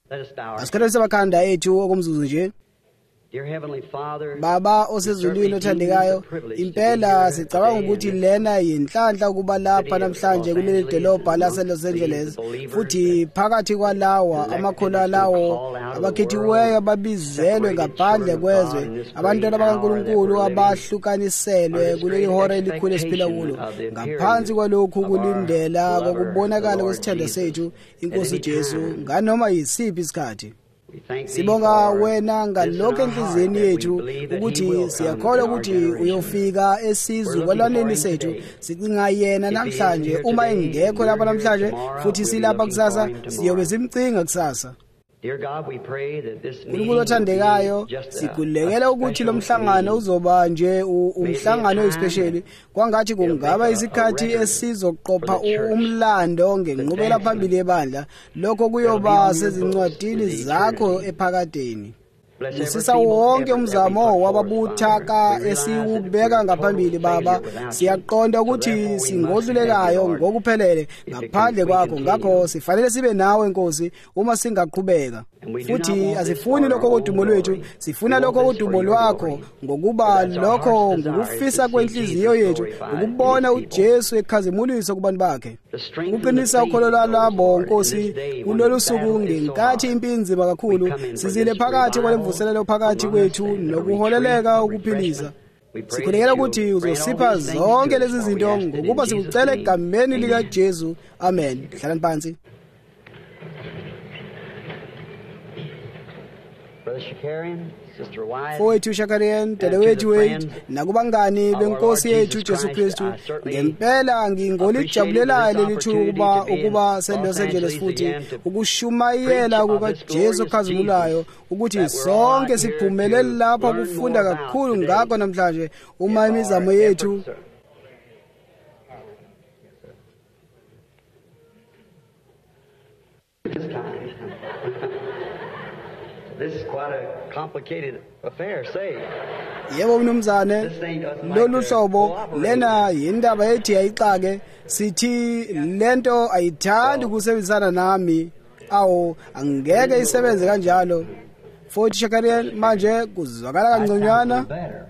Asikhathise amakhanda ethu okumzuzu nje. Baba osezulwini othandekayo, impela sicabanga ukuthi lena yinhlanhla ukuba lapha namhlanje kuleli dolobha lase-Los Angeles, futhi phakathi kwalawa amakholwa lawo abakhethiweyo ababizelwe ngaphandle kwezwe, abantwana bakaNkulunkulu abahlukaniselwe kuleli hora elikhulu esiphila kulo, ngaphansi kwalokhu kulindela kokubonakala kwesithando sethu iNkosi Jesu nganoma yisiphi isikhathi. Sibonga wena ngalokho enhliziyweni yethu ukuthi siyakholwa ukuthi uyofika esizukulwaneni sethu. Sicinga yena namhlanje, uma engekho lapha namhlanje futhi silapha kusasa, siyobe simcinga kusasa. Nkulunkulu othandekayo, sikhulekela ukuthi lo mhlangano uzoba nje umhlangano oyisipesheli, kwangathi kungaba isikhathi esizoqopha umlando ngenqubela phambili yebandla. Lokho kuyoba sezincwadini zakho ephakadeni. Busisa wonke umzamo wababuthaka esiwubeka ngaphambili Baba. Siyaqonda ukuthi singodlulekayo ngokuphelele ngaphandle kwakho, ngakho sifanele sibe nawe Nkosi uma singaqhubeka. Futhi asifuni lokho kodumo lwethu, sifuna lokho kodumo lwakho, ngokuba lokho ngokufisa kwenhliziyo yethu, ukubona uJesu ekhazimulisa kubantu bakhe. Ukuqinisa ukholo lwabo Nkosi kulolu suku ngenkathi impinzima kakhulu, sizile phakathi kwalemvuselelo phakathi kwethu nokuholeleka ukuphilisa. Sikhulekela ukuthi uzosipha zonke lezi zinto ngokuba sikucela egameni lika Jesu. Amen. Hlalani phansi. Mfowethu Shakarian, dadewethu Wade, nakubangani beNkosi yethu Jesu Kristu, ngempela ngingolijabulelayo leli thuba ukuba se-Los Angeles futhi ukushumayela kukaJesu okhazimulayo, ukuthi sonke siphumelele lapha ukufunda kakhulu ngakho namhlanje uma imizamo yethu This is quite a complicated affair, say. Yebo mnumzane, lolu hlobo lena yindaba ethi ayixake, sithi lento ayithandi ukusebenzisana nami, awu angeke isebenze kanjalo. Futhi Shakarian, manje kuzwakala kangconywana.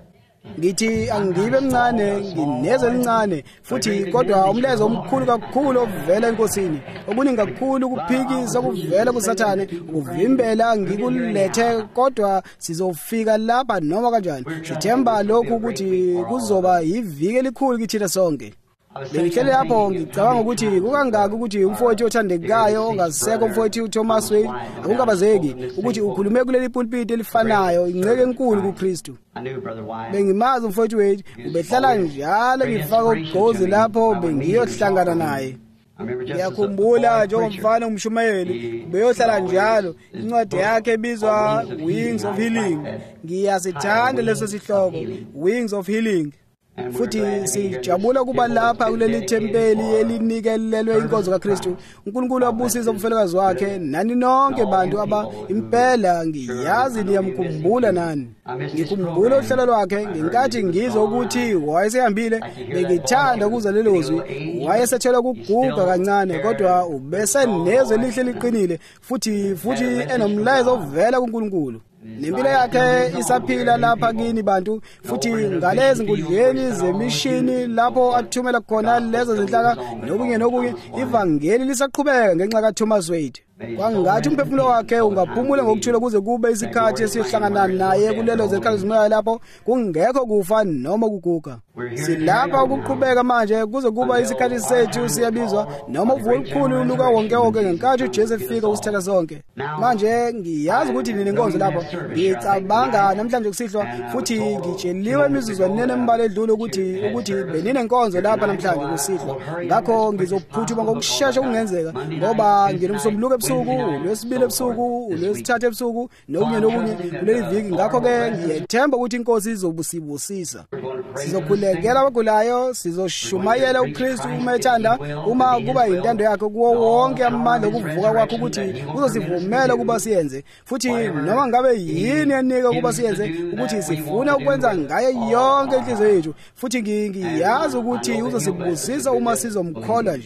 Ngithi angibe mncane, nginezwe elincane, futhi kodwa umlezo omkhulu kakhulu ovela enkosini, okuningi kakhulu ukuphikisa kuvela kuSathane, ukuvimbela ngikulethe, kodwa sizofika lapha noma kanjani. Sithemba lokhu ukuthi kuzoba yiviki elikhulu kithina sonke. Bengihlele lapho ngicabanga ukuthi kukangaki ukuthi umfowethu othandekayo ongasekho umfowethu uThomas Wade akungabazeki ukuthi ukhulume kuleli pulpit elifanayo, ingceke enkulu kuKristu. Bengimazi umfowethu Wade, ubehlala njalo ngifaka ugqozi lapho bengiyohlangana naye. Ngiyakhumbula njengomfana umshumayeli beyohlala njalo, incwadi yakhe ebizwa Wings of Healing. Ngiyasithanda leso sihloko, Wings of Healing. Futhi sijabula kuba lapha kuleli thempeli elinikelelwe inkonzo kaKristu. uNkulunkulu abusize umfelokazi wakhe nani nonke bantu aba impela ngiyazi niyamkhumbula nani. Ngikhumbula uhlelo lwakhe ngenkathi ngizwa ukuthi wayesehambile, bengithanda ukuza lelozwi. Wayesethela ukuguga kancane, kodwa ubese nezwe lihle liqinile futhi enomlayezo ovela kuNkulunkulu. Nempilo yakhe isaphila lapha kini bantu, futhi ngalezi ngudleni zemishini lapho athumela khona lezo zinhlaka nokunye ivangeli lisaqhubeka ngenxa kaThomas Wade. Kwangathi umphefumulo wakhe ungaphumula ngokuthula kuze kube isikhathi esihlangana naye kulelo zekhazimulayo lapho kungekho kufa noma kuguga. Silapha ukuqhubeka manje kuze kuba isikhathi sethu siyabizwa noma uvulikhulu luka wonke ngenkathi uJesu efika usithatha sonke. Manje ngiyazi ukuthi nini inkonzo lapho. Ngicabanga namhlanje kusihlwa futhi ngitsheliwe imizuzwana nemibala edlule ukuthi benine inkonzo lapha namhlanje kusihlwa. Ngakho ngizophuthuma ngokusheshsha kungenzeka ngoba nginomsombuluko ebusuku, uLwesibili ebusuku, uLwesithathu ebusuku nokunye kuleli viki. Ngakho-ke ngiyethemba ukuthi inkosi izobusibusisa. Sizokhulekela abagulayo, sizoshumayela uKristu uma ethanda, uma kuba yintando yakhe kuwo wonke amandla okuvuka kwakhe ukuthi uzosivumela ukuba siyenze, futhi noma ngabe yini enika ukuba siyenze, ukuthi sifuna ukwenza ngayo yonke inhliziyo yethu, futhi ngiyazi ukuthi uzosibusisa uma sizomkholwa nje.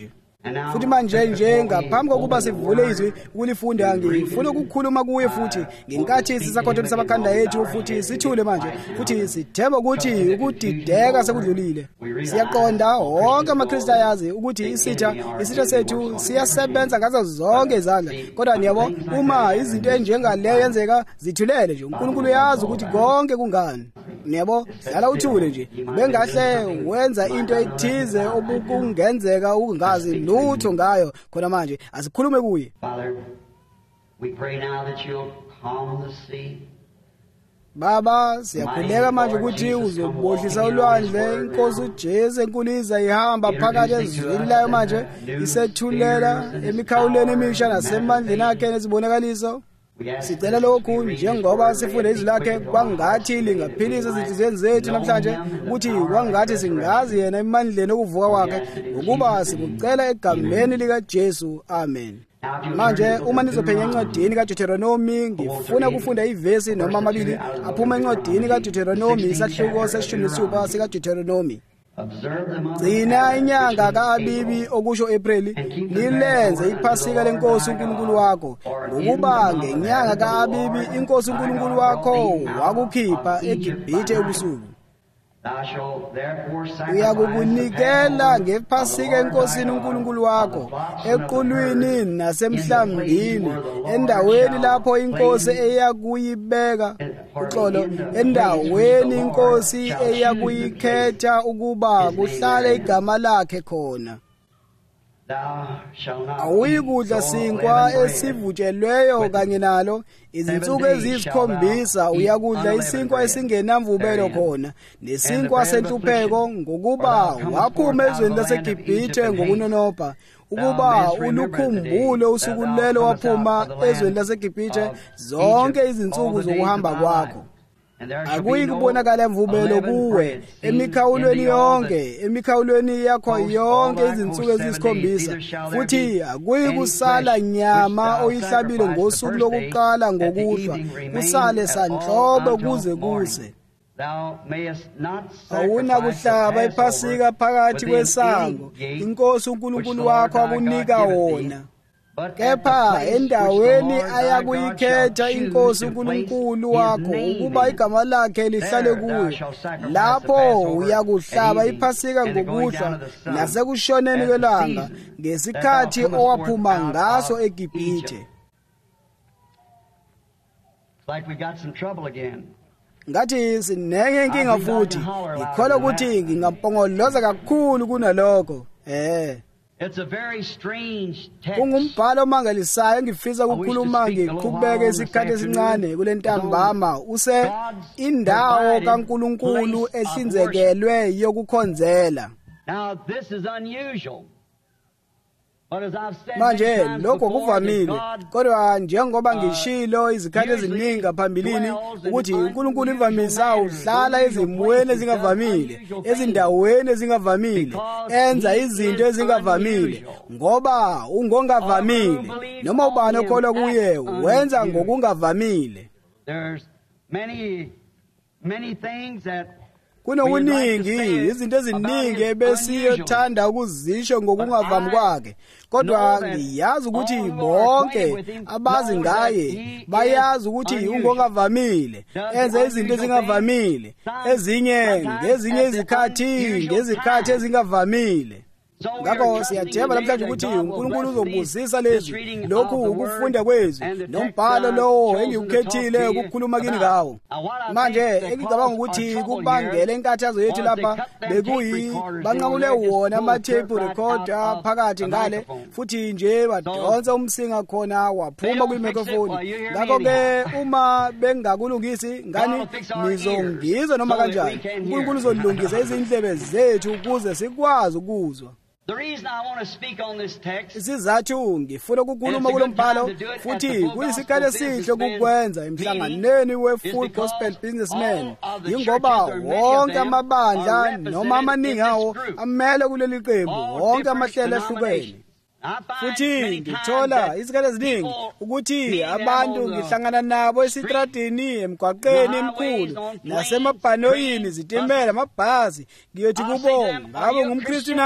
futhi manje ngaphambi kokuba sivule izwi ukulifunda ngifuna ukukhuluma kuye futhi ngenkathi sisakhonthela sabakhanda ethu futhi sithule manje futhi sithemba ukuthi ukudideka sekudlulile. Siyaqonda wonke amaKristu ayazi ukuthi isitha sethu siyasebenza ngazo zonke izandla, kodwa niyabo uma izinto enjengaleyo yenzeka zithulele nje uNkulunkulu uyazi ukuthi konke kungani. Niyabo dlala uthule nje, bengahle wenza into ethize obukungenzeka ukungazi lutho ngayo khona manje asikhulume kuye. Father, we pray now that you'll calm the sea. Baba, siyakhuleka manje ukuthi uzobohlisa ulwandle. Inkosi uJesu enkulu izayihamba phakathi ezwini layo manje isethulela emikhawulweni emisha nasemandleni akhe nezibonakaliso. Sicela lokhu njengoba sifunda izwi lakhe kwangathi lingaphilisa izinhliziyweni zethu namhlanje, ukuthi kwangathi singazi yena emandleni okuvuka kwakhe, ukuba sikucela egameni likaJesu. Amen. Manje uma nizophenya encwadini kaDeuteronomy, ngifuna ukufunda ivesi noma amabili aphuma encwadini kaDeuteronomy isahluko se-16 sikaDeuteronomy. Gcina inyanga ka-Abibi okusho April, nilenze iphasika lenkosi uNkulunkulu wakho, ngokuba ngenyanga ka-Abibi inkosi uNkulunkulu wakho wakukhipha eGibhithe ebusuku. Uyakukunikela ngephasika enkosini uNkulunkulu wakho equlwini nasemhlambini, endaweni lapho inkosi eyakuyibeka uxolo, endaweni inkosi eyakuyikhetha ukuba kuhlale igama lakhe khona. Awuyikudla sinkwa esivutshelweyo kanye nalo izinsuku eziyisikhombisa, uyakudla isinkwa esingenamvubelo khona nesinkwa sentupheko, ngokuba waphuma ezweni laseGibhithe ngokunonopha, ukuba ulukhumbule usuku lelo waphuma ezweni laseGibhithe zonke izinsuku zokuhamba kwakho. Akuyi kubonakala imvubelo kuwe emikhawulweni yakho yonke izinsuku eziyisikhombisa, futhi akuyi kusala nyama oyihlabile ngosuku lokuqala ngokuhlwa, kusale sanhlobo kuze kuse. Awunakuhlaba iphasika phakathi kwesango inkosi uNkulunkulu wakho akunika wona, kepha endaweni ayakuyikhetha inkosi uNkulunkulu wakho ukuba igama lakhe lihlale kuyo, lapho uyakuhlaba iphasika ngokuhlwa nasekushoneni kwelanga ngesikhathi owaphuma ngaso eGibhithe. Ngathi sinenge inkinga futhi, ngikholwa ukuthi ngingampongoloza kakhulu kunalokho. It's a very strange text. Ungumbhalo omangalisayo engifisa ukukhuluma ngiqhubeke isikhathi esincane kule ntambama use indawo kaNkulunkulu ehlinzekelwe yokukhonzela. Now this is unusual. Manje lokho kuvamile, kodwa njengoba ngishilo izikhathi eziningi ngaphambilini ukuthi uNkulunkulu ivamisa uhlala ezimweni ezingavamile, ezindaweni ezingavamile, enza izinto ezingavamile ngoba ungongavamile, noma ubani okholwa kuye wenza ngokungavamile. There's many things that kunokuningi izinto eziningi ebesiyothanda ukuzisho ngokungavami kwakhe, kodwa ngiyazi ukuthi bonke abazi ngaye bayazi ukuthi ungongavamile, enza izinto ezingavamile, ezinye ngezinye izikhathi ezingavamile. Ngakho siyathemba namhlanje ukuthi uNkulunkulu uzobusisa lezi lokhu ukufunda kwezwi nombhalo lowo engikukhethile ukukhuluma kini ngawo. Manje engicabanga ukuthi kubangele inkathazo yethu lapha bekuyi banqamule wona ama-tape recorder phakathi ngale, futhi nje badonsa umsinga khona waphuma kwi-microphone. Ngakho-ke uma bengakulungisi ngani nizongizwa noma kanjani, uNkulunkulu uzolungisa izindlebe zethu ukuze sikwazi ukuzwa. The reason I want to speak on this text, isizathu ngifuna ukukhuluma kulo mbhalo futhi kuyisikhathi esihle ukukwenza emhlanganweni we-Full Gospel Businessmen, yingoba wonke amabandla noma amaningi awo amele kuleli qembu, wonke amahlelo ahlukene. Futhi ngithola isikhathi eziningi ukuthi abantu ngihlangana nabo esitradini, emgwaqeni emkhulu, nasemabhanoyini, zitimela, amabhasi, ngiyothi kubo, ngabe ngumKristu na?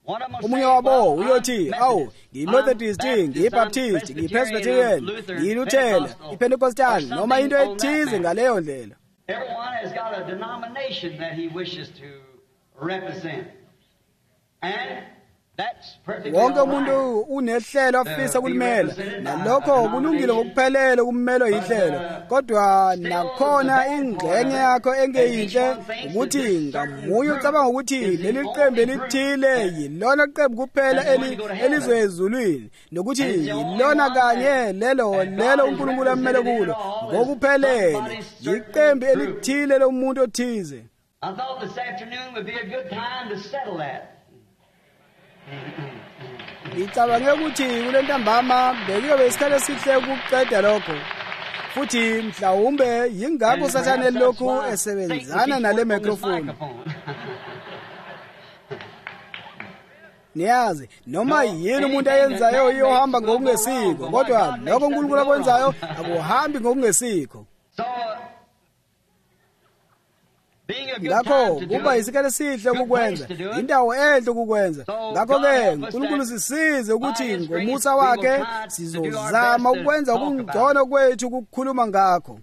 omunye wabo uyothi awu ngiyi-Methodist, ngiyi-Baptist, ngiyi-Presbyterian, ngiyi-Lutheran, i-Pentecostal noma into ethize ngaleyo ndlela. Everyone has got a denomination that he wishes to represent. And that's perfectly wonke all right. umuntu unehlelo afisa kulimela, nalokho kulungile ngokuphelele kumelo yihlelo. Kodwa nakhona ingxenye yakho engeyinhle ukuthi ngamunye ucabanga ukuthi leli qembu elithile yilona qembu kuphela elizwe ezulwini, nokuthi yilona kanye lelo uNkulunkulu amele kulo ngokuphelele, iqembu elithile lomuntu othize. I thought this afternoon would be a good time to settle that. Ngicabange ukuthi kule ntambama bekuyobe isikhathi esihle ukuqeda lokho, futhi mhlawumbe yingakho uSathane lokhu esebenzana nale microphone. Niyazi noma yini umuntu ayenzayo iyohamba ngokungesikho, kodwa lokho uNkulunkulu akwenzayo akuhambi ngokungesikho. Ngakho kuba isikhathi esihle ukukwenza, indawo enhle ukukwenza. Ngakho-ke uNkulunkulu sisize ukuthi ngomusa wakhe sizozama ukwenza okungcono kwethu ukukhuluma ngakho.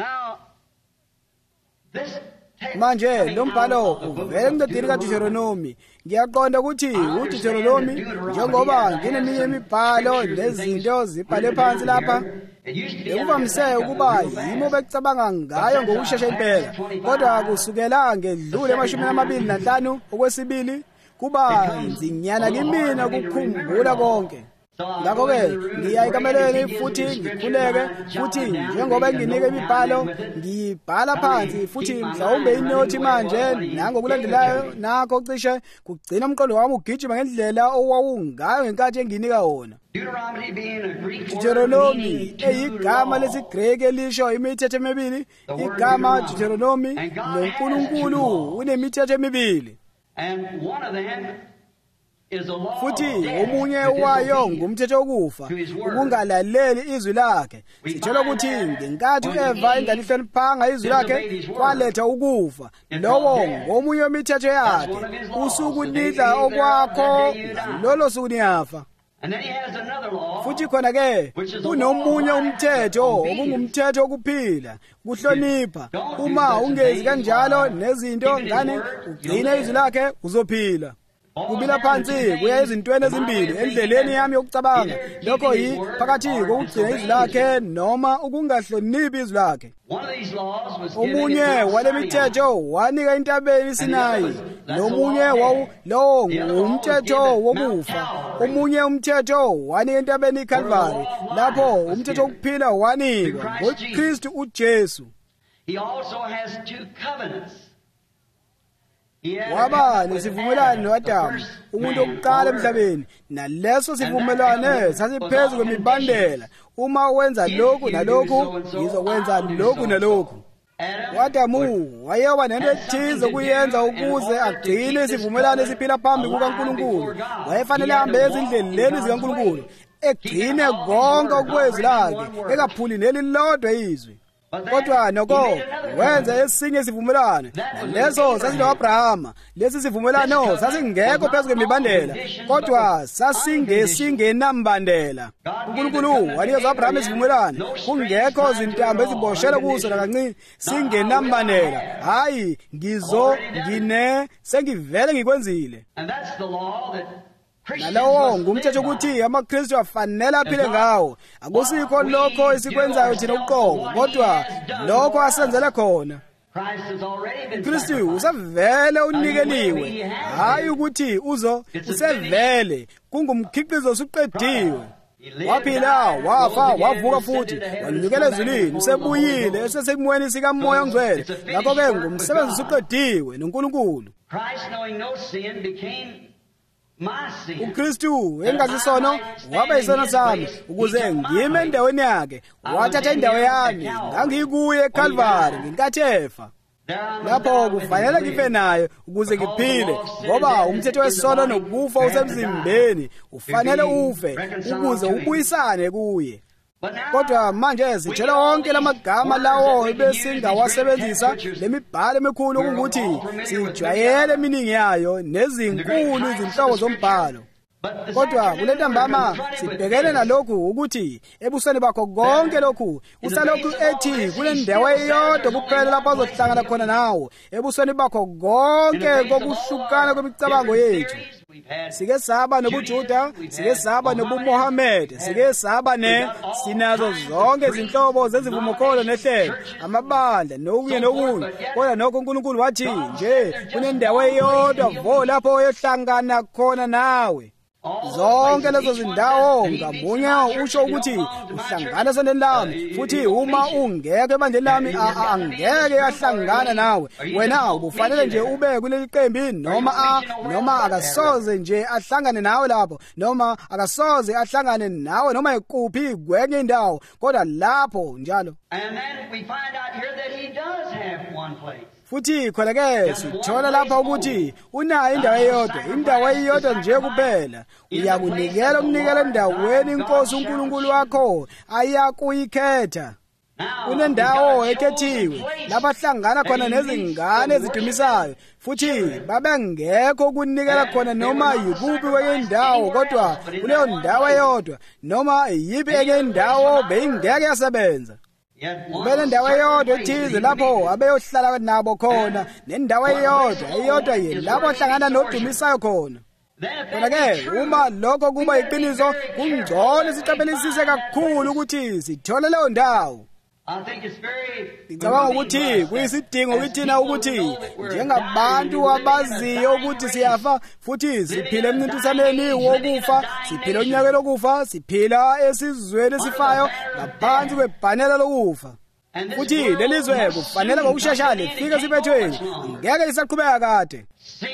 Manje lo mbhalo uvele encwadini kaDuteronomi. Ngiyaqonda ukuthi uDuteronomi, njengoba ngineminye imibhalo nezinto zibhale phansi lapha, bekuvamise ukuba yimo bekucabanga ngayo ngokushesha impela, kodwa kusukela ngedlule 25 okwesibili kuba nzinyana kimina ukukhumbula konke. Ngakho-ke ngiyayikameleni futhi ngikhuleke, futhi njengoba nginike imibhalo ngiyibhala phansi, futhi mhlawumbe inothi manje nangokulandelayo nakho cishe kugcina umqondo wami ugijima ngendlela owawungayo ngenkathi enginika wona. Deuteronomy eyigama lesiGreki elisho imithetho emibili. Igama Deuteronomy noNkulunkulu unemithetho emibili, futhi omunye wayo ngumthetho wokufa, ukungalaleli izwi lakhe. Sithola ukuthi ngenkathi u-Eva engalihloniphanga izwi lakhe kwaletha ukufa. Lowo ngomunye wemithetho yakhe, usuku lidla okwakho lolo suku niyafa. Futhi khona-ke kunomunye umthetho okungumthetho wokuphila, kuhlonipha. Uma ungenzi kanjalo nezinto ngani ugcine izwi lakhe uzophila. Kubila phansi kuya ezintweni ezimbili endleleni yami yokucabanga. Lokho phakathi kokugcina izwi lakhe noma ukungahloniphi izwi lakhe. Omunye wale mithetho wanika entabeni Sinayi, nomunye lowo ngumthetho wokufa. Omunye umthetho wanika entabeni iKalvari, lapho umthetho wokuphila wanikwa ngoKristu uJesu. He also has 2 covenants. Waba nesivumelwano noAdamu, umuntu wokuqala emhlabeni, naleso sivumelwano sasiphezu kwemibandela. Uma wenza lokhu nalokhu, ngizokwenza lokhu nalokhu. uAdamu wayewa nento ethize kuyenza ukuze agcine isivumelwano esiphila phambi kukaNkulunkulu. Wayefanele ahambe ezindleleni zikaNkulunkulu, egcine konke okwezwi lakhe, engaphuli nelilodwa izwi. Kodwa noko wenza esinye isivumelwano, leso sasilo-Abrahama. Lesi sivumelwano sasingekho phezu kwemibandela, kodwa sasingesingenambandela. uNkulunkulu wanikeza u-Abrahama isivumelwano kungekho zintambo eziboshelwe kuso nakancane, singenambandela. Hayi, sengivele ngikwenzile. Nalowo ngumthetho ukuthi amaKristu afanele aphile ngawo. Akusikho lokho esikwenzayo thina uqobo, kodwa lokho asenzele khona. uKristu usevele unikeliwe, hayi ukuthi usevele kungumkhiqizo osuqediwe. Waphila, wafa, wavuka futhi, wanikela ezulwini, usebuyile esesimweni sikaMoya oNgcwele. Ngakho-ke ngumsebenzi usuqediwe noNkulunkulu. uKristu engazi isono waba isono sami, ukuze ngime endaweni yakhe. Wathatha indawo yami, ngangikuye eKalvari ngenkathi efa. Lapho kufanele ngife naye ukuze ngiphile, ngoba umthetho wesono nokufa usemzimbeni. Ufanele ufe ukuze ubuyisane kuye. Kodwa manje sitshela wonke lamagama lawo ebesingawasebenzisa lemibhalo emikhulu ukuthi sijwayele iminingi yayo nezinkulu izinhlobo zombhalo. Kodwa kule ntambama sibhekene nalokhu ukuthi ebusweni bakho konke lokhu usalokhu ethi kule ndawo eyodwa kuphela lapho azohlangana khona nawo ebusweni bakho konke kokuhlukana kwemicabango yethu. Sike saba nobuJuda, sike saba nobuMohammed, sike saba sinazo zonke izinhlobo zezivumokholo nehlelo, amabandla nokunye nokunye. Kodwa nokho uNkulunkulu wathi nje kunendawo eyodwa vo lapho oyohlangana khona nawe. Zonke lezo zindawo ngamunye usho ukuthi uhlangana esandleni lami, futhi uma ungeke ebandleni lami angeke ahlangana nawe. Wena ubufanele nje ube kuleli qembu noma akasoze nje ahlangane nawe lapho, noma akasoze ahlangane nawe noma ikuphi kwenye indawo, kodwa lapho njalo. And then we find out here that he does have one place. Futhi khona-ke sithola lapha ukuthi unayo indawo eyodwa nje kuphela. Uyakunikela umnikelo endaweni inkosi uNkulunkulu wakho ayakuyikhetha. Kunendawo ekhethiwe lapho ahlangana khona nezingane ezidumisayo, futhi babengekho ukunikela khona noma yikuphi kwenye indawo, kodwa kuleyo ndawo eyodwa noma yiphi enye indawo beyingeke yasebenza. Kumele indawo eyodwa ethize lapho abeyohlala nabo khona, nendawo eyodwa lapho ahlangana nodumisayo khona. Kodwa-ke uma lokho kuba iqiniso, kungcono sicabelisise kakhulu ukuthi sithole leyo ndawo. Ngicabanga ukuthi kuyisidingo kithina ukuthi njengabantu abaziyo ukuthi siyafa, futhi siphila emncintisaneni wokufa, siphila onyakeni wokufa, siphila esizweni esifayo ngaphansi kwebhanela lokufa. Futhi lelizwe kufanele ngokushesha lifike sibethweni, ngeke lisaqhubeka kade.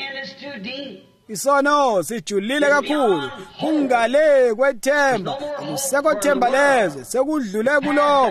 Isono sijulile kakhulu, kungale kwethemba, akusekho themba lezwe, sekudlule kulokho.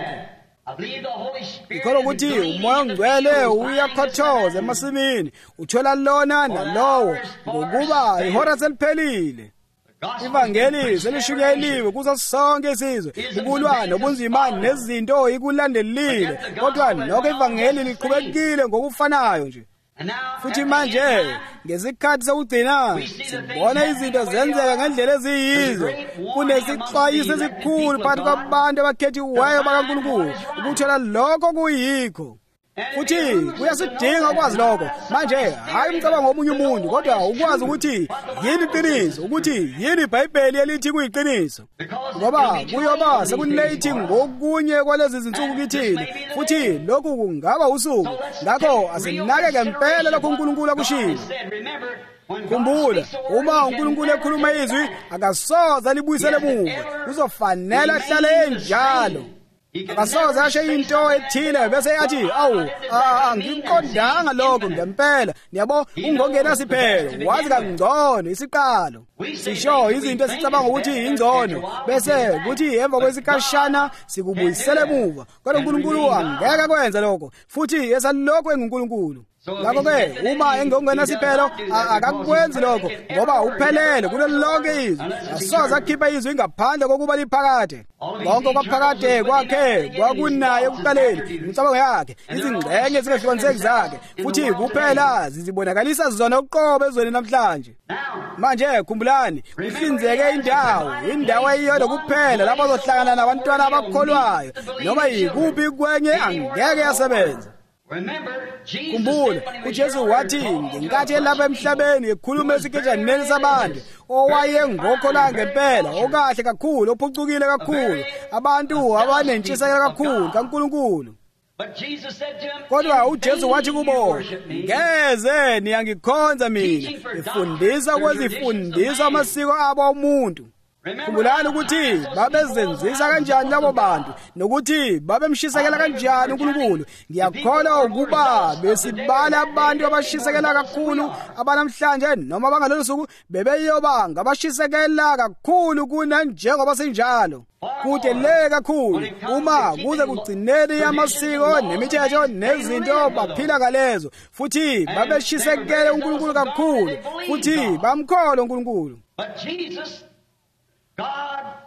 Ikholwa ukuthi umoya ongcwele uyakhothoza emasimini, uthola lona nalowo ngokuba ihora seliphelile. Ivangeli selishukeliwe kuzo sonke isizwe, ukulwa nobunzima nezinto ikulandelile, kodwa nokho ivangeli liqhubekile ngokufanayo nje. Futhi manje ngesikhathi sokugcina sibona izinto zenzeka ngendlela eziyizo. Kunesixwayiso esikhulu phakathi kwabantu abakhethiweyo bakaNkulunkulu ukuthola lokho kuyikho. Futhi kuyasidinga ukwazi lokho manje, hayi umcabango womunye umuntu, kodwa ukwazi ukuthi yini iqiniso, ukuthi yini iBhayibheli elithi kuyiqiniso. Ngoba kuyoba sekunlate ngokunye kwalezi zinsuku kithini, futhi lokhu kungaba usuku. Ngakho asinake ngempela lokho uNkulunkulu akushilo. Khumbula, uma uNkulunkulu ekhuluma izwi akasoze libuyisele emuva, uzofanele ahlale enjalo. Akasoze asho into ethile bese yathi angiqondanga lokho ngempela. Niyabo, ungongena siphelo wazi kangcono isiqalo. Sisho izinto esicabanga ukuthi ingcono bese kuthi emva kwesikashana sikubuyisele emuva. Kodwa uNkulunkulu angeke kwenza lokho, futhi esalokho enguNkulunkulu. Ngakho-ke uma engongena siphelo akakwenzi lokho, ngoba uphelele kulo lonke izwi. Asoze akhiphe izwi ngaphandle kokuba liphakade. Konke kwaphakade kwakhe kwakunaye ekuqaleni, imicabango yakhe, izingxenye zingehlukaniseki zakhe, futhi kuphela zizibonakalisa zona uqobo ezweni namhlanje. Manje khumbulani, uhlinzeke indawo eyodwa kuphela lapho azohlangana nabantwana abakholwayo, noma yikuphi kwenye angeke yasebenza. Khumbula, uJesu wathi ngenkathi elapha emhlabeni ekhuluma esikejaneni sabantu, owayengokholwa ngempela, okahle kakhulu, ophucukile kakhulu, abantu abanentshisekelo kakhulu kaNkulunkulu. Kodwa uJesu wathi kubo, ngeze niyangikhonza mina, ifundisa kwezifundisa amasiko abo omuntu. Khumbulani ukuthi babezenzisa kanjani labo bantu, nokuthi babemshisekela kanjani uNkulunkulu. Ngiyakholwa ukuba besibala abantu abashisekela kakhulu abanamhlanje noma bangalolu suku bebeyoba ngabashisekela kakhulu kuna njengoba sinjalo. Kude le kakhulu uma kuze kugcineni amasiko nemithetho nezinto baphila ngalezo, futhi babeshisekela uNkulunkulu kakhulu, futhi bamkholwa uNkulunkulu. God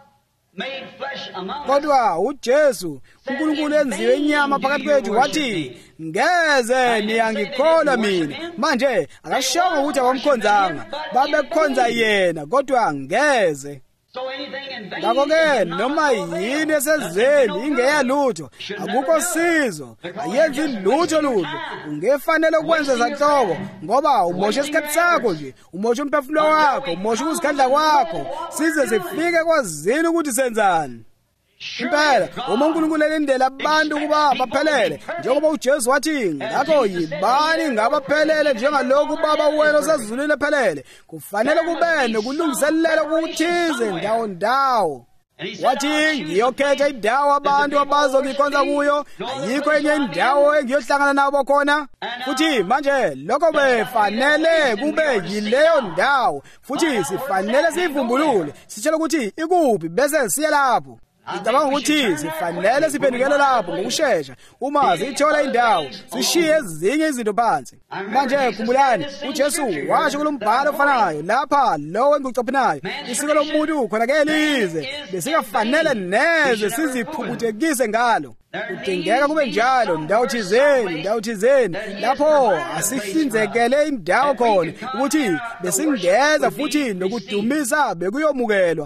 made flesh among us. kodwa uJesu uNkulunkulu enziwe inyama phakathi kwethu wathi ngeze niyangikholwa mina. Manje akashongo ukuthi abamkhonzanga, babekhonza yena kodwa ngeze. So anything in vain Ngakho-ke noma yini esezweni ingeyalutho, akukho sizo, ayenzi lutho lutho, ungefanele ukwenza zanhloko ngoba umosha isikhathi sakho nje, umosha umphefumulo wakho, umosha ukuzikhandla kwakho, size sifike kwazini ukuthi senzani. Impela uma uNkulunkulu elindele abantu ukuba baphelele njengoba uJesu wathi ngakho yibani ngabaphelele njengalokhu ubaba wena osezulwini ephelele, kufanele kube nokulungiselela ukuthize ndawo. Wathi ngiyokhetha indawo abantu abazongikhonza kuyo, ayikho enye indawo engiyohlangana nabo khona. Futhi manje lokho befanele kube yileyo ndawo, futhi sifanele siyivumbulule sitshela ukuthi ikuphi bese siye lapho. Ngicabanga ukuthi sifanele siphendukele lapho ngokusheshsha uma sithola indawo sishiye ezinye izinto phansi. Manje khumbulani uJesu washo kulombhalo ofanayo lapha lo engikucaphunayo, isiko lomuntu khona ke lize besikafanele neze siziphukuthekise ngalo. Kudingeka kube njalo ndawo thizeni lapho asihlinzekele indawo khona ukuthi besingeza futhi nokudumisa bekuyomukelwa.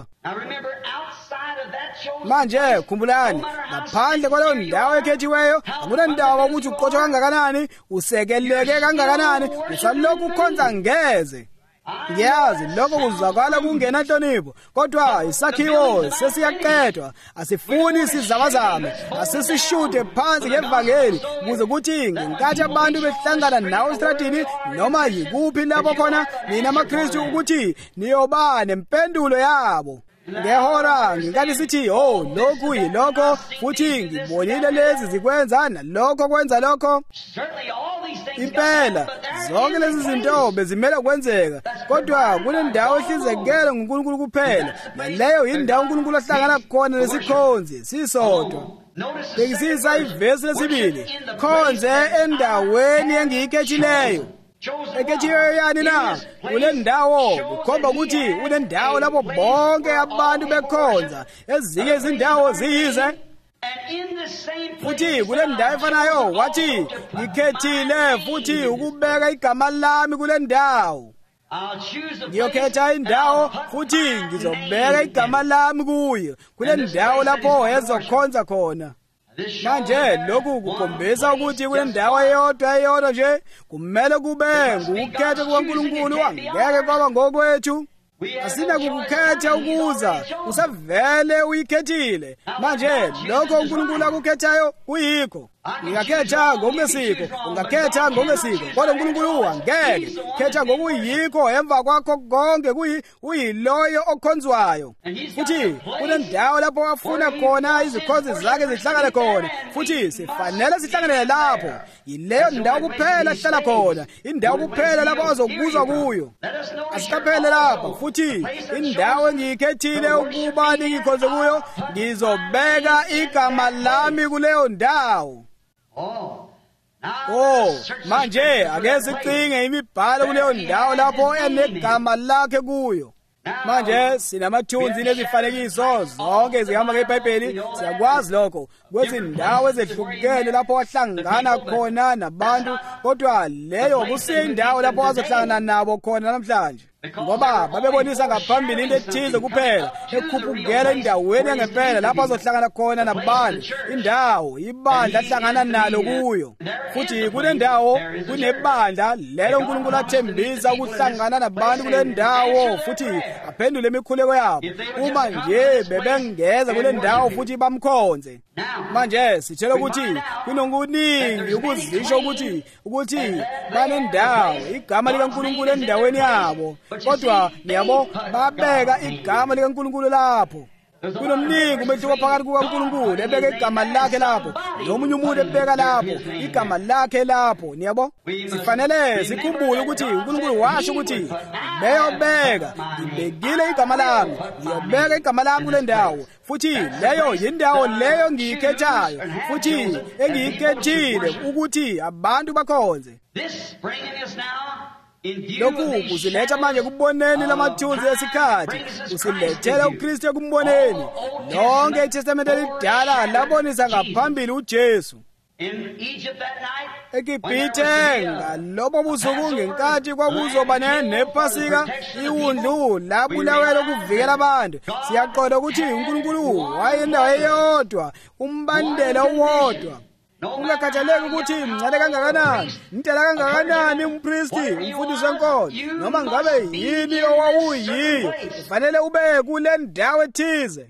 Manje khumbulani ngaphandle kwaleyo ndawo ekhethiweyo akunandawo ukuthi uqotshwe kangakanani, usekeleke kangakanani, usalokhu ukhonza ngeze. Ngiyazi lokho kuzwakala kungena nhlonipho, kodwa isakhiwo sesiyaqedwa. Asifuni sizamazame, asisishude phansi ngevangeli ukuze kuthi ngenkathi abantu behlangana nawo estradini noma yikuphi lapho khona nina amaKristu ukuthi niyoba nempendulo yabo. Ngehora ngingani sithi lokhu yilokho futhi ngibonile lezi zikwenza nalokho kwenza lokho. Impela zonke lezi zinto bezimele kwenzeka, kodwa kunendawo ehlinzekele nguNkulunkulu kuphela, naleyo indawo uNkulunkulu ahlangana khona lesikhonzi sisodwa. Bekisisa ivesi lesibili, khonze endaweni engiyikhethileyo. Ekhethiweyo yani na? Kule ndawo kukhomba ukuthi kunendawo lapho bonke abantu bekhonza, ezinye izindawo ziyize. Futhi kule ndawo efanayo wathi ngikhethile futhi ukubeka igama lami kule ndawo. Ngiyokhetha indawo futhi ngizobeka igama lami kuyo, kule ndawo lapho ezokhonza khona. Manje lokhu kukhombisa ukuthi kule ndawo eyodwa nje kumele kube ngukukhetha kukaNkulunkulu, angeke kwaba ngokwethu. Asina kukukhetha ukuza usavele uyikhethile. Manje lokho uNkulunkulu akukhethayo kuyikho. Ngingakhetha ngomesiko, ungakhetha ngomesiko, kodwa uNkulunkulu angeke khetha ngokuyikho emva kwakho konke kuyiloyo okhonzwayo. Futhi kunendawo lapho afuna khona izikhonzi zakhe zihlangane khona, futhi sifanele sihlanganele lapho. Yileyo ndawo kuphela sihlala khona, indawo kuphela lapho azokubuzwa kuyo. Asikaphele lapho futhi indawo engiyikhethile ukuba ningikhonze kuyo, ngizobeka igama lami kuleyo ndawo. Manje ake sicinge imibhalo kuleyo ndawo lapho enegama lakhe kuyo. Manje sinamathunzi nezifanekiso zonke zihamba ngeBhayibheli, siyakwazi lokho. Kwezindawo ezehlukene lapho wahlangana khona nabantu, kodwa leyo kusiyindawo lapho wazohlangana nabo khona namhlanje. Ngoba babebonisa ngaphambili into ethize kuphela, ekhuphukela endaweni engempela lapho azohlangana khona nabantu, indawo ibandla ahlangana nalo kuyo. Futhi kule ndawo kunebandla lelo uNkulunkulu athembisa ukuhlangana nabantu kule ndawo futhi aphendule imikhuleko yabo uma nje bebengeza kule ndawo futhi bamkhonze. Manje sitshela ukuthi kunokuningi ukuzisho ukuthi banendawo igama likaNkulunkulu endaweni yabo, kodwa niyabo babeka igama likaNkulunkulu lapho. Kunomningi umehluko phakathi kukaNkulunkulu ebeka igama lakhe lapho nomunye umuntu ebeka lapho igama lakhe lapho. Niyabo sifanele sikhumbule ukuthi uNkulunkulu washo ukuthi beyobeka, ngibekile igama lami, ngiyobeka igama lami kule ndawo, futhi leyo yindawo leyo ngiyikhethayo futhi engiyikhethile ukuthi abantu bakhonze. lokhu kusiletha manje kuboneni lamathunzi esikhathi, kusilethela uKristu ekumboneni. Lonke iTestament elidala labonisa ngaphambili uJesu. eGibhithe ngalobo busuku ngenkathi kwakuzoba nePhasika, iwundlu labulawela ukuvikela abantu. Siyaqonda ukuthi uNkulunkulu wayendawo eyodwa, umbandela owodwa. Ungakhathaleki ukuthi mncane kangakanani, mdala kangakanani umpristi, umfundisi wenkolo, noma ngabe yini owawuyiyo, kufanele ube kule ndawo ethize.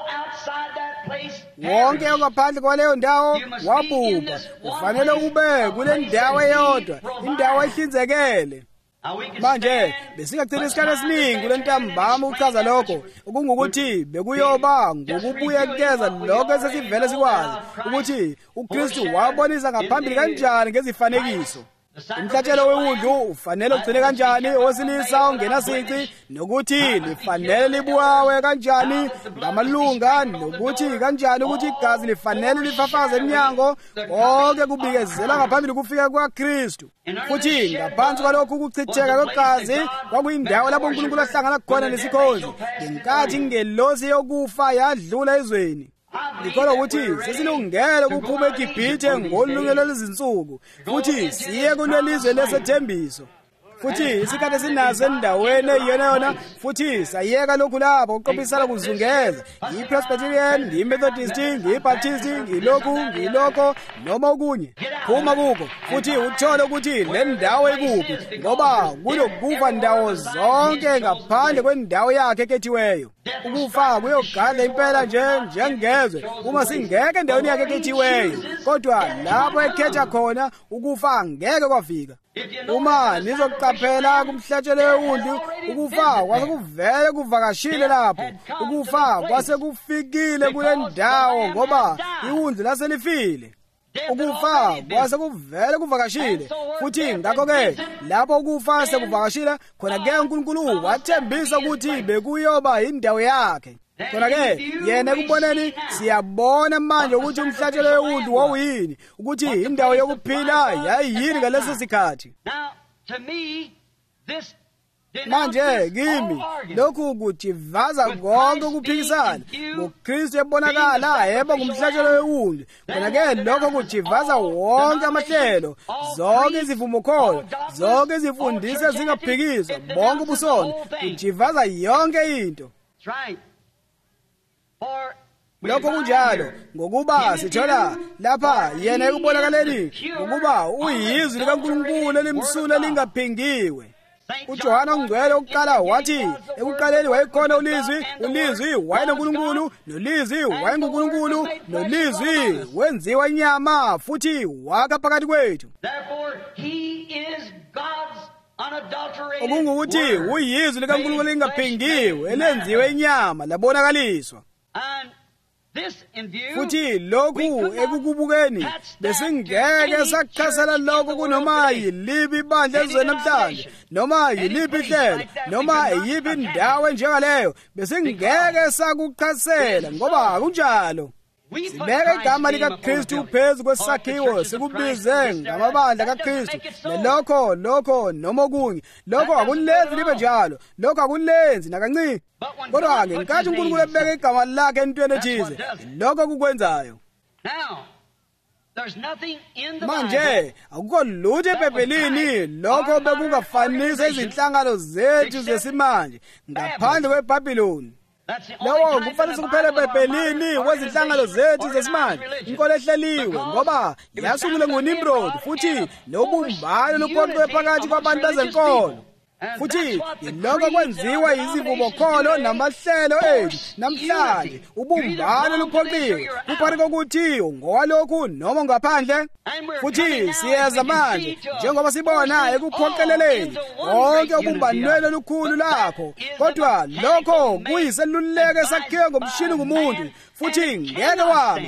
Wonke ongaphandle kwaleyo ndawo wabhubha. Kufanele ube kule ndawo eyodwa, indawo ehlinzekele. Manje besingagcina isikhathi esiningi kule ntambama ukuchaza lokho, okungukuthi bekuyoba ngokubuyekeza lokho esesivele sikwazi ukuthi uKristu wabonisa ngaphambili kanjani ngezifanekiso. Umhlatshelo wewundlu ufanele ugcine kanjani owesilisa ongenasici, nokuthi lifanele libuwawe kanjani ngamalunga, nokuthi kanjani ukuthi igazi lifanele lifafaze eminyango. Konke kubikezela ngaphambili kufika kwaKristu. Futhi ngaphansi kwalokhu ukuchitheka kwegazi kwakuyindawo lapho uNkulunkulu ahlangana khona nesikhonzi. Ngenkathi ingelosi yokufa yadlula ezweni, ngikholwa ukuthi sesilungele ukuphuma eGibhithe ngolungelo lwezinsuku, futhi siye kulelizwe lesethembiso. Futhi isikhathi esinaso endaweni eyiyona, futhi sayeka lokhu lapho ukuqophisana kuzungeza. Ngiyi-Presbyterian, ngiyi-Methodist, ngiyi-Baptist, ngilokho noma okunye. Phuma kuko futhi uthole ukuthi le ndawo ikuphi, ngoba kulokufa ndawo zonke ngaphandle kwendawo yakhe ekhethiweyo. Ukufa kuyogadla impela njengezwe uma singeke endaweni yakhe ekhethiweyo, kodwa lapho ekhetha khona ukufa ngeke kwafika. Uma nizokuqaphela kumhlatshelo wewundlu, ukufa kwase kuvele kuvakashile lapho. Ukufa kwase kufikile kule ndawo ngoba iwundlu laselifile. Ukufa kwase kuvele kuvakashile. Futhi ngakho-ke lapho ukufa sekuvakashile khona-ke uNkulunkulu wathembisa ukuthi bekuyoba indawo yakhe. Khona-ke yena ekuboneni siyabona manje ukuthi umhlatshelo wewundlu wawuyini, ukuthi indawo yokuphila yayiyini ngaleso sikhathi. Manje kimi lokhu kujivaza konke ukuphikisana. UKristu ebonakala eba ngumhlatshelo wewundlu, khona-ke lokho kujivaza wonke amahlelo, zonke izivumokholo, zonke izimfundiso ezingaphikiswa, bonke ubusoni, kujivaza yonke into. Lokho kunjalo ngokuba sithola lapha yena ekubonakaleni ngokuba uyizwi likaNkulunkulu elimsulwa lingaphingiwe. uJohane ongcwele oqala wathi ekuqaleni wayekhona ulizwi, ulizwi wayeNkulunkulu, nolizwi wayenguNkulunkulu, nolizwi wenziwa inyama futhi wakha phakathi kwethu. Okungukuthi uyizwi likaNkulunkulu lingaphingiwe elenziwe inyama labonakaliswa. Futhi lokhu ekukubukeni besingeke sakuchasela lokho kunoma yiliphi ibandla ezweni namhlanje, noma yiliphi ihlelo, noma yiphi indawo njengaleyo, besingeke sakuchasela ngoba akunjalo. Sibeka igama likaKristu phezu kwesakhiwo, sikubize ngamabandla kaKristu, nelokho noma okunye. Lokho akulenzi libe njalo, lokho akulenzi nakancane. Kodwa ngenkathi uNkulunkulu ebeka igama lakhe entweni ethize, lokho kukwenzayo. Manje akukho lutho eBhayibhelini lokho bekungafanisa izinhlangano zethu zesimanje ngaphandle kweBhabhiloni. Lowo ngufanisa kuphela eBhayibhelini wezinhlangano zethu zesimanje, inkolo ehleliwe, ngoba yasungulwe nguNimrod, futhi nobumbano luphoqwe phakathi kwabantu bezenkolo. Futhi yilokho kwenziwa izivumokholo namahlelo ethu namhlanje. Ubumbano luphoqiwe kuphakathi kokuthi ngowalokhu noma ngaphandle. Futhi siyeza manje njengoba sibona ekuphoqeleleni konke ubumbanweni olukhulu lakho, kodwa lokho kuyiseluleko esakhiwe ngomshini ngumuntu, futhi ngeke wama.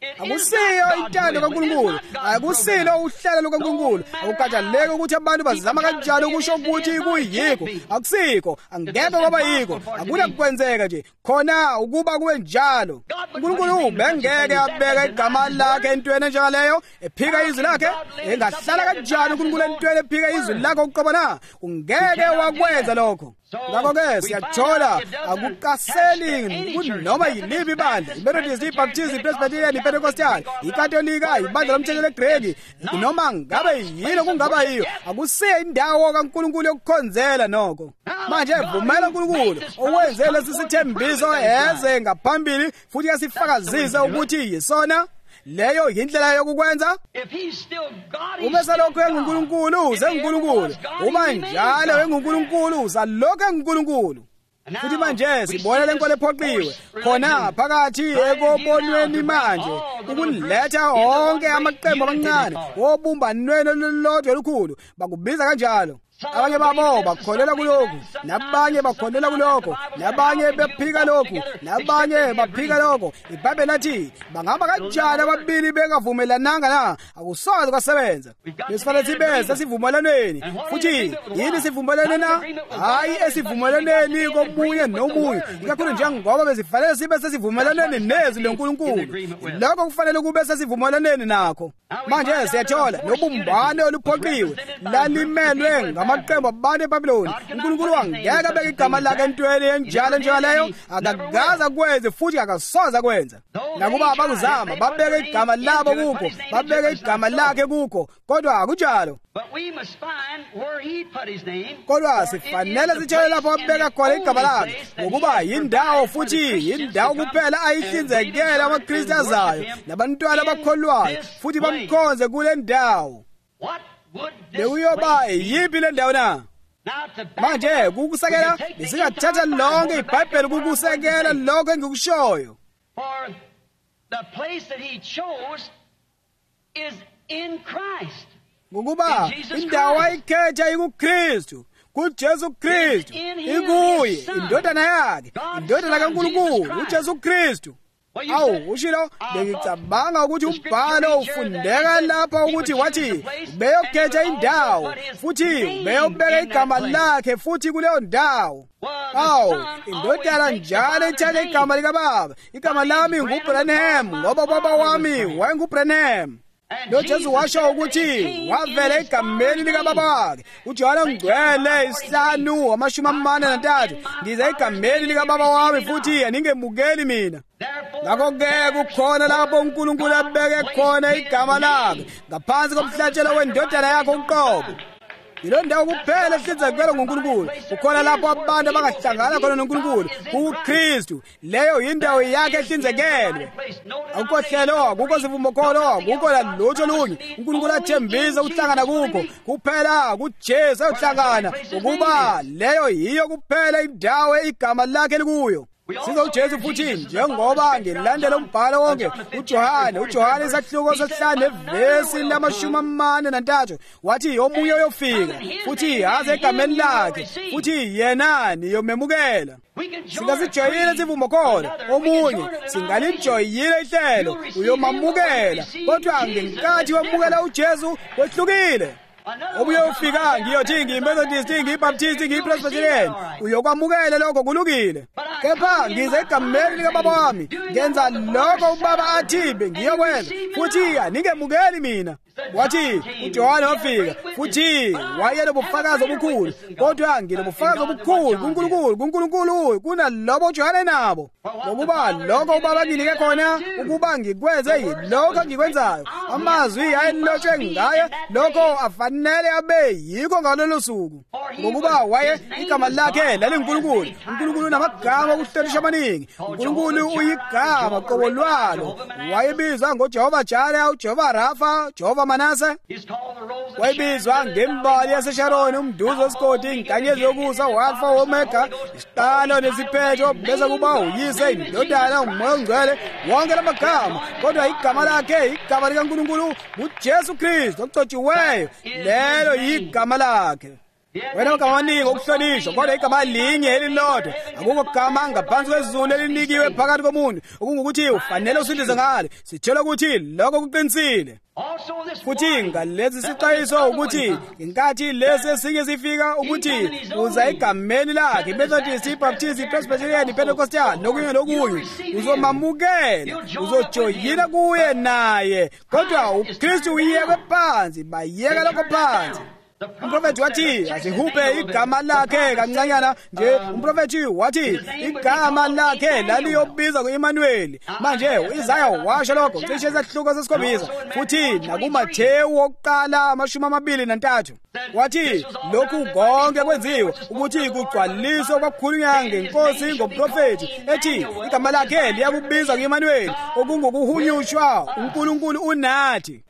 akusiyo intando kaNkulunkulu, akusilo uhlelo lukaNkulunkulu. Akukhathaleki ukuthi abantu bazama kanjani ukusho ukuthi kuyikho, akusikho, angeke kwaba yikho, akunakwenzeka nje khona ukuba kube njalo. uNkulunkulu bengeke abeka igama lakhe entweni njengaleyo, ephika izwi lakhe. Engahlala kanjani uNkulunkulu entweni ephika izwi lakhe uqobo na? Ungeke wakwenza lokho. Ngakho-ke siyathola akukaseli kunoma yiliphi ibandla, iMethodist, iBaptist, iPresbyterian, iPentecostal, iKatolika, ibandla lomthetho leGreki, noma ngabe yini kungaba yiyo, akusiyo indawo kaNkulunkulu yokukhonzela nokho. Manje vumela uNkulunkulu owenze lesi sithembiso eze ngaphambili futhi yasifakazise ukuthi yisona. Leyo yindlela yokukwenza. Uma salokho enguNkulunkulu, senguNkulunkulu. Uma njalo enguNkulunkulu, salokho enguNkulunkulu. Futhi manje sibona lenkolo ephoqiwe khona phakathi ekobonweni manje ukuletha onke amaqembu amancane obumbanweni olulodwa olukhulu. Bakubiza kanjalo. Abanye babo bakholelwa kulokhu, nabanye bakholelwa kulokho, nabanye bephika lokhu, nabanye baphika lokho. iBhayibheli lathi bangaba kanjani ababili bengavumelananga na? Akusoze kwasebenza. Lesifanele sibe sesivumelanweni. Futhi yini sivumelane na? Hayi esivumelaneni komunye nomunye. Ikakhulu njengoba bezifanele sibe sesivumelaneni nezwi leNkulunkulu. Lokho kufanele kube sesivumelaneni nakho. Manje siyathola nobumbano oluphoqiwe lalimelwe amaqembu abantu eBhabhiloni. uNkulunkulu angeke abeke igama lakhe entweni enjalo njengaleyo, akakaza kwenze futhi akasoza kwenza. Nakuba abakuzama babeke igama labo kukho, babeke igama lakhe kukho, kodwa akunjalo. Kodwa sifanele sitshele lapho abeka khona igama lakhe, ngokuba yindawo futhi yindawo kuphela ayihlinzekela amaKristu azayo nabantwana abakholwayo futhi bamkhonze kule ndawo. Bekuyoba yiphi le ndawo na? Manje kukusekela besingathatha lonke iBhayibheli kukusekela lokho engikushoyo. Ngokuba indawo ayikhetha ikuKristu, kuJesu Kristu, ikuye indodana yakhe, indodana kaNkulunkulu uJesu Kristu. Awu ushilo bengicabanga ukuthi umbhalo ufundeka lapha ukuthi wathi beyokhetha indawo futhi beyobeka igama lakhe futhi kuleyo ndawo. Awu indodana njalo ithatha igama likaBaba. Igama lami nguBranham ngoba ubaba wami wayenguBranham. Lo Jesu washo ukuthi wavela egameni likaBaba wakhe. uJohane Ngcwele 5:43 ngize egameni likaBaba wami futhi aningemukeli mina. Ngakho-ke kukhona lapho uNkulunkulu abeke khona igama lakhe ngaphansi komhlatshelo wendodana yakhe uqobo. Yilo ndawo kuphela ehlinzekelwe nguNkulunkulu. Kukhona lapho abantu abangahlangana khona noNkulunkulu, kuKristu. Leyo yindawo yakhe ehlinzekelwe. Akukho hlelo, akukho sivumokholo, akukho lutho lunye. uNkulunkulu athembisa ukuhlangana kukho kuphela kuJesu ayohlangana, ukuba leyo yiyo kuphela indawo igama lakhe likuyo. Sizo uJesu futhi njengoba ngilandela umbhalo wonke uJohane isahluko sesihlanu nevesi lama-43 wathi omunye uyofika futhi aze egameni lakhe futhi yena niyomemukela. Singasijoyile sivumo khona, omunye singalijoyile ihlelo uyomamukela, kodwa ngenkathi wamukela uJesu kwehlukile. Omunye ufika ngiyothi ngiyiMethodist, ngiyiBaptist, ngiyiPresbyterian, uyokwamukela lokho kulungile. Kepha ngize egameni likaBaba wami ngenza lokho uBaba athi ngiyokwenza futhi aningemukeli mina. Wathi uJohane wafika futhi wayenobufakazi obukhulu, kodwa nginobufakazi obukhulu kuNkulunkulu kunalobo uJohane nabo, ngokuba lokho uBaba nginike khona ukuba ngikwenze yilokho ngikwenzayo. Amazwi ayelotshwe ngaye lokho afanele abe yikho ngalolo suku, ngokuba waye igama lakhe laliNkulunkulu. uNkulunkulu namagama okuhlelisha amaningi. uNkulunkulu uyigama qobo lwalo. Wayebizwa ngoJehova Jire, uJehova Rafa, Jehova Manase. Wayebizwa ngembali yaseSharoni, umduzo wesigodi, inkanyezi yokusa, uAlfa, Omega, isiqalo nesiphetho, bese kuba uyise, indodana, uMoya oNgcwele, wonke la magama. Kodwa igama lakhe, igama likaNkulunkulu uJesu Kristu ogcotshiweyo, lelo yigama lakhe. wena ugama amaningi okuhlonishwa kodwa igama linye elilodwa akukho gama ngaphansi kwezulu elinikiwe phakathi komuntu okungukuthi ufanele usindize ngalo sitshela ukuthi lokho kuqinisile futhi ngalezi sixwayiso ukuthi inkathi lesi esinye sifika ukuthi uza egameni lakhe Methodist, Baptist, Presbyterian, Pentecostal nokunye uzomamukela uzojoyina kuye naye kodwa uKristu uyeke phansi bayeka lokho phansi. Umprofethi wathi asihuphe igama lakhe kancanyana nje. Umprofethi wathi igama lakhe laliyobiza ku-Emmanuel. Manje u-Isaya washo lokho cishe esahluko sesikhombisa futhi nakuMathewu wokuqala 23 wathi lokhu konke kwenziwe ukuthi kugcwaliswe kwakukhulunywa ngeNkosi ngomprofethi ethi igama lakhe liyakubiza ku-Emmanuel okungokuhunyushwa uNkulunkulu unathi.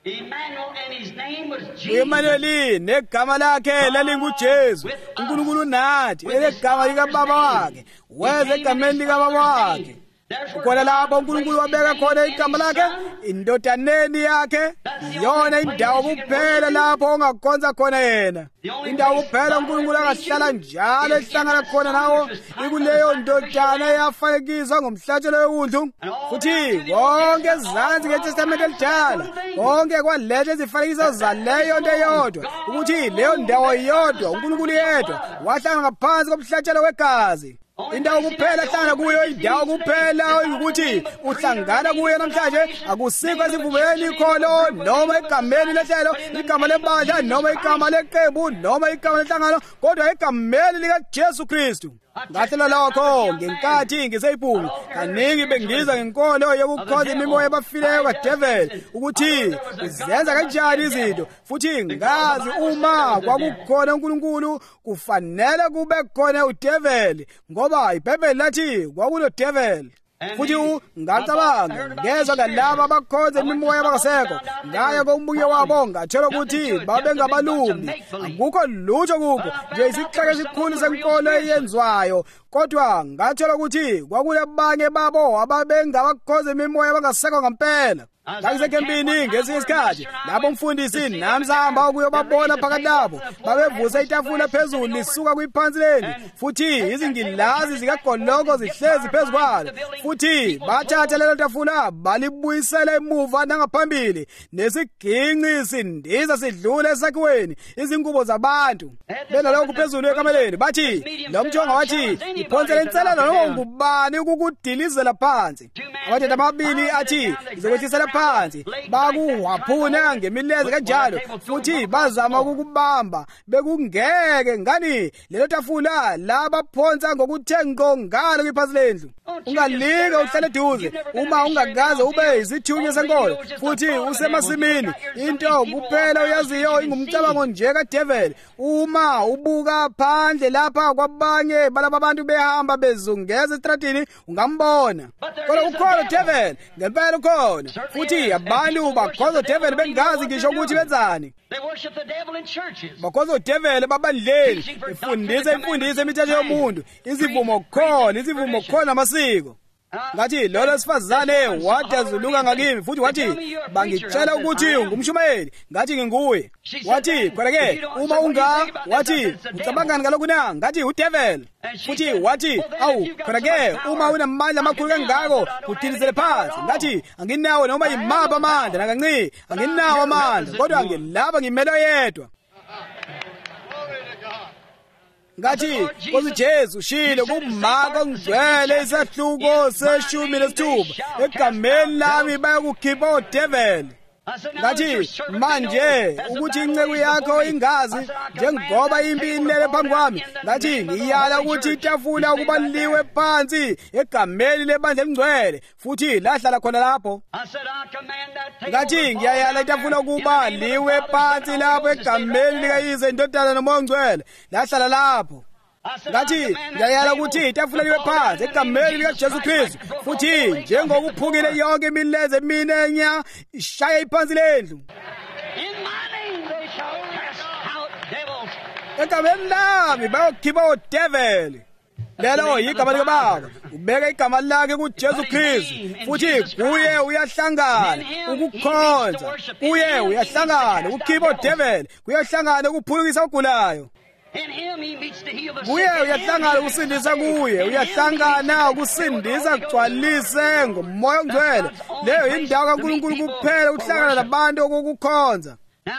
U-Emmanuel negama lakhe lalinguJesu uNkulunkulu nathi elegama likaBaba wakhe weze egameni likaBaba wakhe. Khona lapho uNkulunkulu wabeka khona igama lakhe indodaneni yakhe yona indawo kuphela lapho ongakhonza khona yena. Indawo kuphela uNkulunkulu akahlala njalo ehlangana khona nawo ikuleyo ndodana eyafanekiswa ngomhlatshelo wewundlu. Futhi konke ezansi ngeTestamente elidala konke kwaletha izifanekiso zaleyo nto eyodwa ukuthi leyo ndawo yodwa uNkulunkulu yedwa wahlala ngaphansi komhlatshelo wegazi. Indawo kuphela hlangana kuyo indawo kuphela ukuthi uhlangana kuyo namhlanje akusikho esivumeni ikholo noma egameni lehlelo igama lebandla noma igama leqembu noma igama lehlangano kodwa egameni likaJesu Kristu. Ngahlelo lokho ngenkathi ngiseyibhungu kaningi bengiza ngenkolo yokukhonza imimoya yabafileyo kaDevil ukuthi uzenza kanjani izinto futhi ngazi uma kwakukhona uNkulunkulu kufanele kube khona uDevil ngoba iBhayibheli lathi kwakunoDevil. Futhi ngacabanga ngezwe ngalabo abakhonza imimoya abangasekho ngaya komunye wabo ngathola ukuthi babengabalumbi akukho lutho kubo nje isixeke esikhulu senkolo eyenzwayo kodwa ngathola ukuthi kwakulabanye babo ababengabakhonza imimoya abangasekho ngempela. Ngayisekempini ngesinye isikhathi lapho umfundisi nami sahamba ukuyobabona phakathi labo babevusa itafula phezulu lisuka kwiphansi leli futhi izingilazi zikagoloko zihlezi phezu kwalo futhi bathatha lelo tafula balibuyisela emuva nangaphambili nesiginci sindiza sidlule esakhiweni izingubo zabantu belalokhu phezulu ekameleni bathi lo mthonga wathi iphonsele inselelo noma ngubani ukukudilizela phansi. Amadoda amabili athi izokwehlisela phansi bakuwaphuna ngemileze kanjalo futhi bazama ukukubamba bekungeke ngani lelo tafula labaphonsa ngokuthe ngqo ngalo kwiphansi lendlu. Ungalika uhlale eduze uma ungakaze ube isithunywa senkolo futhi usemasimini into kuphela uyaziyo ingumcabango nje kaDevil. Uma ubuka phandle lapha kwabanye balabo abantu behamba bezungeza estradini ungambona kodwa ukhona uDevil ngempela ukhona futhi abantu bakhonza uDevil bengazi ngisho ukuthi benzani. Bakhonza uDevil babandleni befundisa imfundiso emithetho yomuntu izivumo khona amasiko. Ngathi lolo sifazane wadazuluka ngakimi futhi wathi bangitshela ukuthi ungumshumayeli ngathi nginguye. Wathi kodwa-ke uma wathi ucabangani ngalokhu na ngathi uDevil futhi wathi awu kodwa-ke uma unamandla amakhulu kangako kudilizele phansi ngathi anginawo noma yimaphi amandla nakancane anginawo amandla kodwa ngilapha ngimele yedwa. Ngathi uJesu ushilo kuMarko ngcwele isahluko seshumi nesithupha egameni lami bayakukhipha uDevil. Ngathi manje ukuthi inceku yakho ingazi njengoba impi inele phambi kwami ngathi ngiyala ukuthi itafula ukuba liwe phansi egameni lebandla elingcwele futhi lahlala khona lapho. Ngathi ngiyayala itafula ukuba liwe phansi lapho egameni likayise indodana nomoya ongcwele lahlala lapho. Ngathi ngiyayala ukuthi itafula liwe phansi egameni likaJesu Kristu futhi njengokuphukile yonke imileze eminenya ishaya iphansi lendlu. Egameni lami bayokhipha uDevil. Lelo igama likaBaba ubeka igama lakhe kuJesu Kristu futhi kuye uyahlangana ukukhonza kuye uyahlangana ukukhipha uDevil kuyahlangana ukuphukisa ogulayo. kuye uyahlangana ukusindisa kuye, uyahlangana ukusindisa kugcwalise ngomoya ongcwele. Leyo indawo kaNkulunkulu kuphela ukuhlangana nabantu okukhonza.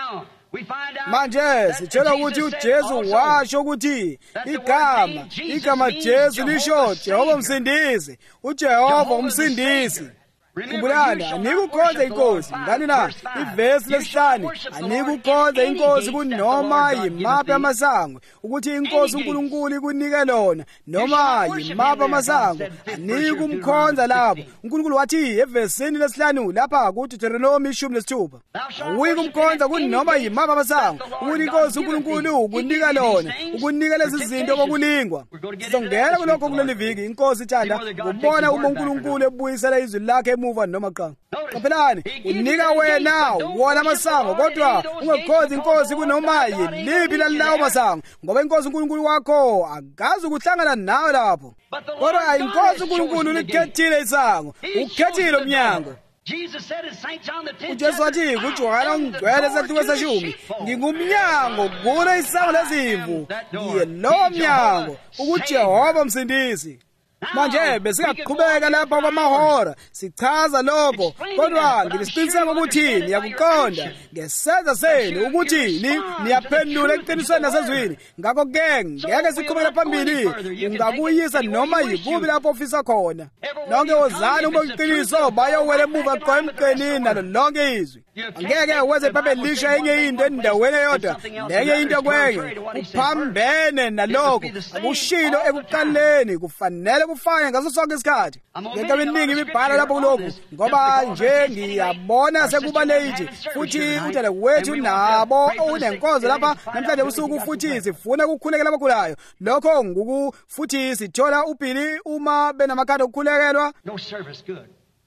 Manje sitshela ukuthi uJesu washo ukuthi igama Jesu lisho Jehova umsindisi, uJehova umsindisi. Kumbulani, anikukhonza inkosi. Ngani na? Ivesi lesihlanu, anikukhonza inkosi kunoma yimaphi amasango. Ukuthi inkosi uNkulunkulu ikunike lona noma yimaphi amasango, anikumkhonza lapho. uNkulunkulu wathi evesini lesihlanu lapha kuthi Deuteronomy 16, awuyikumkhonza kunoma yimaphi amasango. Ukuthi inkosi uNkulunkulu ukunika lona, ukunika lezi zinto kokulingwa. Sizongena kulokho kuleli viki. Inkosi ithanda ukubona uma uNkulunkulu ebuyisela izwi lakhe emuva noma qha. Qaphelani, unika wena wona amasango, kodwa ungakhonzi inkosi kunoma yiliphi lalawo masango, ngoba inkosi uNkulunkulu wakho akazi ukuhlangana nawe lapho. Kodwa inkosi uNkulunkulu likhethile isango, ukhethile umnyango. uJesu wathi kuJohana ongcwele esahluko seshumi, ngingumnyango kulo isango lezimvu, ngiye lowo mnyango, ukuJehova umsindisi. Manje besingaqhubeka lapha kwamahora sichaza lokho, kodwa ngilisiqiniseko ukuthi niyakuqonda ngesenzo senu ukuthi niyaphendula eqinisweni nasezwini. Ngakho-ke ngeke siqhubele phambili, ungakuyisa noma yikubi lapho ofisa khona. Lonke wozani uma uyiqiniso bayowela emuva qho emqenini nalo lonke izwi. Angeke wenze iBhayibheli lisho enye into endaweni eyodwa nenye into kwenye, uphambene nalokho. Akushilo ekuqaleni, kufanele kufanye ngaso sonke isikhathi. Ngeke eminingi imibhalo lapho kulokhu, ngoba nje ngiyabona sekuba late, futhi udala wethu nabo unenkonzo lapha namhlanje usuku, futhi sifuna ukukhulekela abakhulayo. Lokho nguku, futhi sithola uBhili uma benamakhadi okukhulekelwa. No service, good.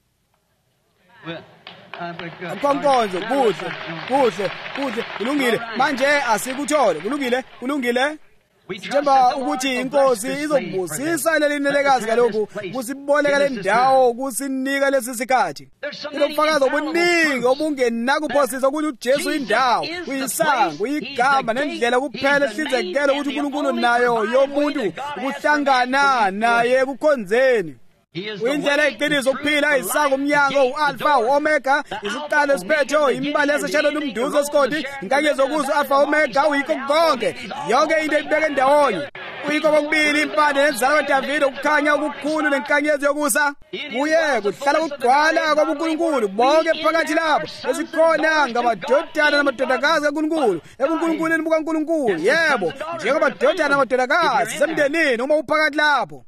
Well, Konkonzo kuhle kulungile. Manje asikuthole kulungile. Sithemba ukuthi inkosi izobusisa leli nelekazi kalokhu, kusiboleka le ndawo, kusinika lesi sikhathi. Kulobufakazi obuningi obungenakuphosisa ukuthi uJesu indawo, uyisango, uyigama nendlela kuphela ehlinzekela ukuthi uNkulunkulu nayo yomuntu ukuhlangana naye ekukhonzeni. Uyindlela eqiniso ukuphila, isango, umnyango, u-Alpha, u-Omega, isiqalo esiphetho, imbali eseshalo nomduzo esigodi, inkanyezi okuzwa, u-Alpha, Omega, uyikho konke, yonke into ibeke ndawonye. Uyikho kokubili, impande nenzalo kaDavide, ukukhanya okukhulu nenkanyezi yokusa. Kuye kuhlala kugcwala kwabuNkulunkulu bonke phakathi lapho, esikhona ngamadodana namadodakazi kaNkulunkulu, ebuNkulunkulweni bukaNkulunkulu. Yebo, njengamadodana namadodakazi semndenini uma uphakathi lapho.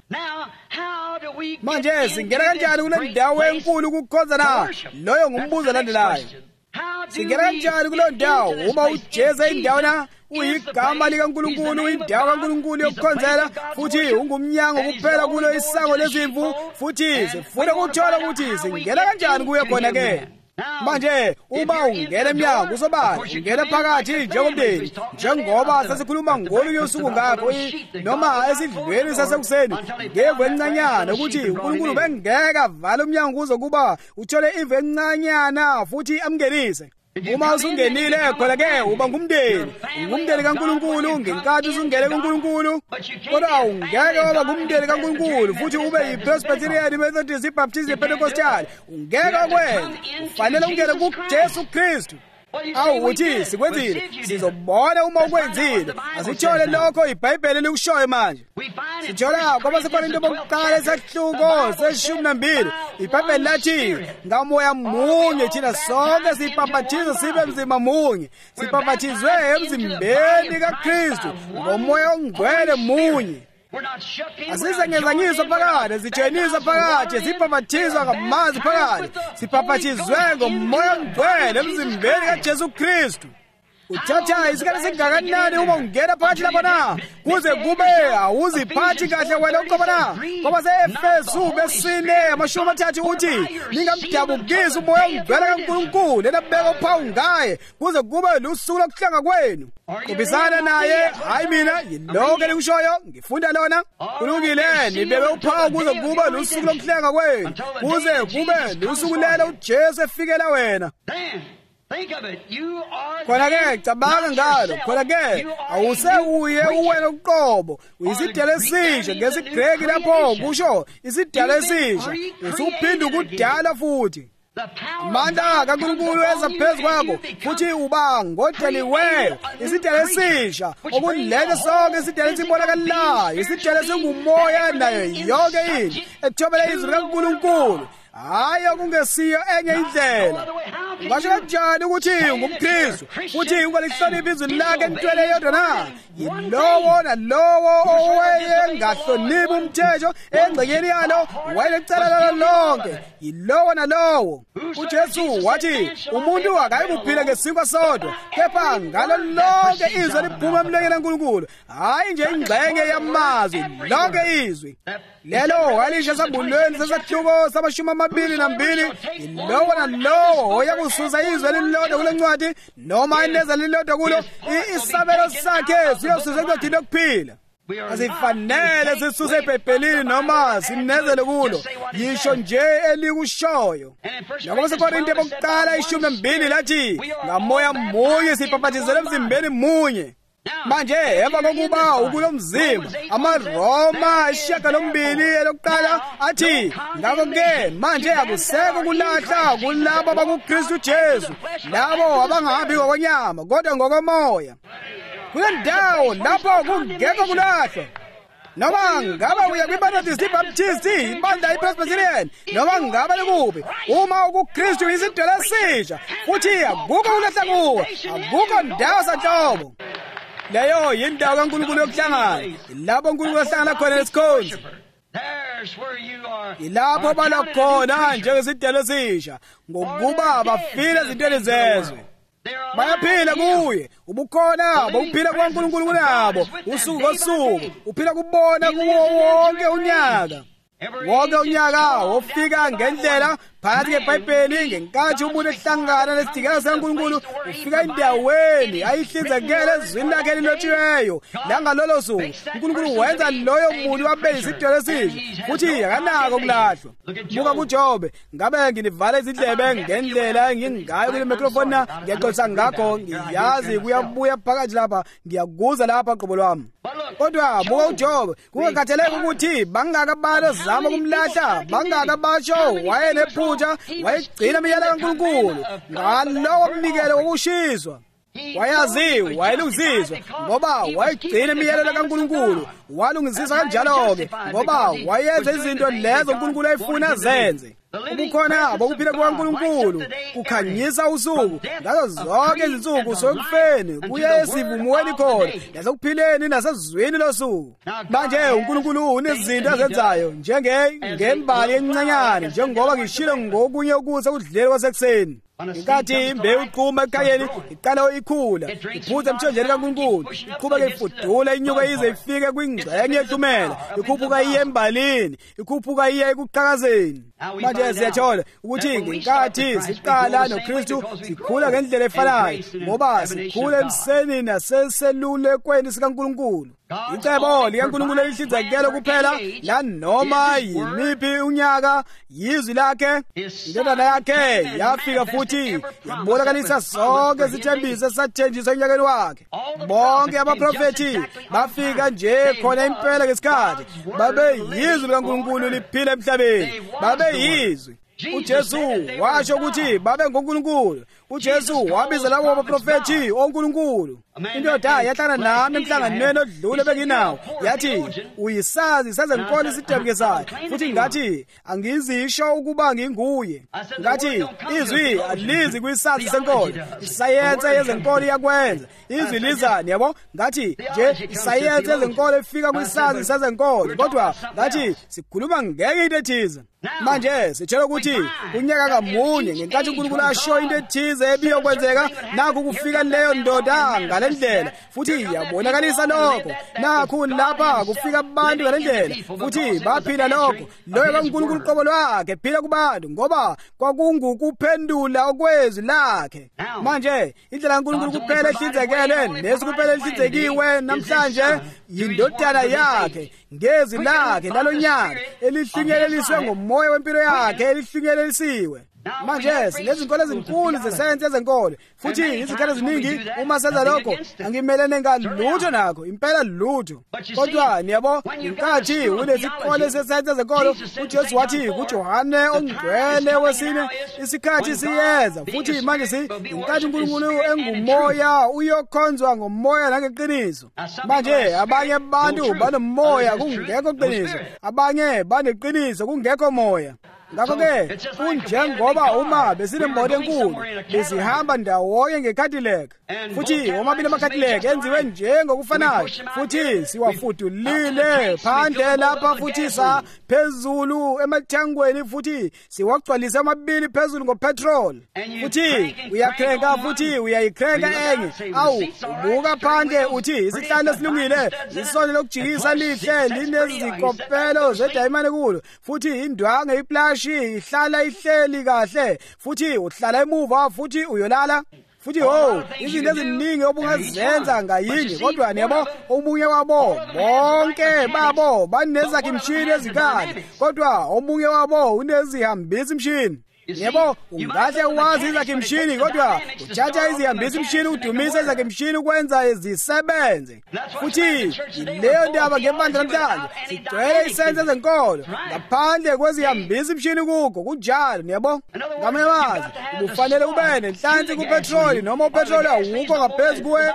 Manje singena kanjani kule ndawo enkulu ukukhonza na? Loyo ngumbuzo olandelayo. Singena kanjani kulo ndawo uma uJesu indawo na? Uyigama likaNkulunkulu, indawo kaNkulunkulu yokukhonzela, futhi ungumnyango kuphela kulo isango lezimvu, futhi sifuna ukuthola ukuthi singena kanjani kuye khona-ke. Manje uma ungena emnyango usobala, ungena phakathi njengomndeni, njengoba sasikhuluma ngolunye usuku ngakho, noma esidlweni sasekuseni ngevu encanyana, ukuthi uNkulunkulu bengeke avale umnyango kuze kuba uthole ivu encanyana futhi amngenise. Uma usungenile khona-ke uba ngumndeni kaNkulunkulu ngenkathi usungene kuNkulunkulu. Kodwa ungeke waba ngumndeni kaNkulunkulu futhi ube yi-Presbyterian, Methodist, iBaptist, iPentecostal. Ungeke wakwenza. Ufanele ungene kuJesu Kristu. Awukuthi sikwenzile, sizobona uma ukwenzile. Asithole lokho iBhayibheli likushoyo manje. Sithola kwabaseKorinte bokuqala esahluko se-12, iBhayibheli lathi ngamoya munye thina sonke sibhaphathizwe sibe mzimba munye, sibhaphathizwe emzimbeni kaKristu ngomoya ongcwele munye. Asizengezanyiswa phakathi, sithenisa phakathi, sibhaphathizwa ngamanzi phakathi, sibhaphathizwe ngomoya ongcwele emzimbeni kaJesu Kristu. Uthatha isikhathi singakanani uma ungena phakathi lapho na? Kuze kube awuziphathi kahle wena uqobo na? Ngoba se-Efesu 4:30 uthi ningamdabukisi umoya ongcwele kaNkulunkulu enabeka uphawu ngaye, kuze kube lusuku lokuhlanga kwenu. Kubisana naye, hayi mina, yilonke likushoyo, ngifunda lona. Kulungile, nibeke uphawu kuze kube lusuku lokuhlanga kwenu, kuze kube lusuku lelo uJesu efikela wena. khona-ke cabanga ngalo, khona-ke awusewuye uwena uqobo, uyisidalwa esisha ngesiGreki lapho kusho isidalwa esisha, usuphinde ukudala futhi. Amandla kaNkulunkulu eza phezu kwakho futhi uba ngodeliweyo, isidalwa esisha okulethe sonke isidalwa esibonakalelayo, isidalwa esingumoya nayo yonke into ethobela izwi likaNkulunkulu, hayi okungesiyo enye indlela. Ungasho kanjani ukuthi ungumKristu futhi ungalihloniphi izwi lakhe entweni eyodwa na? Yilowo nalowo owayengahloniphi umthetho engxenyeni yalo wayelecala lalo lonke, yilowo nalowo. UJesu wathi umuntu akayibuphile ngesinkwa sodwa, kepha ngalo lonke izwi liphuma emlonyeni kaNkulunkulu, hayi nje ingxenye yamazwi, lonke izwi. Lelo walisho esambulweni sesahluko sama-22, yilowo nalowo oyakususa izwi elilodwa kule ncwadi noma ineza lilodwa kulo, isabelo sakhe siyosusa encwadini yokuphila. Asifanele sisuse ebhayibhelini noma simnezele kulo, yisho nje elikushoyo. NakoSekorinte bokuqala 12 lathi ngamoya munye sibhaphathizela emzimbeni munye. Manje emva kokuba ukulo mzimba amaRoma 8 elokuqala athi ngakho-ke manje akusekho kulahla kulabo abakuKristu Jesu, labo abangahambi ngokwenyama kodwa ngokomoya. Kule ndawo lapho kungekho kulahlwa, noma ngaba uya kwiBaptist, iBaptist, ibandla iPresbyterian, noma ngaba likuphi, uma ukuKristu isidalwa esisha futhi akukho kulahla kuwo, akukho ndawo sanhlobo. Leyo yindawo kaNkulunkulu yokuhlangana, lapho uNkulunkulu ahlangana khona nesikhonzi. Ilapho bala khona njengesidalwa esisha, ngokuba bafile ezintweni zezwe. Bayaphila kuye, ubukhona bokuphila kwaNkulunkulu kunabo usuku ngosuku, uphila kubona kuwo wonke unyaka. Wonke unyaka ofika ngendlela phakathi kweBhayibheli ngenkathi umuntu ehlangana nesidikelo sikaNkulunkulu, ufika endaweni ayihlinzekele ezwini lakhe elilotshiweyo. Langalolo suku uNkulunkulu wenza loyo muntu wabe yisidalwa esisha futhi akanako ukulahlwa. Buka kuJobe, ngabe nginivala izindlebe ngendlela engingayo kule microphone na ngiyaxolisa ngakho, ngiyazi kuyabuya phakathi lapha, ngiyakuza lapha qobo lwami. Kodwa buka uJobe, kungakhathaleki ukuthi bangaka abantu zama kumlahla, bangaka basho wayenephutha, wayegcina imiyalelo kaNkulunkulu ngalowo mnikelo wokushiswa. Wayazi wayelungisiswa ngoba wayegcina imiyalelo kaNkulunkulu, walungisiswa kanjalo-ke ngoba wayenza izinto lezo uNkulunkulu ayefuna zenze. Ubukhona bokuphila kukaNkulunkulu kukhanyisa usuku ngazo zonke izinsuku sokufeni kuye esivumweni khona nasekuphileni nasezweni losuku. Manje uNkulunkulu unezinto azenzayo ngembali encanyane, njengoba ngishilo ngokunye ukuthi ekudleni kwasekuseni. Inkathi imbewu iqhuma ekhayeni iqala ikhula, iphutha emthonjeni kaNkulunkulu, iqhubeke ifudula inyuka ize ifike kwingxenye ehlumela, ikhuphuka iye embalini, ikhuphuka iye ekuqhakazeni. Manje siyathola ukuthi ngenkathi siqala noKristu sikhula ngendlela efanayo, ngoba sikhula emseni naseselulekweni sikaNkulunkulu. Icebo likaNkulunkulu elihlinzekela kuphela la noma yimiphi unyaka, yizwi lakhe. Indodana yakhe yafika futhi yabonakalisa sonke isithembiso esathenjiswa enyakeni wakhe. Bonke abaprofethi bafika nje khona impela ngesikhathi, babe yizwi likaNkulunkulu liphila emhlabeni, babe yizwi. uJesu washo ukuthi babe ngoNkulunkulu. uJesu wabiza labo abaprofethi oNkulunkulu. Indoda yahlangana nami emhlanganweni odlule benginawo yathi, uyisazi sezenkolo isitebukesayo, futhi ngathi angizisho ukuba nginguye. Ngathi izwi alizi kwisazi senkolo, isayense yezenkolo iyakwenza. Izwi lizani yabo? Ngathi nje isayense yezenkolo ifika kwisazi sezenkolo, kodwa ngathi sikhuluma ngeke into ethize. Manje sitshela ukuthi unyaka ngamunye ngenkathi uNkulunkulu asho into ethize ebiyokwenzeka, nakho kufika leyo ndoda ngale ndlela, futhi yabonakalisa lokho. Nakho lapha kufika abantu ngale ndlela, futhi baphila lokho. Loyo kaNkulunkulu qobo lwakhe phila kubantu, ngoba kwakungukuphendula okwezwi lakhe. Manje indlela kaNkulunkulu kuphela ehlinzekele nesikuphela ehlinzekiwe namhlanje yindodana yakhe, ngezwi lakhe lalonyaka elihlinyeleliswe ngomoya wempilo yakhe elihlinyelelisiwe. manje sinezinkolo ezinkulu zesayensi yezenkolo futhi izikhala eziningi uma senza lokho angimelene ngalutho nakho impela lutho kodwa niyabo inkathi unesikole sesayensi yezenkolo uJesu wathi kuJohane ongcwele wesine isikhathi siyeza futhi manje inkathi uNkulunkulu engumoya uyokhonzwa ngomoya nangeqiniso manje abanye abantu banomoya kungekho qiniso abanye baneqiniso kungekho moya ngakho-ke kunjengoba uma besinemoto enkulu besihamba ndawonye ngeCadillac futhi omabili amaCadillac enziwe njengokufanayo futhi siwafudulile phandle lapha futhi phezulu emathangweni futhi siwagcwalise amabili phezulu ngopetrol futhi uyakrenka futhi uyayikrenka enye awu ubuka phandle uthi isihlalo esilungile isone lokujikisa lihle linezikopelo zedayimane kulo futhi indwangu iplash ihlala ihleli kahle futhi uhlala emuva futhi uyolala futhi izinto eziningi obungazenza ngayinye kodwa niyabo omunye wabo bonke babo banezakimshini ezikade kodwa omunye wabo unezihambisa imshini yebo ungahle wazi izakimshini kodwa uthatha izihambisa imshini udumise izakimshini ukwenza zisebenze futhi leyo ndaba ngebandla namhlanje sigcwele isenzo ezenkolo ngaphandle kwezihambisa imshini kuko kunjalo niyabo ngamamazi ubufanele ube nenhlanzi kupetroli noma upetroli awukho ngaphezu kuwe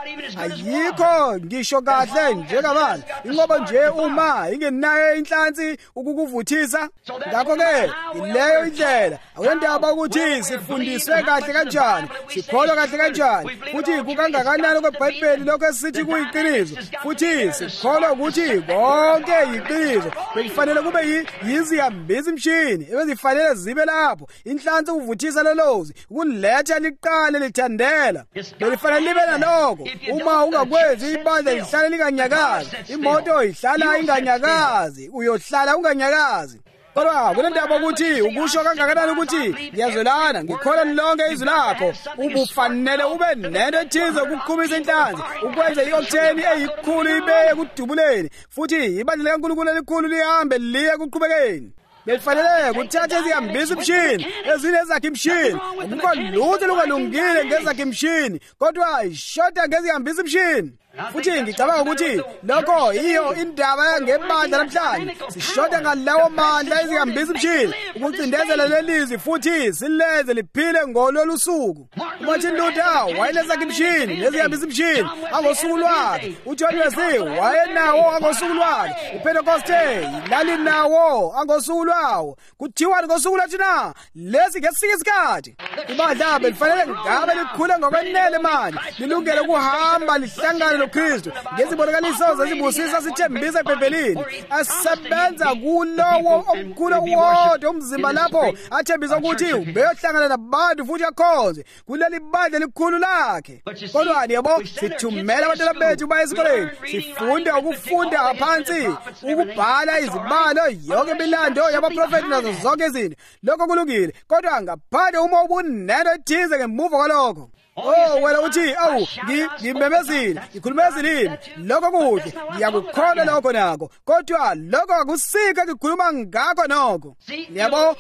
ayikho ngisho kahle njengabantu ingoba nje uma ingenayo inhlanzi ukukuvuthisa ngakho-ke ileyo indlela ndaba ukuthi sifundiswe kahle kanjani sikholwa kahle kanjani futhi kukangakanani kweBhayibheli lokho esithi kuyiqiniso futhi sikholwa ukuthi konke yiqiniso bekufanele kube yizihambisa imshini ebezifanele zibe lapho inhlanzi ukuvuthisa lolozi ukuletha liqale lithandela belifanele libe nalokho uma ungakwenzi ibandla lihlale linganyakazi imoto ihlala inganyakazi uyohlala unganyakazi kodwa kunendaba ukuthi ukusho kangakanani ukuthi ngiyazwelana ngikholwa nilonke izwi lakho ubufanele ube nento ethize ukuqhubisa inhlanzi ukwenza i-octane eyikhulu ibeye kudubuleni futhi ibandla likaNkulunkulu elikhulu lihambe liye kuqhubekeni bekufanele kuthathe izihambisa imshini ezinezakimshini akukho lutho lungalungile ngezakimshini kodwa ishoda ngezihambisa imshini futhi ngicabanga ukuthi lokho iyo indaba yangebandla namhlanje sishoda ngalawo mandla ezihambisa imshini ukucindezela lelizwi futhi silenze liphile ngololu suku uMartin Luther wayenezakimshini nezihambisa imshini angosuku lwakhe uJohn Wesley wayenawo angosuku lwakhe uPentecoste lalinawo angosuku lwawo kuthiwa ngosuku lwathi na lesi ngesike isikhathi ibandla belifanele ngabe likhule ngokwenele manje lilungele ukuhamba lihlangane noKristu ngezibonakaliso zezibusisa sithembisa eBhayibhelini asebenza kulowo omkhulu wodwa umzimba lapho athembisa ukuthi ubeyohlangana nabantu futhi akhonze kuleli bandla elikhulu lakhe kodwa yebo sithumela abantwana bethu baye esikoleni sifunda ukufunda phansi ukubhala izibalo yonke imilando yabaprofeti nazo zonke izinto lokho kulungile kodwa ngaphandle uma ubunento ethize ngemuva kwalokho wena uthi ngimemezile ngikhuluma ezilimi lokho kuhle ngiyakukholwa lokho nako kodwa lokho akusika ngikhuluma ngakho nokho yabo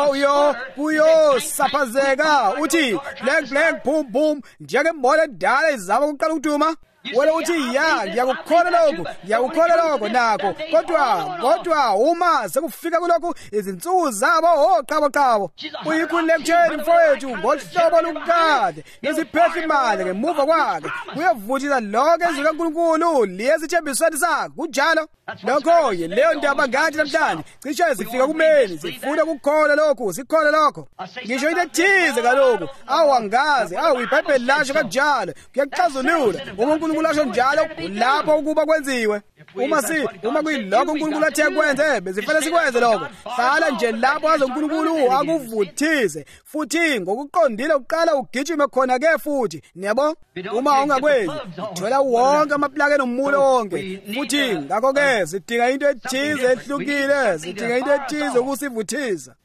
uyo saphazeka uthi blank boom boom njengembola edala izama ukuqala ukuduma wena uthi ngiyakukholwa lokho nako kodwa uma sekufika kulokhu izinsuku zabo oqabo uyikhulektheni mfowethu ngohlobo lukade neziphehla imali ngemuva kwakhe uyavuthisa lonke izwi likaNkulunkulu liyesithembisweni sakhe kunjalo lokho leyo ndaba ngathi namhlanje cishe zifika kumeli sifuna ukukholwa lokhu sikholwe lokho ngisho into ethize kaloku awangazi iBhayibheli lasho kanjalo kuyaxazulula uNkulunkulu lasho njalo kulapho ukuba kwenziwe uma kuyilokho uNkulunkulu athe kwenze bezifanele sikwenze lokho hlala nje lapho aze uNkulunkulu akuvuthise futhi ngokuqondile uqala ugijime khona ke futhi niyabo uma ungakwenzi uthola wonke amaplaka enomulo wonke futhi ngakho-ke sidinga into ethize ehlukile sidinga into ethize ukusivuthisa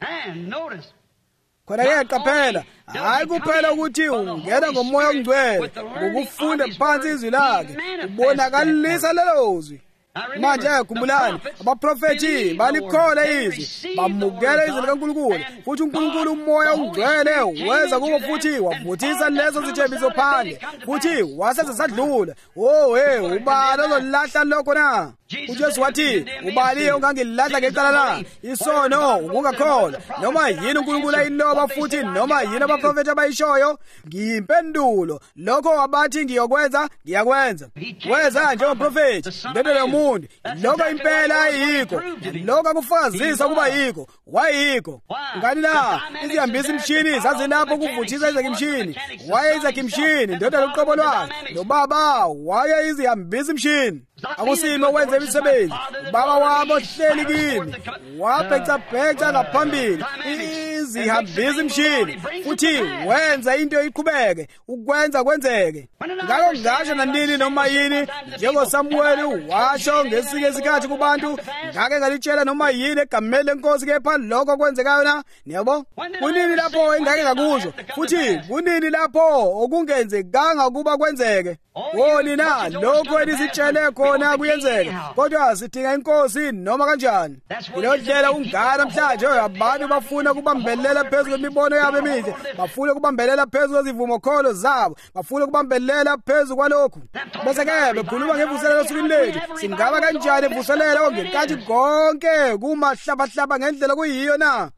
khona-ke qaphela hayi kuphela ukuthi ungena ngomoya ongcwele ngokufunda phansi izwi lakhe ubonakalisa lelo zwi manje khumbulani abaprofethi balikhola izwi bamukela izwi likaNkulunkulu futhi uNkulunkulu umoya ongcwele weza kubo futhi wavuthisa lezo zithembiso phandle futhi wasesadlula ubani ozolahla lokho na uJesu wathi ubani ongangilahla ngecala la isono ukungakholwa noma yini uNkulunkulu ayiloba futhi noma yini abaprofethi abayishoyo ngiyimpendulo lokho wabathi ngiyokwenza ngiyakwenza weza njengomprofethi ndodana yomuntu lokho impela ayikho lokho akufakazisa kuba yikho wayikho ngani la izihambisa imshini zazilapho kuvuthisa izakimshini wayezakimshini ndodana loqobo lwakhe nobaba wayezihambisa imshini akusimo wenza imisebenzi baba wabo hleli kini wabhecabheca ngaphambili izihambisa imshini futhi wenza into iqhubeke ukwenza kwenzeke ngalo ngasho nanini noma yini njengoSamuel washo ngesinye isikhathi kubantu ngake ngalitshela noma yini egameni lenkosi kepha lokho kwenzekayo na niyabo kunini lapho engake ngakusho futhi kunini lapho okungenzekanga kuba kwenzeke nina lokho enisitshele khona kuyenzeka kodwa sidinga inkosi noma kanjani kuleyo ndlela ungana namhlanje abantu bafuna kubambelela phezulu kwemibono yabo emihle bafuna kubambelela phezulu kwezivumo kholo zabo bafuna kubambelela phezulu kwalokho bese ke bekhuluma ngevuselelo osukwini lethu singaba kanjani ivuselelo ongenkathi konke kumahlabahlaba ngendlela kuyiyo na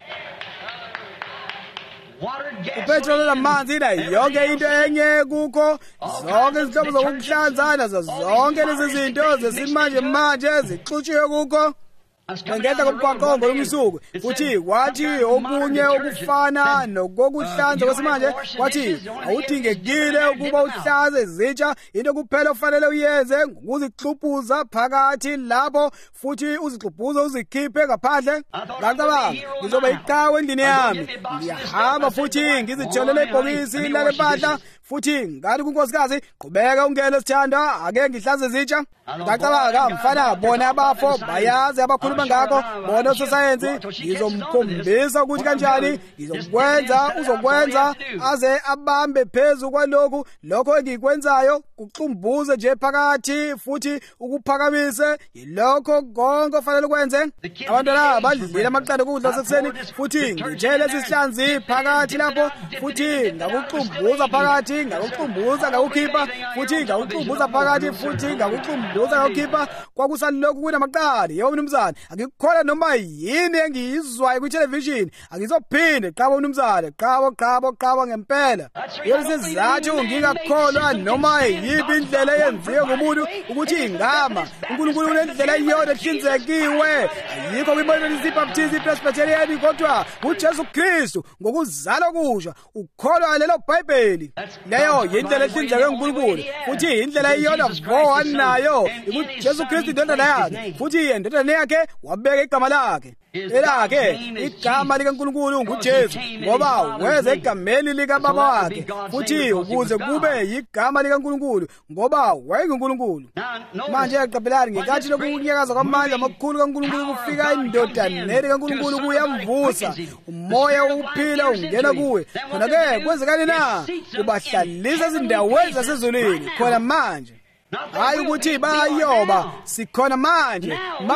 upetrol namanzi na yonke into enye kukho zonke izinhlobo zokuhlanza nazo zonke lezi zinto zesimanje manje zixutshiwe kukho ngengeza komgwaqongo yomsuku futhi wathi okunye okufana nokokuhlanza kwesimanje wathi awudingekile ukuba uhlanze izitsha into kuphela ofanele uyenze ukuzixubuza phakathi lapho futhi uzixubuze uzikhiphe ngaphandle ngicabanga ngizoba iqhawe endlini yami ngiyahamba futhi ngizitholele ibhokisi lale mpahla futhi ngathi kunkosikazi qhubeka ungene sithanda ake ngihlanze izitsha ngicabanga mfana bona abafo bayazi abakhuluma ngakho bona ososayensi ngizomkhombisa ukuthi kanjani ngizokwenza uzokwenza aze abambe phezulu kwalokho lokho engikwenzayo kuxumbuze nje phakathi futhi ukuphakamise yilokho konke ofanele ukwenze abantwana badlile amaqanda kudla sekuseni futhi ngitshele isihlanzi phakathi lapho futhi ngakuxumbuza phakathi ngakuxumbuza ngakukhipha futhi ngakuxumbuza phakathi futhi ngakuxumbuza ngakukhipha kwakusalokhu kunamaqanda yebo mnumzane akukhola noma yini engiyizwayo ku-television akizophinde qaba mnumzane qaba ngempela yesizathu ngingakholwa noma yipi indlela eyenziwe ngomuntu ukuthi ingama uNkulunkulu unendlela iyodwa ehlinzekiwe ayikho kwiMethodist Baptist Presbyterian kodwa uJesu Kristu ngokuzalwa okusha ukholwa lelo Bhayibheli leyo yindlela ehlinzekwe nguNkulunkulu futhi indlela iyodwa vo nayo uJesu Kristu indodana yakhe futhi indodana yakhe wabeka igama lakhe elake igama likaNkulunkulu nguJesu ngoba weza igameni likaBaba wakhe futhi ukuze kube igama likaNkulunkulu ngoba wayenguNkulunkulu manje yaqabelani ngekathi lokunyakaza kwamandla amakhulu kaNkulunkulu kufika indodaneni kaNkulunkulu kuyamvusa umoya wokuphila ungena kuwe khona ke kwenzekani na kubahlalisa ezindaweni zasezulwini khona manje hayi ukuthi bayoba sikhona manje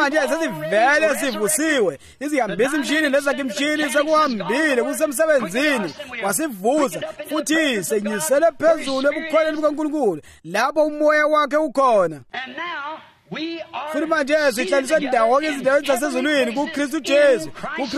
sesivele sivusiwe izihambisa imshini lezakimshini sekuhambile kusemsebenzini wasivuza futhi senyisele phezulu ebukholeni bukaNkulunkulu lapho umoya wakhe ukhona futhi manje sihlaliswe ndawonye ezindaweni zasezulwini kuKristu Jesu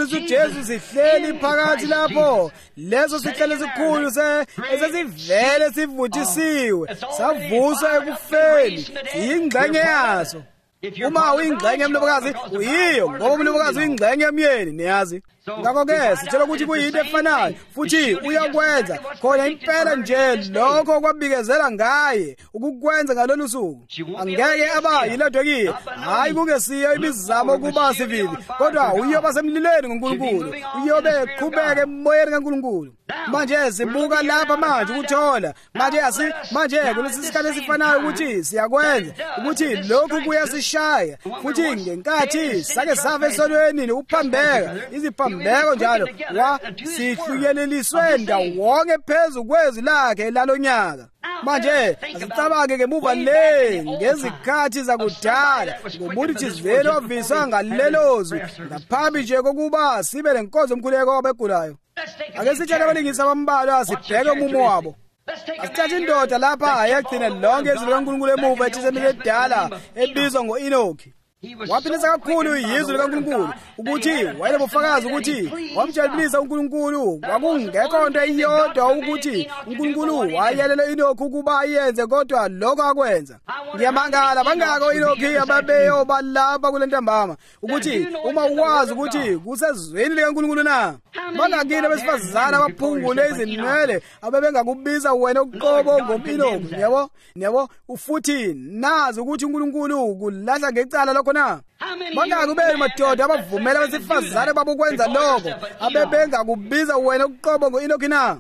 sihleli phakathi lapho leso sihlalo esikhulu esesivele sivuthisiwe savuswa ekufeni siyingxenye yaso uma uyingxenye mlobokazi uyiyo ngoba umlobokazi uyingxenye emyeni niyazi ngakho-ke sitshela ukuthi kuyinto efanayo futhi uyakwenza khona impela nje lokho okwabikezela ngaye ukukwenza ngalolu suku angeke aba yilodwa kiye hayi kungesiyo imizamo ukuba sivili kodwa uyoba semlilweni ngoNkulunkulu uyobe eqhubeke emoyeni kaNkulunkulu manje sibuka lapha manje ukuthola manje kulesi sikhathi esifanayo ukuthi siyakwenza ukuthi lokhu kuyasishaya futhi ngenkathi sake save esonweni ukuphambeka iziphambeko njalo sihluyeleliswe ndawonye phezu kwezwi lakhe lalonyaka manje asicabange ngemuva le ngezikhathi zakudala ngomuntu thizeni oviswa ngalelozwi ngaphambi nje kokuba sibe lenkonzo omkhuleko wabegulayo. Ake sitshele abalingisi abambalwa sibheke umumo wabo. Asithathe indoda lapha ayagcina lonke izwi likaNkulunkulu emuva ethizeni edala ebizwa ngo-Enoki. Waphilisa kakhulu izwi likaNkulunkulu ukuthi wayelobufakazi ukuthi wamjabulisa uNkulunkulu. Kwakungekho nto eyodwa ukuthi uNkulunkulu wayelela Enoki ukuba ayenze, kodwa lokho akwenza. Ngiyamangala bangako Enoki ababeyoba lapha kule ntambama ukuthi uma ukwazi ukuthi kusezweni likaNkulunkulu na. Bangakini abesifazana abaphungule izinwele abebengakubiza wena uqobo ngomPenoki. Yebo futhi nazi ukuthi uNkulunkulu kulahla ngecala lokho na. Bangaki ube madoda abavumela abesifazane babukwenza lokho abebengakubiza wena uqobo ngoEnoki na.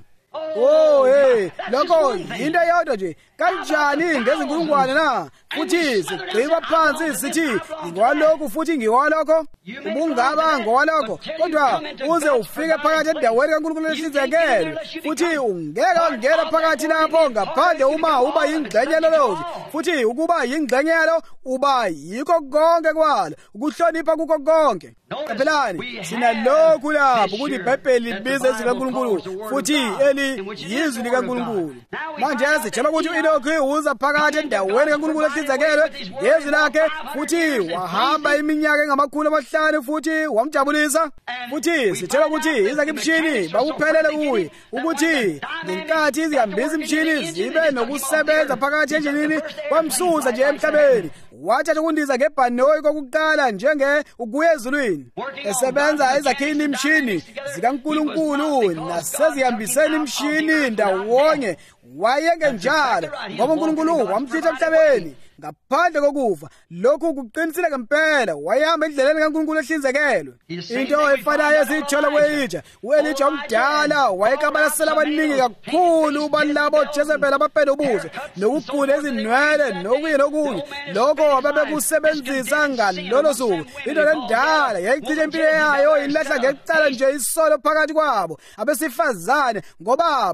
Lokho yinto eyodwa nje. Kanjani ngezinkulungwane na? Futhi sigqiba phansi sithi ngowalokho futhi ngiwalokho. Ubungaba ngowalokho, kodwa uze ufike phakathi endaweni kaNkulunkulu ehlinzekelwe. Futhi ungeke wangena phakathi lapho ngaphandle uma uba yingxenye yalolozi. Futhi ukuba yingxenye yalo uba yikho konke kwalo, ukuhlonipha kukho konke. Qaphelani, sinalokhu lapho ukuthi iBhayibheli libiza izwi likaNkulunkulu futhi eli yizwi likaNkulunkulu. Manje sitshela ukuthi uEnoki uza phakathi endaweni kaNkulunkulu ehlinzekelwe ngezwi lakhe, futhi wahamba iminyaka engamakhulu amahlanu futhi wamjabulisa. Futhi sitshela ukuthi izakimshini bakuphelele kuye ukuthi ngenkathi izihambisa imshini zibe nokusebenza phakathi enjinini kwamsusa nje emhlabeni. Wathatha ukundiza ngebhanoyi kokuqala njenge ukuya ezulwini, esebenza ezakhini imshini zikaNkulunkulu nasezihambiseni imshini ndawonye. Wayengenjalo ngoba uNkulunkulu wamhlitha emhlabeni ngaphandle kokufa. Lokhu kuqinisile ngempela, wayehamba endleleni kaNkulunkulu ehlinzekelwe. Into efanayo esiyithola kwe-Elija. U-Elija omdala wayekabalasela abaningi kakhulu balabo Jezebeli abapenda ubuso nokugula ezinwele nokunye. Lokho ababekusebenzisa ngalolo suku. Indoda endala yayichitha impilo yayo ilahla ngecala nje isolo phakathi kwabo abesifazane ngoba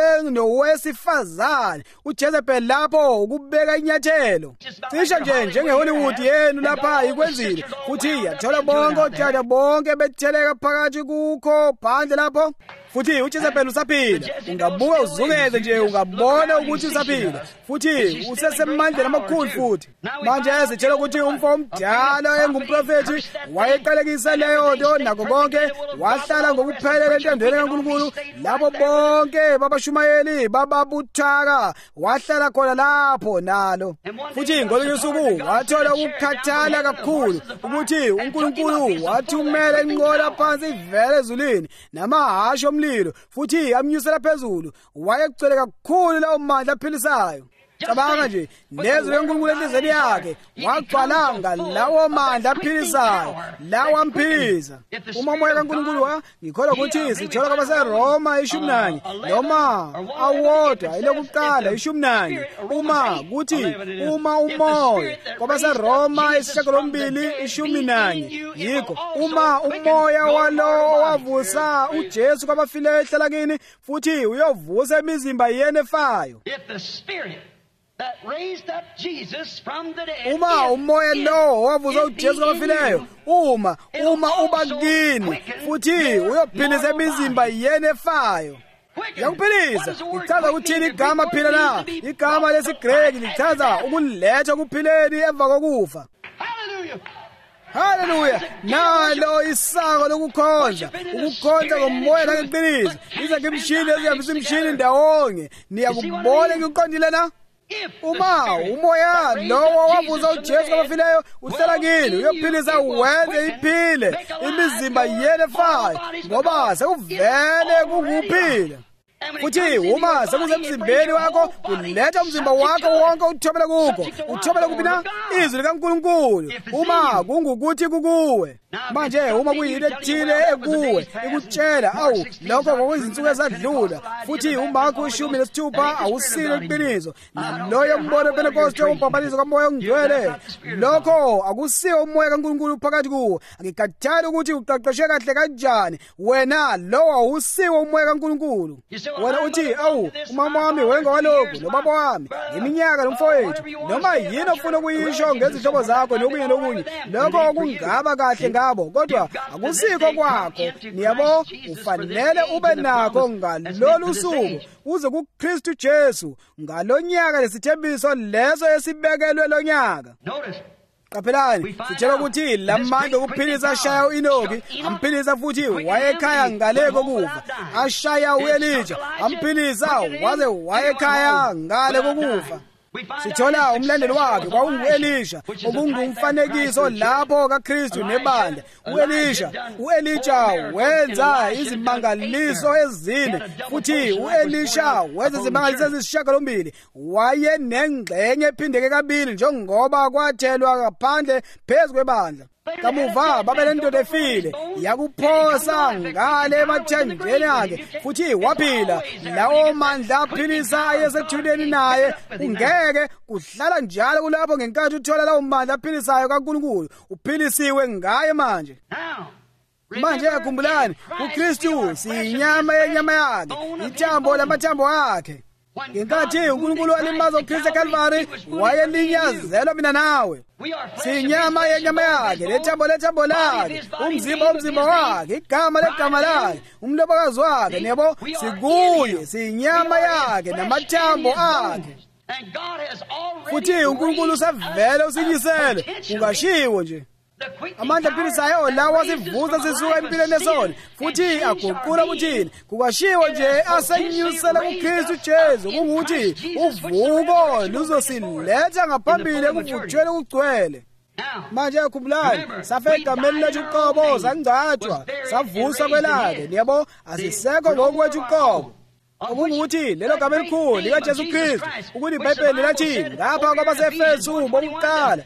babenowesifazane. uJezebeli lapho ukubeka inyathelo cishe nje njengeHollywood yenu lapha ikwenzile. Futhi yathola bonke otshada bonke betheleka phakathi kukho phandle lapho. Futhi uJezebeli usaphila. Ungabuka uzungeze nje ungabona ukuthi usaphila. Futhi usesemandleni amakhulu futhi. Manje sitshela ukuthi umfo omdala engumprofethi wayeqalekisa leyo nto nakho konke. Wahlala ngokuphelele entandweni kaNkulunkulu lapho bonke babashumayeli bababuthaka. Wahlala khona lapho nalo. Futhi ngolunye usuku wathola ukukhathala kakhulu ukuthi uNkulunkulu wathumela inqola phansi ivele ezulwini namahashe omlilo futhi amnyusela phezulu. Wayegcwele kakhulu lawo mandla aphilisayo. Cabanga nje nezwi likaNkulunkulu enhliziyweni yakhe wagcwalanga lawo mandla aphilisayo lawo amphilisa. Uma umoya kaNkulunkulu ngikholwa ukuthi sithola kwabaseRoma 11 noma awodwa elokuqala 11. Uma umoya kwabaseRoma 8:11 yikho uma umoya walo wavusa uJesu kwabafileyo ehlala kini futhi uyovusa imizimba yenu efayo. Uma umoya lo wavusa uJesu kwabafileyo uma uba kini futhi uyophilisa imizimba yenu efayo. Yakuphilisa ichaza ukuthini igama phila na? Igama lesiGreki lichaza ukuletha ukuphileni emva kokufa. Hallelujah. Nalo isako lokukhonza ngomoya nangeqiniso. Izakimshini ezihambisa imshini ndawonye. Niyakubona ngikuqondile na? Uma umoya lowo wavusa uJesu kwabafileyo uhlala kini uyophilisa wenze iphile imizimba yenu efayo ngoba sekuvele kunguphila. Futhi uma sekusemzimbeni wakho kuletha umzimba wakho wonke uthobela kukho. Uthobela kuphi na? Izwi likaNkulunkulu. Uma kungukuthi kukuwe. Manje uma kuyinto ethile ekuwe ikutshela lokho ngokwezinsuku ezadlula futhi uMakho 16 awusile iqiniso naloyo mbono Pentecost umbhabhalizo kaMoya oNgcwele. Lokho akusiyo umoya kaNkulunkulu phakathi kuwo. Angikhathali ukuthi uqeqeshe kahle kanjani wena lo awusiwo umoya kaNkulunkulu. wena uthi awu umama wami wengowalokhu nobaba wami ngeminyaka nomfowethu noma yini ofuna ukuyisho ngezihlobo zakho nokunye nokunye lokho kungaba kahle ngabo kodwa akusikho kwakho niyabo ufanele ube nakho ngalolu suku uze kuKristu Jesu ngalonyaka lesithembiso leso esibekelwe lonyaka. Qaphelani sitshela ukuthi lamandla okuphilisa ashaya uEnoki amphilisa futhi wayekhaya ngale kokufa, ashaya uElija amphilisa waze wayekhaya ngale kokufa. Sithola umlandeli wakhe kwakungu-Elisha okungumfanekiso lapho kaKristu nebandla. U-Elija wenza izimangaliso ezine futhi u-Elisha wenza izimangaliso ezisishiyagalombili. Wayenengxenye ephindeke kabili njengoba kwathelwa ngaphandle phezu kwebandla. Kamuva babelendoda efile yakuphosa ngale emathenjeni akhe futhi waphila. Lawo mandla aphilisa ayesethuleni naye ungeke kuhlala njalo kulapho ngenkathi uthola lawo mandla aphilisayo kaNkulunkulu uphilisiwe ngaye manje. Manje yakhumbulani uKristu siyinyama yenyama yakhe, ithambo lamathambo akhe. Ngenkathi uNkulunkulu alimaza uKristu eKalvari wayelinyazelwa mina nawe. Sinyama yenyama yakhe, lethambo lakhe, umzimba wakhe, igama legama lakhe, umlobokazi wakhe, nebo sikuye, sinyama yakhe namathambo akhe. Futhi uNkulunkulu usevele usinyisele, kungashiwo nje. Amandla aphilisayo lawa sivuza sisuka empilweni esona futhi aguqula ubuthini. Kungashiwo nje asenyusela kuKristu Jesu kungukuthi uvuko luzosiletha ngaphambili ekuvuthweni kugcwele. Manje yakhumbulani safe egameni lethu uqobo sangcatshwa savuswa kwelakhe niyabo asisekho ngokwethu uqobo. Okungukuthi lelo gama elikhulu likaJesu Kristu ukuthi iBhayibheli lathi ngapha kwabaseFesu bokuqala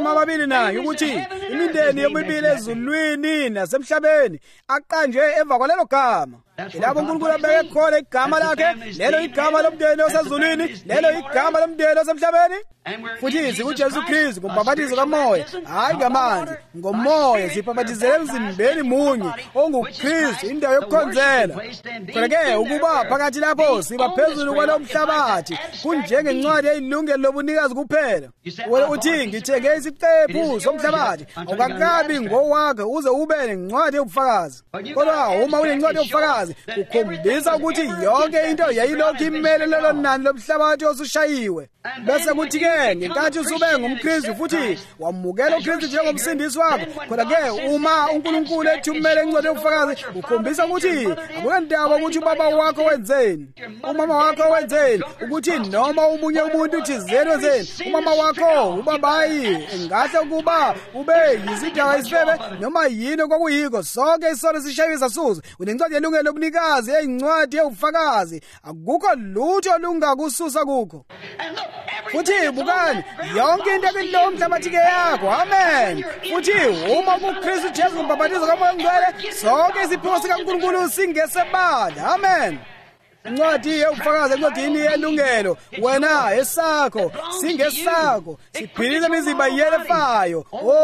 21 ukuthi imindeni yomibili ezulwini nasemhlabeni aqanje emva kwalelo gama. Ilapho uNkulunkulu abeke khona igama lakhe, lelo igama lomndeni osezulwini, lelo igama lomndeni osemhlabeni. Futhi sikuJesu Kristu ngombhaphathizo kamoya, hayi ngamanzi, ngomoya sibhaphathizele emzimbeni munye onguKristu indawo yokukhonzela. Kodwa-ke ukuba phakathi lapho siba phezulu kwalo mhlabathi kunjengencwadi eyilungelo lobunikazi kuphela. Wena uthi ngithenge isiqephu somhlabathi awukakabi ngowakhe uze ube nencwadi yobufakazi. Kodwa uma unencwadi yobufakazi kukhombisa ukuthi yonke into yayilokhu imele lelo nani lomhlabathi osushayiwe. Bese kuthi-ke ngenkathi usube ngumKristu futhi wamukela uKristu njengomsindisi wakho, kodwa-ke uma uNkulunkulu ethumele incwadi yobufakazi ukhombisa ukuthi akunandaba ukuthi ubaba wakho wenzeni, umama wakho wenzeni, ukuthi noma umunye umuntu thizeni wenzeni, umama wakho ubabayi engahle ukuba ube yizidakwa isifebe noma yini okwakuyikho, sonke isono sishayisa suze unencwadi yelungelo lobunikazi eyincwadi yobufakazi, akukho lutho lungakususa kukho. Futhi bukani yonke intoekulo mhlabathi ke yakho. Amen. Futhi uma kuKristu Jesu ngombhaphathizo kaMoya oNgcwele sonke isiphiwo sikaNkulunkulu singesebandla. Amen. Incwadi yobufakazi encwadini yelungelo wena esakho singesakho siphilile imizimba yelefayo.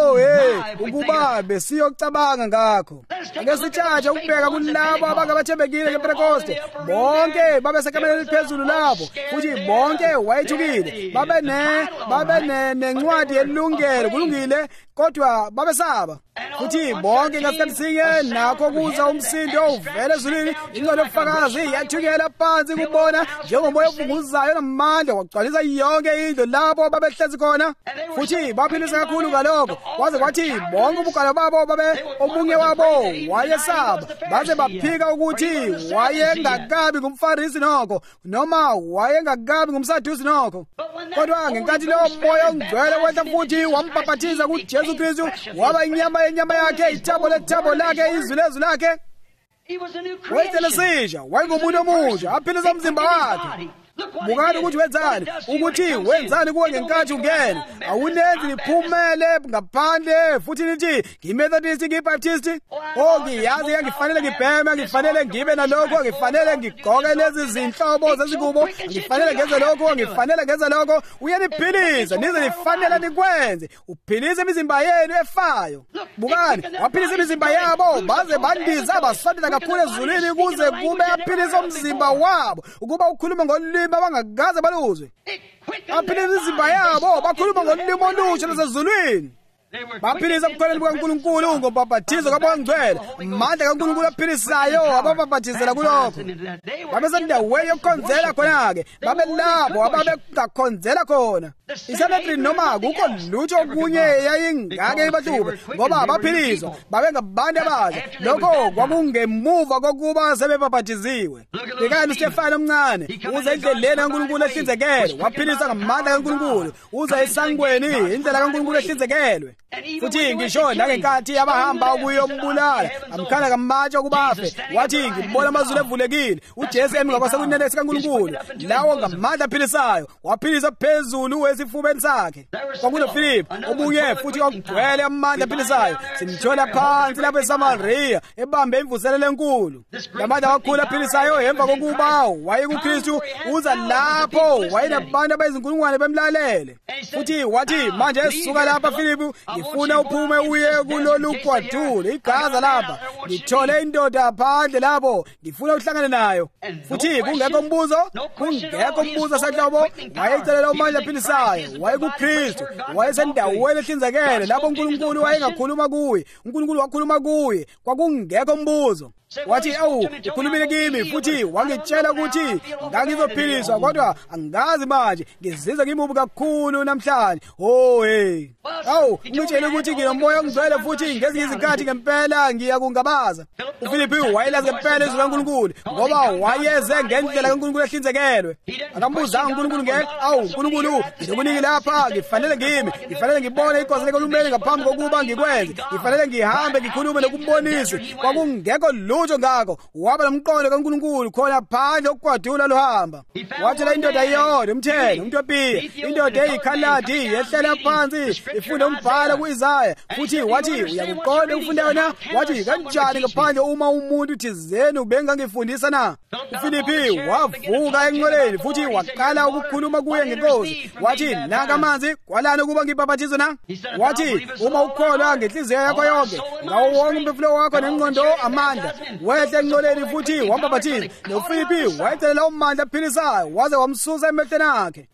Ukuba besiyocabanga ngakho. Ake sithathe ukubheka kulabo abangabathembekile ngePentecoste. Bonke babesekameleni eliphezulu lapho futhi bonke wayethukile. Babe nencwadi yelungelo kulungile kodwa babesaba. Futhi bonke ngasikhathi sinye nakho kuza umsindo uvele ezulwini, incwadi yobufakazi yathukela phansi kubona njengomoya ovunguzayo namandla wagcwalisa yonke indlu lapho babehlezi khona. Futhi baphilisa kakhulu ngalokho kwaze kwathi bonke ubugalo babo omunye wabo wayesaba baze baphika ukuthi wayengakabi ngumFarisi nokho noma wayengakabi ngumSadusi nokho. Kodwa ngenkathi lo Moya oNgcwele wetha futhi wambhaphathiza kuJesu Kristu waba inyama yenyama yakhe, ithambo lethabo lakhe, izwi lezwi lakhe. Wayethele sisha, wayengumuntu omusha aphilisa umzimba wakhe. bukani ukuthi wenzani, ukuthi wenzani kuwe ngenkathi ungena. Awunenzi liphumele ngaphandle futhi lithi ngiMethodist ngiBaptist. Ngiyazi ngifanele ngibheme, ngifanele ngibe nalokho, ngifanele ngigqoke lezi zinhlobo zezingubo, ngifanele ngenze lokho, ngifanele ngenze lokho. Uyaniphilisa nize nifanele nikwenze. Uphilisa imizimba yenu efayo. Bukani waphilisa imizimba yabo baze bandiza basondela kakhulu ezulwini ukuze kube aphilisa umzimba wabo ukuba ukhulume ngolimi abangakaze baluzwe. Aphilisa imizimba yabo bakhuluma ngolimi olusha lwezulwini. Baphilisa ukukholwa kukaNkulunkulu ngobhaphathizo kaMoya amandla kaNkulunkulu aphilisayo ababhaphathizela kulokho. Babesendaweni yokukhonzela khona-ke, babelabo ababengakhonzela khona. Isanhedrini noma akukho lutho okunye yayingake ibahluphe ngoba baphiliswa babengabantu abasha. Lokho kwakungemuva kokuba sebebhaphathiziwe. Bhekani uStefane omncane uze endleleni kaNkulunkulu ehlinzekelwe, waphilisa ngamandla kaNkulunkulu. Uze esangweni indlela kaNkulunkulu ehlinzekelwe. Futhi ngisho nangenkathi abahamba ukuyombulala amkhala ngamatshe ukuba afe, wathi ngibona amazulu evulekile, uJesu emi ngakwasekunene sikaNkulunkulu, lawo ngamandla aphilisayo, waphilisa phezulu esifubeni sakhe. KwakunoFilipi omunye futhi ogcwele amandla aphilisayo, simthola phansi lapho eSamariya ebambe imvuselelo enkulu. Lamandla amakhulu aphilisayo emva kokuba wayekuKristu uza lapho wayenabantu abayizinkulungwane bemlalele. Futhi wathi manje suka lapha Filipi, ngifuna uphume uye kulolu gwadule iGaza lapha, ngithole indoda phandle lapho, ngifuna uhlangane nayo. Futhi kungekho umbuzo senhlobo, wayecelela amandla aphilisayo, wayekuKristu, wayesendaweni ehlinzekele lapho uNkulunkulu wayengakhuluma kuye, uNkulunkulu wakhuluma kuye, kwakungekho umbuzo. Wathi ukhulumile kimi futhi wangitshela ukuthi ngangizophiliswa, kodwa angazi manje ngizizwa ngimubi kakhulu namhlanje. Ngitshela ukuthi nginomoya ongcwele futhi ngezinye izikhathi ngempela ngiyakungabaza. uFilipi wayelazi ngempela izwi laNkulunkulu ngoba wayeze ngendlela kaNkulunkulu ehlinzekelwe. Akambuzanga uNkulunkulu Nkulunkulu ngizokunika lapha, ngifanele ngibone ikosi likaHulumeni ngaphambi kokuba ngikwenze, ngifanele ngihambe ngikhulume nokumbonisa. Kwakungekho lutho ngakho, waba nomqondo kaNkulunkulu khona phandle okugwadula lohamba. Wathi la indoda iyodwa umthelo umtopiya, indoda eyikhaladi yehlela phansi ifunda umbhalo kuIsaya, futhi wathi uyakuqonda ukufunda yona. Wathi kanjani ngaphandle uma umuntu thizeni ubengangifundisa na? uFilipi wavuka engqoleni futhi waqala ukukhuluma kuye ngenkosi. Wathi naka amanzi kwalana ukuba ngibhaphathizwe na? Wathi uma ukholwa ngenhliziyo yakho yonke, ngawo wonke umphefumulo wakho nengqondo amandla, wehle engqoleni futhi wambhaphathiza. noFilipi wayethelela umandla aphilisayo waze wamsusa emehlweni akhe.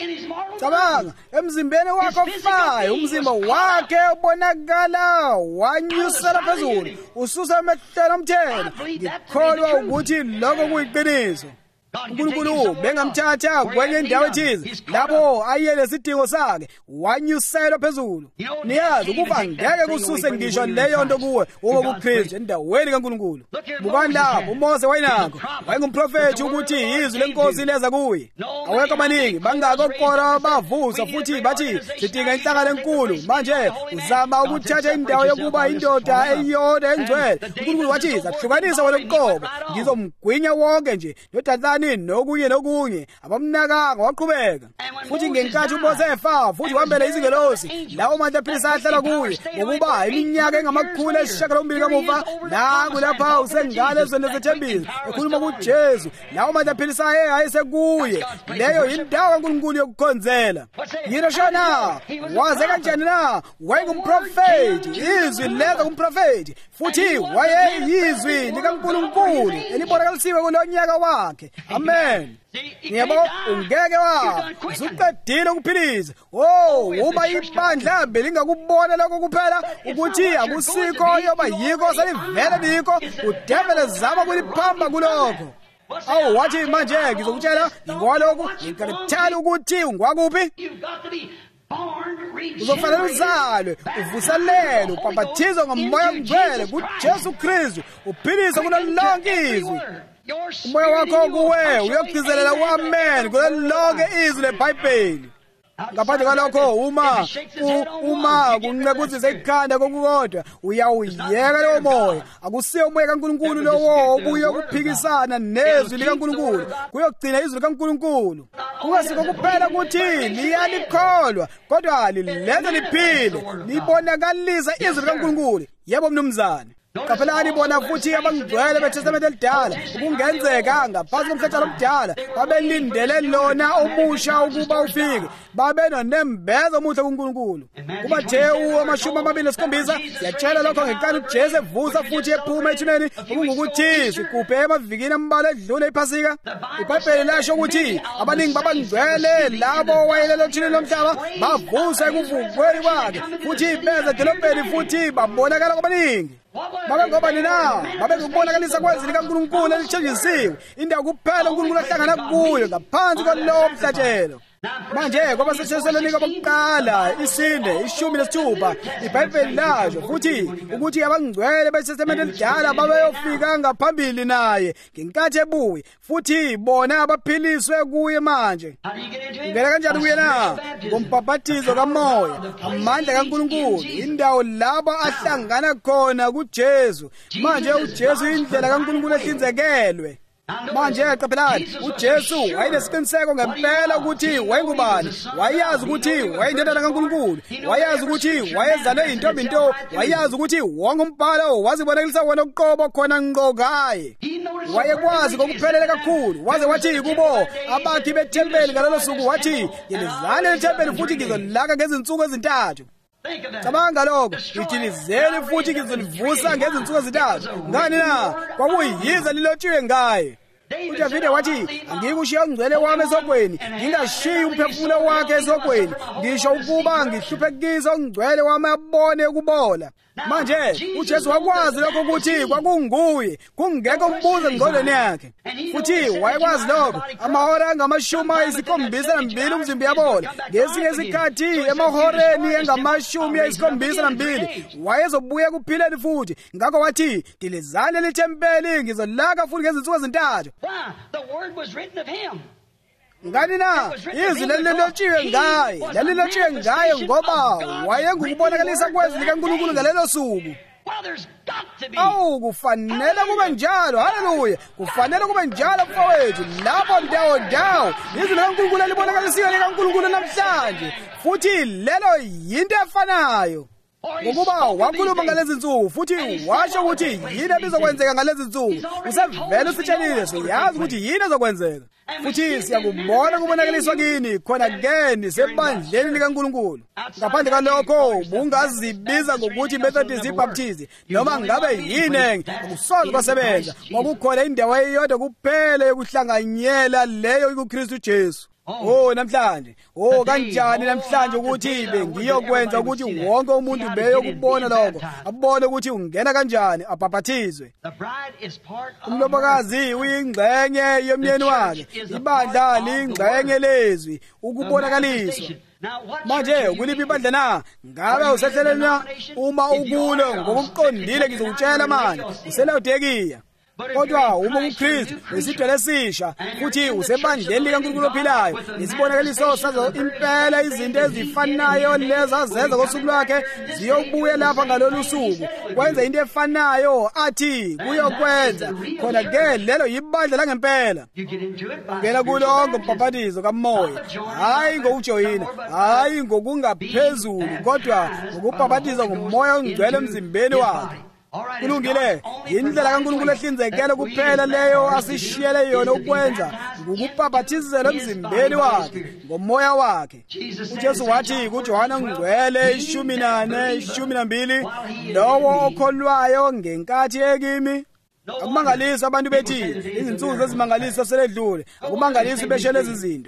Cabanga emzimbeni wakhe ofayo, umzimba wakhe ubonakala wanyusela phezulu, ususa emehlweni omthela. Ngikholwa ukuthi lokho kuyiqiniso. uNkulunkulu bengamthatha kwenye indawo ethize lapho ayele isidingo sakhe, wanyuselwa phezulu. Niyazi ukuba ngeke kususe ngisho leyo nto kuwe uma kuKristu endaweni kaNkulunkulu. Bukani lapho uMose wayenakho, wayengumprofethi ukuthi izwi lenkosi leza kuye. Awekho abaningi bangakokora bavusa futhi bathi sidinga inhlangano enkulu. Manje uzama ukuthatha indawo yokuba indoda eyodwa engcwele. uNkulunkulu wathi zahlukanisa wena uqobo, ngizomgwinya wonke nje ndodathani nokunye abamnakanga. Waqhubeka futhi ngenkathi uMose efa futhi wambele izingelosi lawo manje aphilisa ahlala kuye ngokuba iminyaka engamakhulu ayisishiyagalombili kamuva. Nangu lapha usengale ezweni lesethembisi ekhuluma kuJesu, lawo manje aphilisa ayesekuye. Leyo yindawo kaNkulunkulu yokukhonzela. Yini shona waze kanjani na? Wayengumprofethi, izwi leza kumprofethi, futhi wayeyizwi likaNkulunkulu elibonakalisiwe kulonyaka wakhe. Amen. Yebo, ungeke usuqedile ukuphiliza. Uma ibandla belingakubona lokho kuphela ukuthi akusikho yoba yiko selivele likho, udevele zama kuliphamba kulokho. Wathi manje ngizokutshela ngolokhu, ngikathali ukuthi ungwakuphi. Uzofanele uzalwe, uvuselelwe, ubhaphathizwe ngoMoya oNgcwele kuJesu Kristu, uphilise kulo lonke izwi. Umoya wakho kuwe uyokugcizelela uAmen kulo lonke izwi leBhayibheli. ngaphandle kwalokho uma kunqekuzisa ikhanda kokukodwa uyawuyeka lowo moya. Akusiyo umoya kaNkulunkulu lowo obuye ukuphikisana nezwi likaNkulunkulu, kuyogcina izwi likaNkulunkulu. Kungasikho kuphela ukuthi liyalikholwa, kodwa lilenza liphile, libonakalisa izwi likaNkulunkulu. Yebo mnumzane, qaphelani bona futhi abangcwele beTestamente elidala ukungenzeka ngaphansi komhlatshelo omdala babelindele lona omusha ukuba ufike, babe nonembezo omuhle kuNkulunkulu. kuMathewu 27 siyatshela lokho ngenkani uJesu evusa futhi ephuma ethuneni, okungukuthi sikuphe emavikini ambalwa edlule iPhasika. iBhayibheli lasho ukuthi abaningi babangcwele labo wayelelo ethuneni lomhlaba bavusa ekuvukweni kwakhe, futhi beza edolobheni futhi babonakala kwabaningi. Babengobani na? Babengubonakalisa kwezwi likaNkulunkulu elithenjisiwe, indawo kuphela uNkulunkulu ahlangana kuyo ngaphansi kwalowo mhlatshelo. Manje ngoba sesithetheleni kokuqala 4:16 iBhayibheli lasho futhi ukuthi abangcwele beTestamente elidala babeyofika ngaphambili naye ngenkathi ebuye, futhi bona abaphiliswe kuye manje. Ngeke kanjani kuye na? Ngombhaphathizo kamoya, amandla kaNkulunkulu, indawo lapho ahlangana khona kuJesu. Manje uJesu indlela kaNkulunkulu ehlinzekelwe. Manje qaphelani, uJesu wayenesiqiniseko ngempela ukuthi wayengubani. Wayazi ukuthi wayendodana kaNkulunkulu, wayazi ukuthi wayezalwe intombi nto, wayazi ukuthi wonke umbhalo wazibonakalisa wona uqobo khona ngqo ngaye. Wayekwazi kokuphelele kakhulu, waze wathi kubo abakhi bethempeli ngalelo suku, wathi yelizane lethempeli futhi ngizolaka ngezinsuku ezintathu. Cabanga lokho, ithilizele futhi ngizolivusa ngezinsuku ezintathu. Ngani na? Kwakuyize lilotshiwe ngaye. uDavide wathi, angikushiya umngcwele wami esogweni, ngingashiyi umphefumulo wakhe esogweni, ngisho ukuba ngihluphekise umngcwele wami abone ukubola. Manje uJesu wakwazi lokho ukuthi kwakunguye, kungekho umbuzo engqondweni yakhe. Futhi wayekwazi lokho amahora angama-72 umzimba yabola. Ngesinye isikhathi emahoreni angama-72 wayezobuya kuphileni futhi. Ngakho wathi, dilizane lethempeli ngizolaka futhi ngezinsuku ezintathu. Ngani na? Izwi lelilotshiwe ngaye, lelilotshiwe ngaye ngoba wayengukubonakalisa kwezwi likaNkulunkulu ngalelo suku. Awu, kufanele kube njalo. Haleluya, kufanele kube njalo mfowethu. Lapho ndawo izwi likaNkulunkulu elibonakalisiwe likaNkulunkulu namhlanje, futhi lelo yinto efanayo. Ngokuba wakhuluma ngalezi nsuku futhi washo ukuthi yini ebizokwenzeka ngalezi nsuku. Usevele usitshelile, siyazi ukuthi yini ezokwenzeka. Futhi siyakubona kubonakaliswa kini khona keni sebandleni likaNkulunkulu. Ngaphandle kwalokho bungazibiza ngokuthi Methodist Baptist noma ngabe yini, akusoze kwasebenza ngokukhona indawo eyodwa kuphela yokuhlanganyela leyo kuKristu Jesu. Namhlanje kanjani namhlanje ukuthi bengiyokwenza ukuthi wonke umuntu beyokubona lokho, abone ukuthi ungena kanjani, abhaphathizwe. Umlobokazi uyingxenye yomyeni wakhe, ibandla liyingxenye lezwi, ukubonakaliswa. Manje ukuliphi ibandla na? Ngabe usehleleni uma ukulo ngokuqondile ngizokutshela manje, useLaodikiya. Kodwa uma uKristu wesidwele esisha futhi usebandleni likaNkulunkulu ophilayo, isibonakaliso sazo impela izinto ezifanayo lezazenza ngosuku lwakhe ziyobuya lapha ngalolu suku, kwenza into efanayo athi kuyokwenza khona. Ke lelo yibandla langempela. Ngena kulonke umbhaphathizo kamoya, hayi ngokujoyina, hayi ngokungaphezulu, kodwa ngokubhaphathiza ngomoya ongcwele emzimbeni wakhe. Kulungile, indlela kaNkulunkulu ehlinzekele kuphela leyo asishiyele yona ukwenza, ngokubhaphathizela emzimbeni wakhe ngomoya wakhe. uJesu wathi kuJohane Ngcwele 14:12, lowo okholwayo ngenkathi ekimi. Akumangalisi abantu bethi izinsuku zezimangalisi seledlule, akumangalisi beshe lezi zinto.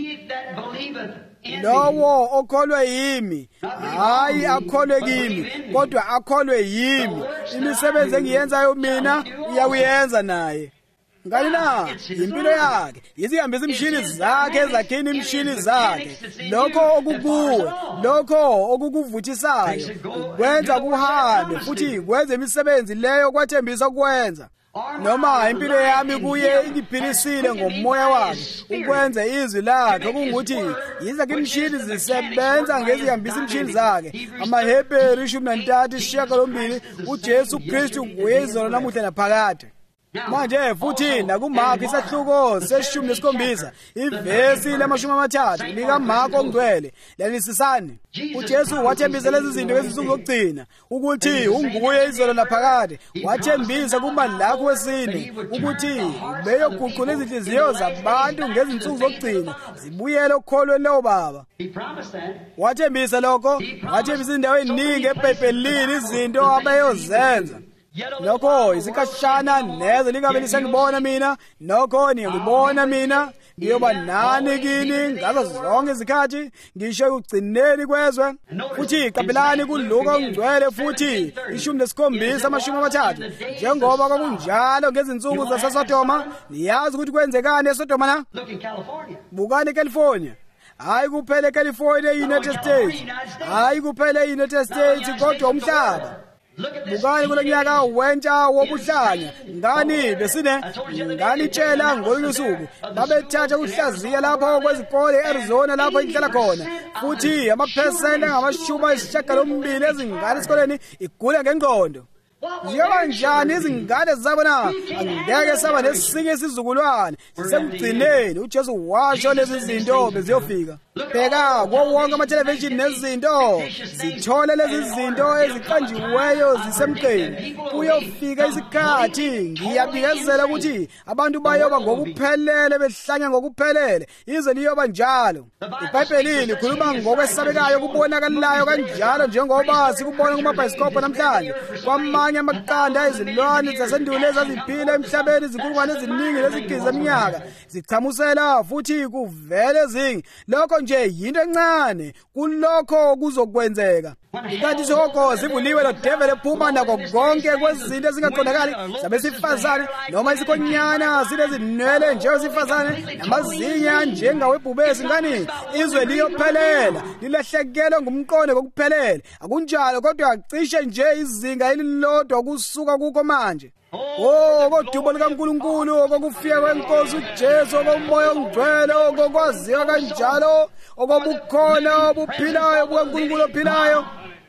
Lowo okholwe yimi, hayi akholwe kimi, kodwa akholwe yimi. Imisebenzi engiyenzayo mina uyayenza naye. Ngani na? Impilo yakhe izihambisa imishini zakhe ezakhini imishini zakhe. Lokho okukuwe, lokho okukuvuthisayo, kwenza kuhambe futhi kwenze imisebenzi leyo kwathembisa ukwenza. noma impilo yami kuye ingiphilisile ngomoya wakhe ukwenza izwi lakhe okungukuthi izakhe imishini zisebenza ngezihambisa imishini zakhe. AmaHebheru 13:8 uJesu Kristu nguyizolo namuhla naphakade. Manje futhi nakuMarku isahluko se-17 ivesi le-30 likaMarku ongcwele lelisisane uJesu wathembisa lezi zinto ngezinsuku zokugcina ukuthi unguye izolo laphakade. Wathembisa kuMalaki wesine ukuthi ubeyoguqula izinhliziyo zabantu ngezinsuku zokugcina zibuyele okukholweni leyo Baba. Wathembisa lokho. Wathembisa izindawo eziningi eBhayibhelini izinto abayozenza. Lokho isikashana neze lingabe lisengibona mina, nokho niyangibona mina, ngiyoba nani kini ngazo zonke izikhathi, ngisho ekugcineni kwezwe. Futhi qabelani kuLuka ongcwele futhi 17:30 njengoba kwakunjalo ngezinsuku zaseSodoma. Niyazi ukuthi kwenzekani eSodoma na? Bukani eCalifornia. Hayi kuphela eCalifornia eUnited States, hayi kuphela eUnited States kodwa umhlaba. Bukani kulo nyaka wentsha wobuhlanga ngani tshela ngolusuku babethatha uhlaziya lapho kwezikole eArizona lapho ihlala khona. Futhi amaphesenti angama-80 ezingane esikoleni igula ngengqondo. Njengoba njani izingane zabo na angeke saba nesinye isizukulwane sisekugcineni. UJesu washo lezi zinto beziyofika. Bheka kuwo wonke amathelevishini nezinto zithole lezi zinto eziqanjiweyo zisemqeni. Kuyofika isikhathi ngiyabikezela ukuthi abantu bayoba ngokuphelele behlanya ngokuphelele ize liyoba njalo. iBhayibheli likhuluma ngokwesabekayo kubonakalayo kanjalo njengoba sikubona kumabhayisikobho namhlanje. Kwamanye amaqanda ezilwane zasendulo ezaziphila emhlabeni izinkulungwane eziningi lezigiza eminyaka zichamusela futhi kuvele ezinye. Lokho nje yinto encane kulokho kuzokwenzeka. Kanti isihoko sivuliwe lodevil ephuma nako konke kwezinto ezingaqondakali zabesifazane noma isikonyana sinezinwele njengosifazane namazinya njengawebhubesi. Ngani izwe liyophelela lilahlekelwe ngumqondo kokuphelele. Akunjalo kodwa cishe nje izinga elilodwa kusuka kukho manje. Kodubo likaNkulunkulu okokufika kweNkosi uJesu okomoya ongcwele okokwaziwa kanjalo okobukhona obuphilayo bukaNkulunkulu ophilayo.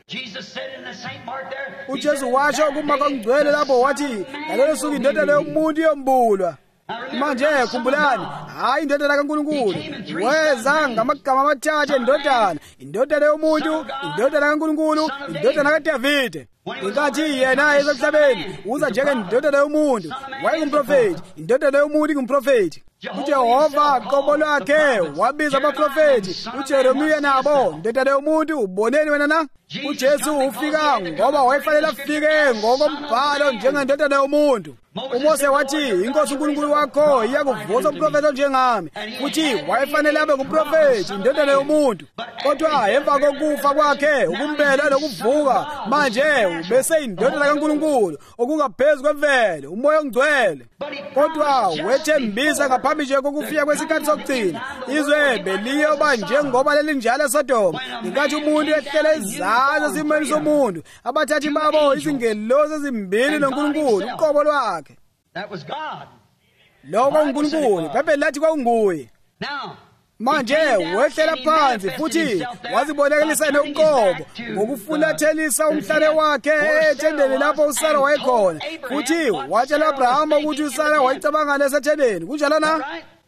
uJesu washo kuMarku ongcwele lapho wathi ngalelo suku indodana yomuntu yombulwa. Manje khumbulani, hayi indodana kaNkulunkulu weza ngamagama amathathu endodana: indodana yomuntu, indodana kaNkulunkulu, indodana kaDavide. Inkathi yena emhlabeni uza njengendodana yomuntu, wayengumprofeti. Indodana yomuntu ingumprofeti. uJehova qobo lwakhe wabiza abaprofeti uJeremiya nabo indodana yomuntu. Uboneni wena na? uJesu ufika ngoba wayefanele afike ngokombhalo njengendodana yomuntu. uMose wathi inkosi uNkulunkulu wakho iyakuvusa umprofeti njengami, futhi wayefanele abe ngumprofeti indodana yomuntu. Kodwa emva kokufa kwakhe, ukumbela nokuvuka, manje ubese indodana kaNkulunkulu okungaphezu kwemvelo, umoya ongcwele. Kodwa wethembisa ngaphambi nje kokufika kwesikhathi sokugcina izwe beliyoba njengoba lelinjalo eSodoma. Inkathi umuntu ehlele izandla esimeni somuntu, abathathi babo izingelosi ezimbili noNkulunkulu uqobo lwakhe. That was God. Lokho uNkulunkulu iBhayibheli lathi kwakunguye. Manje wehlela phansi futhi wazibonakalisa noqobo ngokufulathelisa umhlane wakhe ethendeni lapho uSara wayekhona. Futhi watshela uAbrahama ukuthi uSara wayicabanga lesethendeni. Kunjalo na?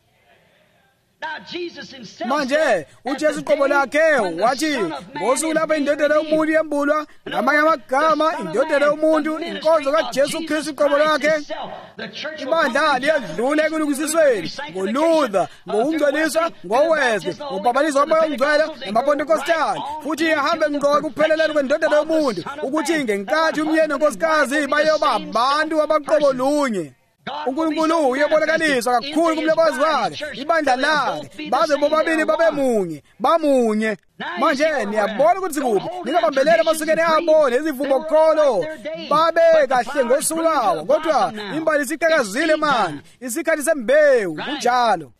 Manje uJesu qobo lakhe wathi ngosuku lapho indodana yomuntu yembulwa, ngamanye amagama indodana yomuntu, inkonzo kaJesu Kristu qobo lakhe. Ibandla liyadlula ekulungisisweni ngoLuther, ngokungcweliswa, ngoWesley, ngobhabhaliso womoya ongcwele namaPentekostali. Futhi ahambe ngqo ekupheleleni kwendodana yomuntu ukuthi ngenkathi umyeni nenkosikazi bayoba abantu abaqobo lunye. uNkulunkulu uyebonakaliswa kakhulu kumlobokazi wakhe, ibandla lakhe, baze bobabili babe munye, bamunye. Manje niyabona ukuthi kuphi ningabambelele emasukeni abo nezivumo kholo babe kahle ngosuku lawo. Kodwa imbali isiqhakazile manje, isikhathi sembewu kunjalo.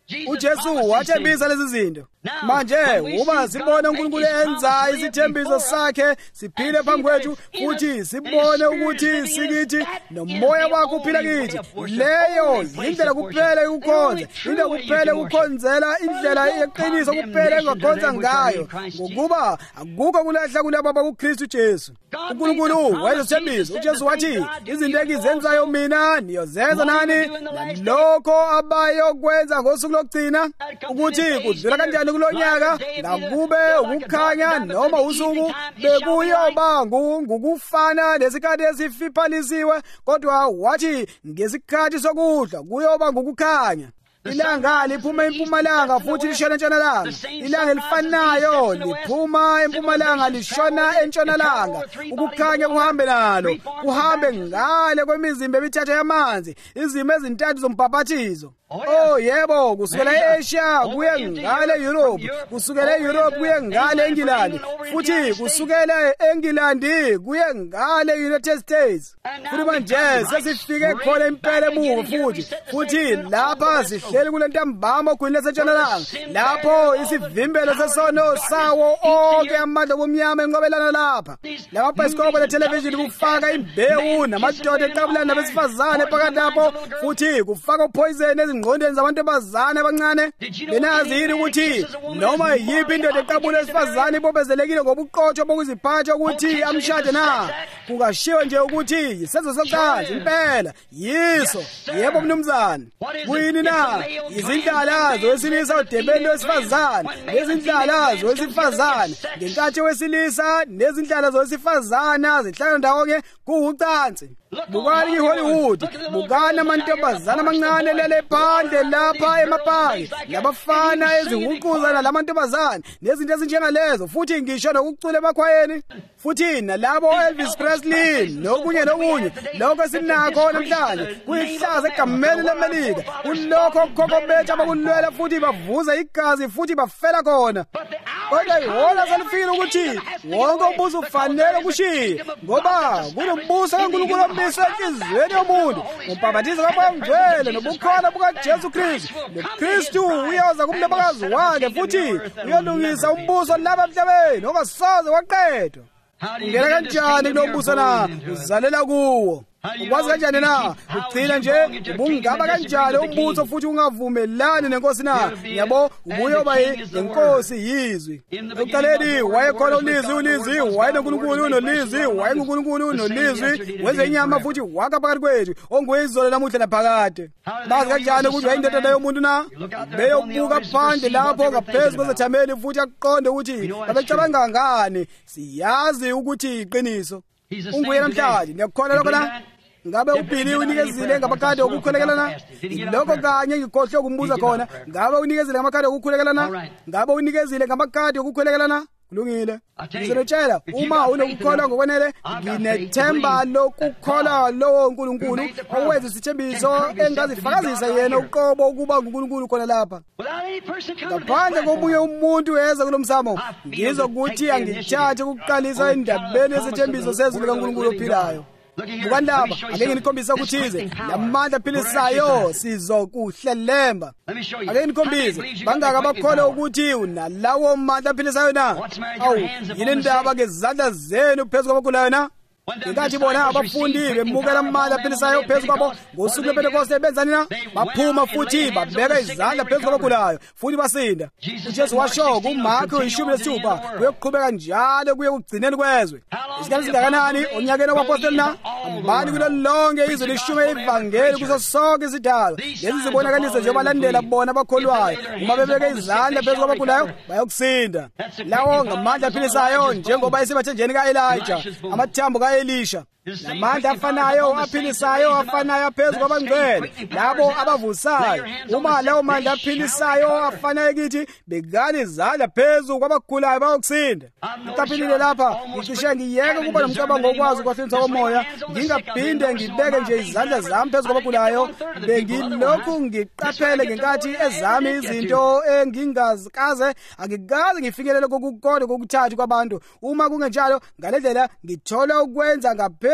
uJesu wathembisa lezi zinto. Manje uma sibone uNkulunkulu enza isithembiso sakhe siphile phambi kwethu futhi sibone ukuthi sikithi nomoya wakho uphila kithi, leyo indlela kuphela yokukhonza, indlela kuphela ukukhonzela, indlela yeqiniso kuphela engakhonza ngayo, ngokuba akukho kulahla kulabo abakuKristu Jesu. uNkulunkulu wayesithembisa. uJesu wathi izinto engizenzayo mina niyozenza nani, nalokho abayokwenza ngosuku lokugcina. Ukuthi kudlula kanjani kulonyaka, ngakube ukukhanya noma usuku, bekuyoba ngukufana lesikhathi esifiphalisiwe, kodwa wathi ngesikhathi sokudla kuyoba ngukukhanya. Ilanga liphuma empumalanga futhi lishona entshonalanga. Ilanga elifanayo liphuma empumalanga lishona entshonalanga. Ukukhanya kuhambe nalo, kuhambe ngale kwemizimba emithathu yamanzi, izimo ezintathu zombhaphathizo. Oh yebo, kusukela eAsia kuye ngale Europe, kusukela eEurope kuye ngale eNgilandi, futhi kusukela eNgilandi kuye ngale United States. Futhi manje sesifike khona impela emuva futhi lapha sihleli kule ntambama ogwini lasentshonalanga, lapho isivimbelo sesono sawo onke amandla bomnyama enqobelana lapha. Lamabhayisikobho lethelevishini kufaka imbewu namadoda eqabulana nabesifazane phakathi lapho, futhi kufaka uphoyizeni ngqondweni zabantu abazane abancane. Benazi yini ukuthi noma yiphi indoda eqabula esifazane ibobezelekile ngobuqotho bokuziphatha ukuthi amshade na? Kungashiwo nje ukuthi yisenzo socansi impela. Yiso, yebo mnumzane. Kuyini na? Izindlala zowesilisa udebeni lwesifazane, nezindlala zowesifazane ngenkathi wesilisa nezindlala zowesifazane zihlala ndawonye kuwucansi. Bukani iHollywood, bukani amantombazana amancane lele phandle lapha emapaki, labafana ezihuquzana lamantombazane nezinto ezinjengalezo, futhi ngisho nokucula emakhwayeni, futhi nalabo Elvis Presley nokunye lokho esinakho namhlanje kuyihlaza egameni leMelika, kulokho okukhokobetha abakulwela futhi bavuza igazi futhi bafela khona. Kodwa ihora selifile ukuthi wonke umbuso ufanele kushiya, ngoba kunombuso kaNkulunkulu obiswe enhliziyweni yomuntu, ngombhaphathizo kaMoya Ngcwele nobukhona bukaJesu Kristu. NoKristu uyoza kumlebakazi wakhe futhi uyolungisa umbuso laba emhlabeni ongasoze waqedwa. Ungena kanjani kulo mbuso na? Uzalela kuwo. Ukwazi kanjani na? Ugcina nje ubungaba kanjani umbuso futhi ungavumelani nenkosi na? Yabo ubuyoba inkosi yizwi. Ekuqaleni wayekhona ulizwi wayeNkulunkulu unolizwi, wayeNkulunkulu unolizwi, wenze inyama futhi wakha phakathi kwethu, onguyizolo lamuhla laphakade. Bazi kanjani ukuthi wayindodana yomuntu na? Beyobuka phandle lapho ngaphezu kwezethameli futhi aqonde ukuthi babecabanga ngani. Siyazi ukuthi iqiniso. Unguye namhlanje, niyakukholwa lokho na? Ngabe uBhili unikezile ngamakhadi okukholekelana? Lokho kanye ngikhohle ukumbuza khona. Ngabe unikezile ngamakhadi okukholekelana? Ngabe unikezile ngamakhadi okukholekelana? Kulungile. Ngizotshela, uma unokukholwa ngokwenele, nginethemba lokukholwa lowo uNkulunkulu owenza isithembiso engazifakazisa yena uqobo ukuba uNkulunkulu khona lapha. Ngaphandle komunye umuntu eza kulomsamo, ngizokuthi angithathe ukuqalisa endabeni yesithembiso sezulu kaNkulunkulu ophilayo. Bukandaba, ake nginikhombisa ukuthize lamandla aphilisayo sizokuhlelemba. Ake nginikhombise bangaka abakholwa ukuthi unalawo mandla aphilisayo na? Awu, yini indaba ngezandla zenu phezu kwabagulayo na? Ngenkathi bona abafundi bemukela amandla aphilisayo phezu kwabo ngosuku lwePentekoste benzani na? Baphuma futhi babeka izandla phezu kwabagulayo futhi basinda. uJesu washo kuMarko 16 kuyoqhubeka njalo kuye kugcineni kwezwe. Isikhathi singakanani onyakeni wabapostoli na? Ambani kulo lonke izwe lishume ivangeli kuzo sonke izidalwa. Lezi zibonakalise nje balandela bona abakholwayo. Uma bebeka izandla phezu kwabagulayo bayokusinda. Lawo ngamandla aphilisayo njengoba esibathenjeni kaElijah, amathambo Elisha. Lamandla afanayo aphilisayo afanayo phezu kwabangcwele labo abavusayo. Uma lawo mandla aphilisayo afanayo kithi bekani izandla phezu kwabagulayo bayokusinda. Uqaphilile lapha, ngicishe ngiyeke kuba nomcabango okwazi ukwahlukanisa komoya, ngingaphinde ngibeke nje izandla zami phezu kwabagulayo. Bengilokhu ngiqaphele ngenkathi ezami izinto engingazikaze angikaze ngifikelele kokukodwa kokuthathu kwabantu. Uma kungenjalo, ngalendlela ngithola ukwenza ngaphezulu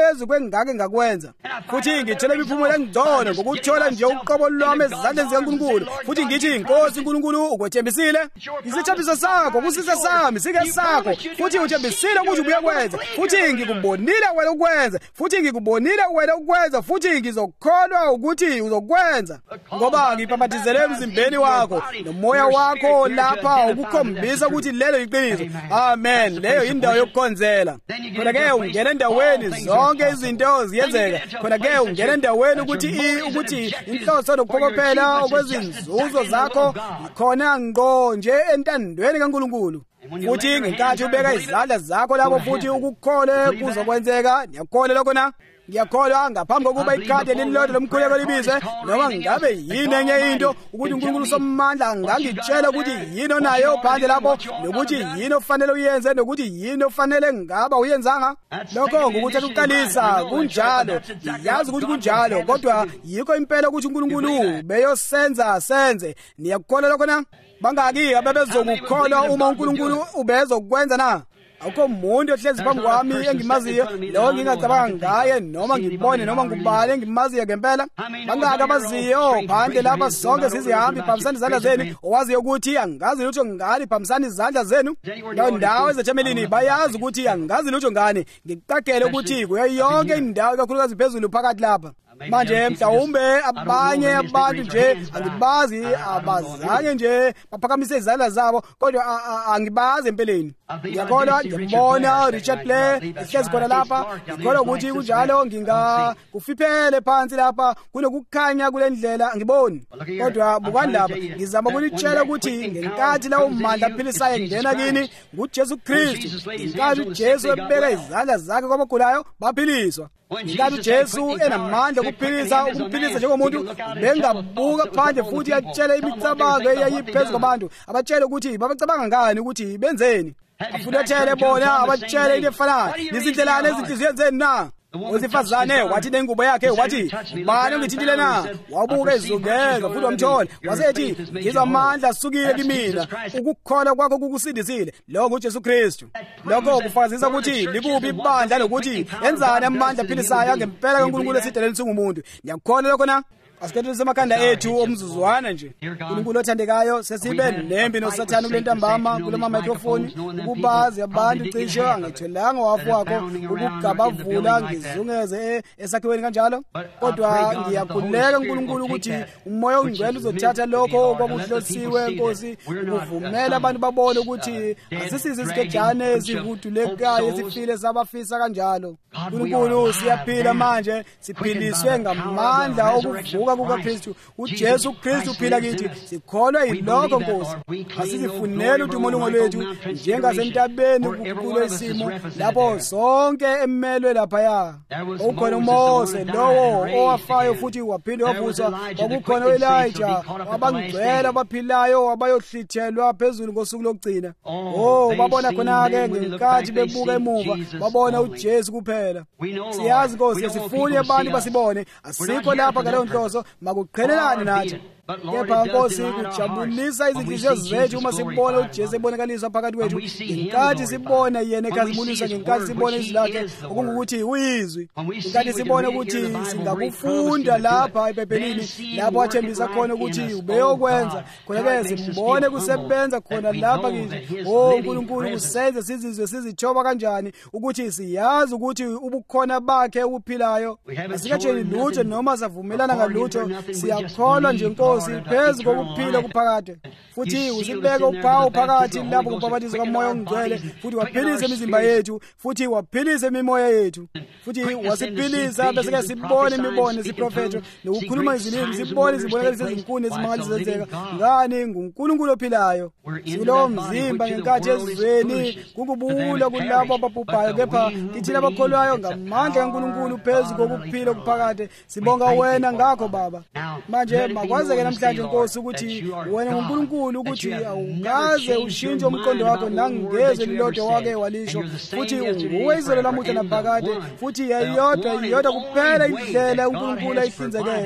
ngaphezu kwengake ngakwenza, futhi ngithola imiphumela engcono ngokuthola nje uqobo lwami ezandleni zikaNkulunkulu, futhi ngithi Nkosi Nkulunkulu ukwethembisile. Isithembiso sakho kusisa sami sike sakho, futhi uthembisile ukuthi ubuye kwenza, futhi ngikubonile wena ukwenza, futhi ngikubonile wena ukwenza, futhi ngizokholwa ukuthi uzokwenza, ngoba ngiphapathizele emzimbeni wakho nomoya wakho lapha ukukhombisa ukuthi lelo iqiniso. Amen. Leyo indawo yokukhonzela. Khona-ke ungena endaweni zonke izinto ziyenzeka. Khona-ke ungena endaweni ukuthi inhloso nokuphokophela okwezinzuzo zakho khona ngqo nje entandweni kaNkulunkulu. Futhi ngenkathi ubeka izandla zakho lapho futhi ukukhole kuzokwenzeka. Ngiyakholwa lokho na? Ngiyakholwa ngaphambi kokuba ikhadi lililodwa lomkhuleko libizwe, noma ngabe yini enye into, ukuthi uNkulunkulu somandla angangitshela ukuthi yini onayo phandle lapho, nokuthi yini ofanele uyenze, nokuthi yini ofanele ngaba uyenzanga. Lokho ngokuthatha ukuqalisa kunjalo. Yazi ukuthi kunjalo, kodwa yikho impela ukuthi uNkulunkulu beyosenza senze. Niyakholwa lokho na? Bangaki abebezokukholwa uma uNkulunkulu ubezokwenza na? Akho umuntu ohlezi phambi kwami engimaziyo lo ngingacabanga ngaye noma ngibone noma ngubale engimaziyo ngempela. Bangaki abaziyo phandle lapha sonke sizihambi phambisana izandla zenu, owaziyo ukuthi angazi lutho ngani phambisana izandla zenu? Lawo ndawo ezethemelini bayazi ukuthi angazi lutho ngani. Ngikuqagele ukuthi kuyo yonke indawo ikakhulukazi phezulu phakathi lapha. Manje mhlawumbe abanye abantu nje angibazi, abazange nje baphakamise izandla zabo, kodwa angibazi empeleni. Ngiyakholwa ngiyambona Richard Blair ehlezi khona lapha. Ngikholwa ukuthi kunjalo ngingakufiphele phansi lapha kunokukhanya kule ndlela angiboni. Kodwa bukani lapha ngizama ukulitshela ukuthi ngenkathi lawo mandla aphilisayo ngena kini nguJesu Kristu. Ngenkathi uJesu ebeka izandla zakhe kwabagulayo baphiliswa. Ngenkathi uJesu enamandla ukuphilisa njengomuntu, bengabuka phandle futhi atshele imicabango eyayiphezu kwabantu, abatshele ukuthi babacabanga ngani ukuthi benzeni. Afunethele bona abatshele into efanayo. Izindlelane ezinhliziyo zenu na? Owesifazane wathi nengubo yakhe wathi, ubani ongithintile na? Wabuka ezungeza futhi wamthola. Wasethi, ngizamandla asukile kimina. Ukukholwa kwakho kukusindisile. Lo nguJesu Kristu. Lokho kufakazisa ukuthi likubi ibandla nokuthi enzani amandla aphilisayo ngempela kaNkulunkulu esideleni singumuntu. Ngiyakholwa lokho na? Asikhethe semakhanda ethu omzuzwana nje. uNkulunkulu othandekayo, sesibe nempi noSathane kule ntambama kulama microphone, ukubazi abantu cishe angithelanga wafu wakho ukugabavula ngizungeze esakhiweni kanjalo. Kodwa ngiyakhuleka uNkulunkulu ukuthi umoya ongcwele uzothatha lokho okwakuhlosiwe Nkosi, ukuvumela abantu babone ukuthi asisize isigejane ezivudulekayo esifile sabafisa kanjalo. uNkulunkulu siyaphila manje, siphiliswe ngamandla okuvuka kukaKristu. uJesu Kristu uphila kithi, sikholwa yilokho Nkosi. Asizifunele udumo lwethu njengasentabeni kukhulu isimo lapho sonke emelwe laphaya. Ukhona uMose lowo owafayo futhi waphinde wavuswa, kwakukhona uElijah wabangcwele abaphilayo abayohlithelwa phezulu ngosuku lokugcina. Babona khona-ke ngenkathi bebuka emuva babona uJesu kuphela. Siyazi Nkosi, asifuni abantu basibone, asikho lapha ngaleyo nhloso, makuqhelelane nathi. Kepha Nkosi, kujabulisa izinhliziyo zethu uma sibona uJesu ebonakaliswa phakathi kwethu, ngenkathi sibona yena ekhazimulisa, ngenkathi sibona izwi lakhe okungukuthi uyizwi, ngenkathi sibona ukuthi singakufunda lapha eBhayibhelini lapho athembisa khona ukuthi ubeyokwenza. Khona-ke simbone kusebenza khona lapha kithi. Nkulunkulu, kusenze sizizwe sizithoba kanjani ukuthi siyazi ukuthi ubukhona bakhe ubuphilayo. Asikatsheli lutho noma savumelana ngalutho, siyakholwa nje Nkosi phezu kokuphila okuphakade. Futhi usibeke uphawu phakathi lapho kuphabathiza kaMoya ongcwele, futhi waphilisa imizimba yethu, futhi waphilisa imimoya yethu, futhi wasiphilisa bese-ke sibone imibono siprofetho nokukhuluma izilimi, sibone izibonakalisa ezinkulu ezimangaliso zenzeka. Ngani? nguNkulunkulu ophilayo. Sikulowo mzimba ngenkathi ezweni kukubula kulabo ababhubhayo, kepha kithi abakholwayo ngamandla kaNkulunkulu phezu kokuphila okuphakade sibonga wena ngakho Baba. Manje makwazeke namhlanje Nkosi ukuthi wena nguNkulunkulu, ukuthi awukaze ushintshe umqondo wakho nangezwe lilodwa wake walisho, futhi nguwe izolo lamuhla naphakade, futhi yeyodwa kuphela indlela uNkulunkulu ayihlinzekele.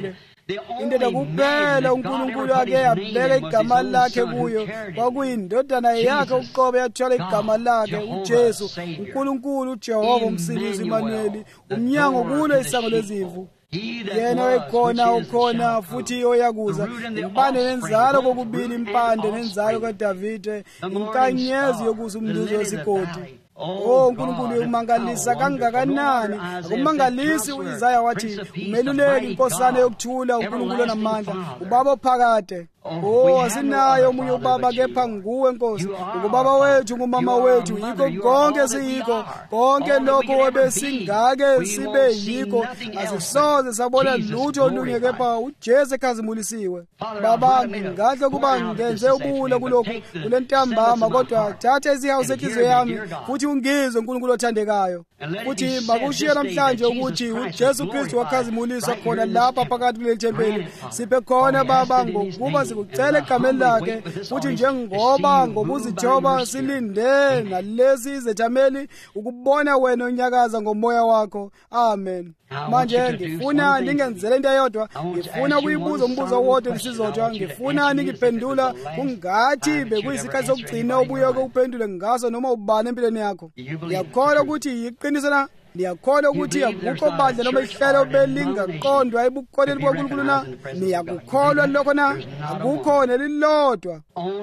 indoda kuphela uNkulunkulu ake abeka igama lakhe kuyo kwakuyindodana yakhe uqobo yathola igama lakhe uJesu, uNkulunkulu uJehova umsindisi Immanueli, umnyango kulo isango lezimvu. Yena okhona ukhona futhi oyakuza, impande nenzalo kokubili, impande nenzalo kaDavide, inkanyezi yokuza umduzo wesigodi. Oh, uNkulunkulu umangalisa kangakanani! Akumangalisi uIsaya wathi, umeluleki inkosana yokuthula, uNkulunkulu onamandla, ubaba ophakade. Oh, asinayo omunye ubaba kepha nguwe Nkosi. Ubaba wethu ngumama wethu, yikho konke siyikho, konke lokho webesingake sibe yikho. Asisoze sabona lutho olunye kepha uJesu ekhazimulisiwe. Baba, ngingahle kuba ngenze ubule kulokhu kule ntambama, kodwa thatha izihawu senhliziyo yami futhi ungizwe uNkulunkulu othandekayo. Futhi makushiye namhlanje ukuthi uJesu Kristu wakhazimuliswa khona lapha phakathi kuleli thempeli. Siphe khona Baba ngokuba sikucela egameni lakhe, futhi njengoba ngokuzithoba silinde nalezi izethameli ukubona wena onyakaza ngomoya wakho. Amen. Manje ngifuna ningenzele into eyodwa, ngifuna ukuyibuza umbuzo wodwa lisizodwa, ngifuna ningiphendula kungathi bekuyisikhathi sokugcina ubuye ukuphendule ngaso noma ubani empilweni yakho. Ngiyakholwa ukuthi yiqiniso na? Niyakholwa ukuthi akukho bandla noma ihlelo belingaqondwa ebukhoneni boNkulunkulu na? Niyakukholwa lokho na? Akukho nelilodwa.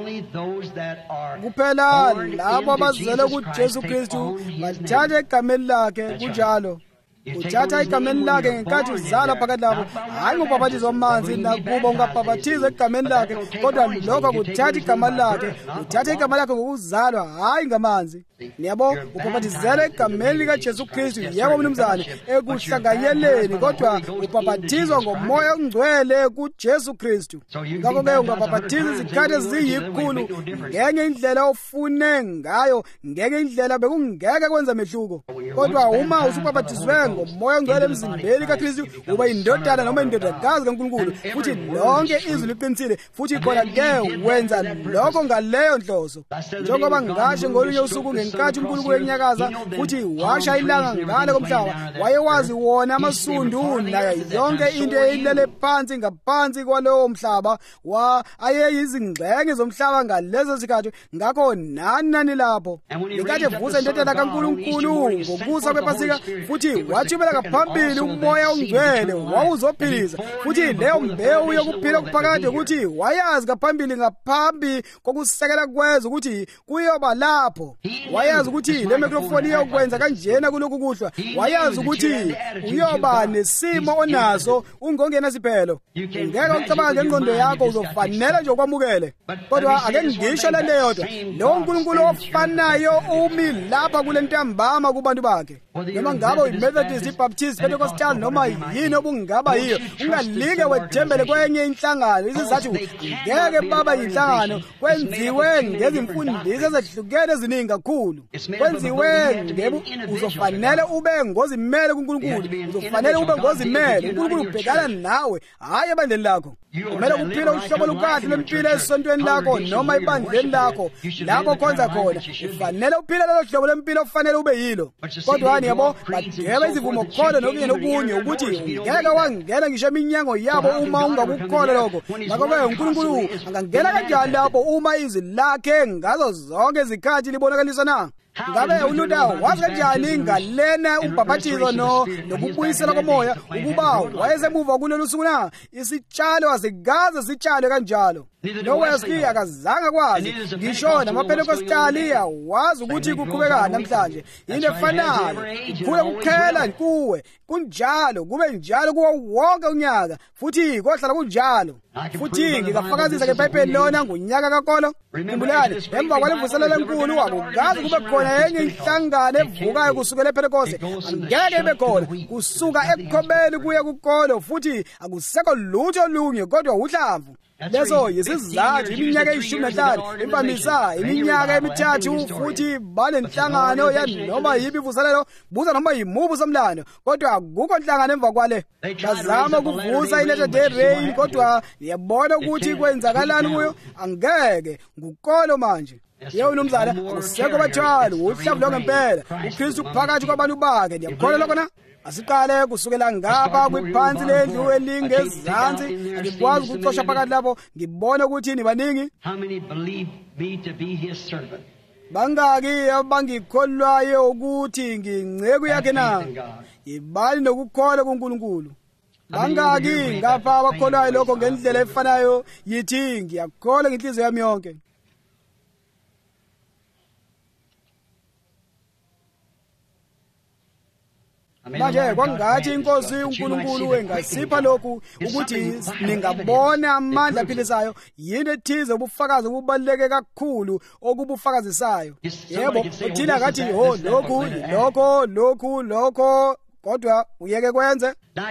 Kuphela labo abazelwe kuJesu Kristu bathatha egameni lakhe kunjalo. Uthatha igameni lakhe ngenkathi uzalwa phakathi labo, hayi ngobhabhatizo wamanzi nakuba ungabhabhathiza egameni lakhe, kodwa lokho kuthatha igama lakhe. Uthatha igama lakhe ngokuzalwa, hayi ngamanzi. Niyabo, ubhabhathizela egameni likaJesu Kristu, yebo mnumzane, ekuhlanganyeleni, kodwa ubhabhathizwa ngomoya ongcwele kuJesu Kristu. Ngakho-ke ungabhabhathiza izikhathi eziyikhulu ngenye indlela ofune ngayo, ngenye indlela bekungeke kwenza mehluko. Kodwa uma usubhabhathizwe ngomoya ongcwele emzimbeni kaKristu, uba indodana noma indodakazi kaNkulunkulu, futhi lonke izwi liqinisile, futhi khona-ke wenza lokho ngaleyo nhloso. Njengoba ngasho ngolunye usuku ngenkathi uNkulunkulu enyakaza futhi washa ilanga ngale komhlaba, wayewazi wona amasundu nayo yonke into eyilele phansi ngaphansi kwalowo mhlaba, ayeyizingxenye zomhlaba ngalezo zikhathi. Ngakho nani lapho ngenkathi evusa indodana kaNkulunkulu ngokusa kwePasika, futhi wathumela phambili umoya ongcwele wawuzophilisa, futhi leyo mbewu yokuphila okuphakade ukuthi wayazi ngaphambili, ngaphambi kokusekela kwezwe ukuthi kuyoba lapho. Wayazi ukuthi le microphone iyokwenza kanjena kulokhu kuhlwa. Wayazi ukuthi uyoba nesimo onaso ungongena siphelo. Ngeke ucabange ngengqondo yakho uzofanele nje ukwamukele. Kodwa ake ngisho le yodwa, lo uNkulunkulu ofanayo umi lapha kule ntambama kubantu bakhe. Noma ngabe uyiMethodist, iBaptist, Pentecostal noma yini obungaba yiyo, ungalike wethembele kwenye inhlangano. Isizathu ngeke baba inhlangano kwenziwe ngezimfundiso ezehlukene eziningi kakhulu. Kwenziwe uzofanele ube ngozimele kuNkulunkulu. Uzofanele ube ngozimele. uNkulunkulu ubhekana nawe, hayi ebandleni lakho. Kumele uphile uhlobo lukahle lempilo esontweni lakho noma ebandleni lakho lapho khonza khona. Ufanele uphile lelo hlobo lempilo ofanele ube yilo. Kodwa yabo badeba izivumo khona nokunye nokunye ukuthi ngeke wangena ngisho eminyango yabo uma ungakukholwa lokho. Ngakho-ke uNkulunkulu angangena kanjani lapho uma izwi lakhe ngazo zonke izikhathi libonakaliswa na? Ngabe uLuther wazi kanjani ngalena umbhabhathizo nokubuyisela komoya ukuba wayesemuva kulolu suku na? Isitshalo asikaze sitshale kanjalo. NoWesley akazange kwazi. Ngisho namaPentekostali wazi ukuthi kuqhubeka namhlanje. Into efanayo kukhula kukhela kuwe. Kunjalo kube njalo kuwo wonke unyaka, futhi kohlala kunjalo. Futhi ngikafakazisa ngeBhayibheli lona ngonyaka kaKolo. Khumbulani, emva kwalevuselelo enkulu akukazi kube khona enye inhlangano evukayo kusukela ePentekoste. Angeke ibe khona kusuka eKhobeni kuya kuKolo, futhi akusekho lutho olunye kodwa uhlamvu. Leso yisizathu iminyaka e15 imvamisa iminyaka emithathu, futhi balenhlangano yanoma yipi ivuselelo, buza noma yimubu somlando, kodwa akukho inhlangano emva kwale. Bazama ukuvusa iLatter Day Rain, kodwa yabona ukuthi kwenzakalani kuyo. Angeke ngukolo manje. Yewe mnumzana, akusekho bathwali, uhlavu longempela. uKristu phakathi kwabantu bakhe. Ndiyakholwa lokho na? Asiqale kusukela ngapha kwiphansi lendlu elingezansi. Angikwazi ukucosha phakathi lapho ngibone ukuthi nibaningi. How many believe me to be his servant? Bangaki abangikholwayo ukuthi ngingceku yakhe na? Yibani nokukholwa kuNkulunkulu. Bangaki ngapha abakholwayo lokho ngendlela efanayo? Yithi ngiyakholwa ngenhliziyo yami yonke. Manje kwangathi inkosi uNkulunkulu engasipha lokhu ukuthi ningabona amandla aphilisayo. Yini ethize ubufakazi obubaluleke kakhulu okubufakazisayo. Yebo, uthina ngathi lokho kodwa uyeke kwenze.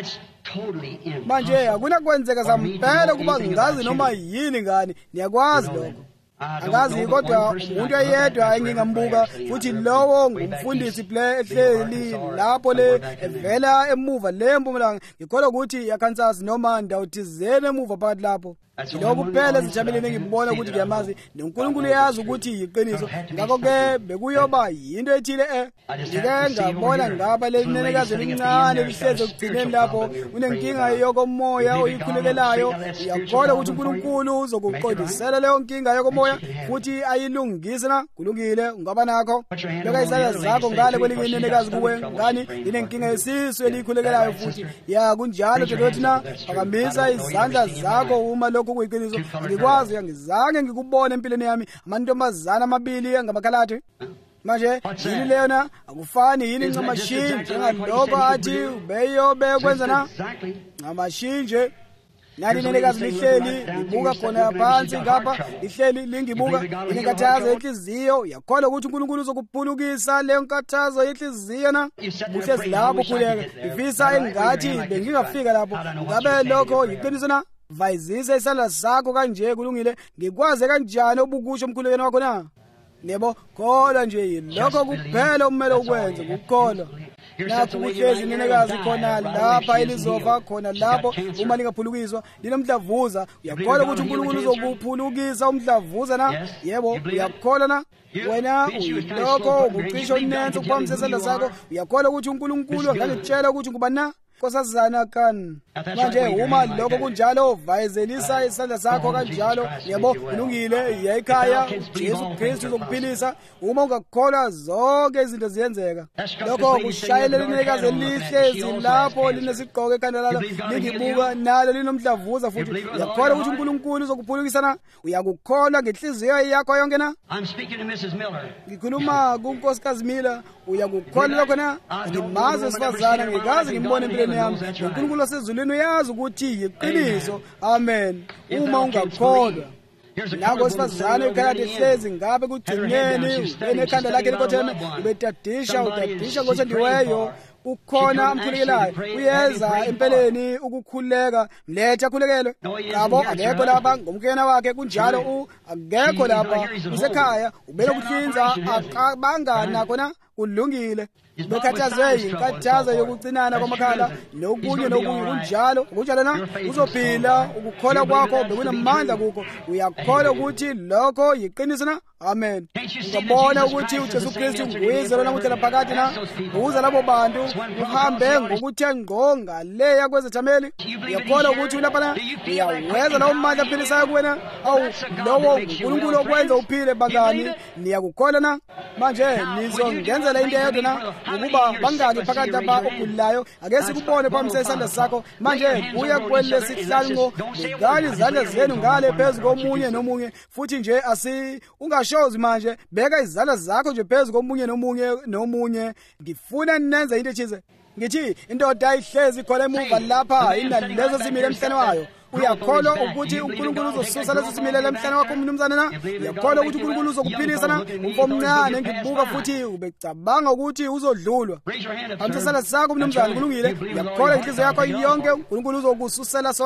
Manje akunakwenzeka zampela kuba ngazi noma yini ngani. Niyakwazi lokho. Angazi kodwa umuntu oyedwa engingambuka futhi lowo ngumfundisi ehleli lapho le evela emuva lempumalanga. Ngikholwa ukuthi yaKansas noma ndawuthizene emuva phakathi lapho. Lokhu kuphela sijabulile ngibona ukuthi ngiyamazi noNkulunkulu yazi ukuthi yiqiniso. Ngakho-ke bekuyoba yinto ethile ngike ngabona ngapha lelinenekazi elincane lihlezi ekugcineni lapho unenkinga yokomoya oyikhulekelayo. Uyakholwa ukuthi uNkulunkulu uzokuqondisela leyo nkinga yokomoya futhi ayilungise na? Kulungile, ungaba nakho. Beka izandla zakho ngale kwelinye inenekazi kuwe. Ngani inenkinga yesisu elikhulekelayo futhi. Ya kunjalo nje na phakamisa izandla zakho uma kuyiqiniso. Ngikwazi ngizange ngikubone empilweni yami amantombazana amabili angamakhalathi. Manje yini leyo na? Akufani yini ncamashini njengalokho athi ubeyobe kwenza na? Ncamashinje nani nenekazi lihleli libuka khona phansi ngapha lihleli lingibuka inenkathazo yenhliziyo. Yakholwa ukuthi uNkulunkulu uzokuphulukisa leyo nkathazo yenhliziyo na? Uhlezi lapho khuleka ivisa engathi bengingafika lapho. Ngabe lokho yiqiniso na? Vayizisa isandla sakho kanje kulungile. Ngikwaze kanjani ubukusho emkhulekweni wakho na? Yebo, kholwa nje lokho kuphela umele ukwenze ukukholwa. Nakho kuhlezi inenekazi khona lapha elizova khona lapho uma lingaphulukiswa linomdlavuza. Uyakholwa ukuthi uNkulunkulu uzokuphulukisa umdlavuza na? Yebo, uyakholwa na? Wena uyilokho ubucisha unenze ukuphamisa isandla sakho. Uyakholwa ukuthi uNkulunkulu angalitshela ukuthi ngubani na? Nkosazana kan. Manje uma lokho kunjalo vayezelisa isandla sakho kanjalo. Yebo, kulungile ekhaya Jesu Kristu uzokuphilisa. Uma ungakholwa zonke izinto ziyenzeka. Lokho kushayela inenekazi elihlezi lapho linesigqoko ekhanda lalo lingibuka nalo linomdlavuza futhi. Uyakholwa ukuthi uNkulunkulu uzokuphulukisa na? Uyakukholwa ngenhliziyo yakho yonke na? I'm speaking to Mrs. Miller. Ngikhuluma kuNkosikazi Miller. Uyakukholwa lokho na? Ngimazi sifazana ngikazi ngimbone empilweni yami. uNkulunkulu wasezulwini uyazi ukuthi yiqiniso. Amen. Uma ungakholwa nako sifazane ikhalathi ehlezi ngabe kugcineni enekhanda lakhe likotheme ubetadisha ngothendiweyo. Ukhona amkhulekelayo uyeza empeleni ukukhuleka mlethe akhulekele. Yabo akekho lapha ngomkena wakhe kunjalo akekho lapha usekhaya ubele kuhlinza akabangani nakho na? Kulungile. Bekhathazwe inkathazo yokucinana kwamakhala nokunye kunjalo na? Uzophila ukukholwa kwakho bekunamandla kukho. Uyakholwa ukuthi lokho yiqiniso na? Amen. Uzabona ukuthi uJesu Kristu nguyizelo namuthela phakathi na? Uza labo bantu uhambe ngokuthe ngqo ngaleya kwezethameli. Uyakholwa ukuthi ulapha na? Uyaweza lawo mandla aphilisayo kuwena? Awu lowo uNkulunkulu okwenza uphile bangani? Niyakukholwa na? Manje nizongenzela into eyodwa na? Ukuba bangaki phakathi apha ogulayo ake sikubone phambi isandla sakho manje kuya kwele sihlalo ngani izandla zenu ngale phezulu komunye nomunye futhi nje ungashozi manje beka izandla zakho nje phezulu komunye nomunye. Ngifuna nenze into ethize. Ngithi indoda ayihlezi khona emuva lapha inani lezo simile emhlane wayo. Uyakholwa ukuthi uNkulunkulu uzosusa lezo similele emhlane wakho mnumzana na? Uyakholwa ukuthi uNkulunkulu uzokuphilisa na? Umfomncane ngibuka futhi ubecabanga ukuthi uzodlulwa. Amsesala sakho mnumzana kulungile. Uyakholwa inhliziyo yakho yonke uNkulunkulu uzokususela sona?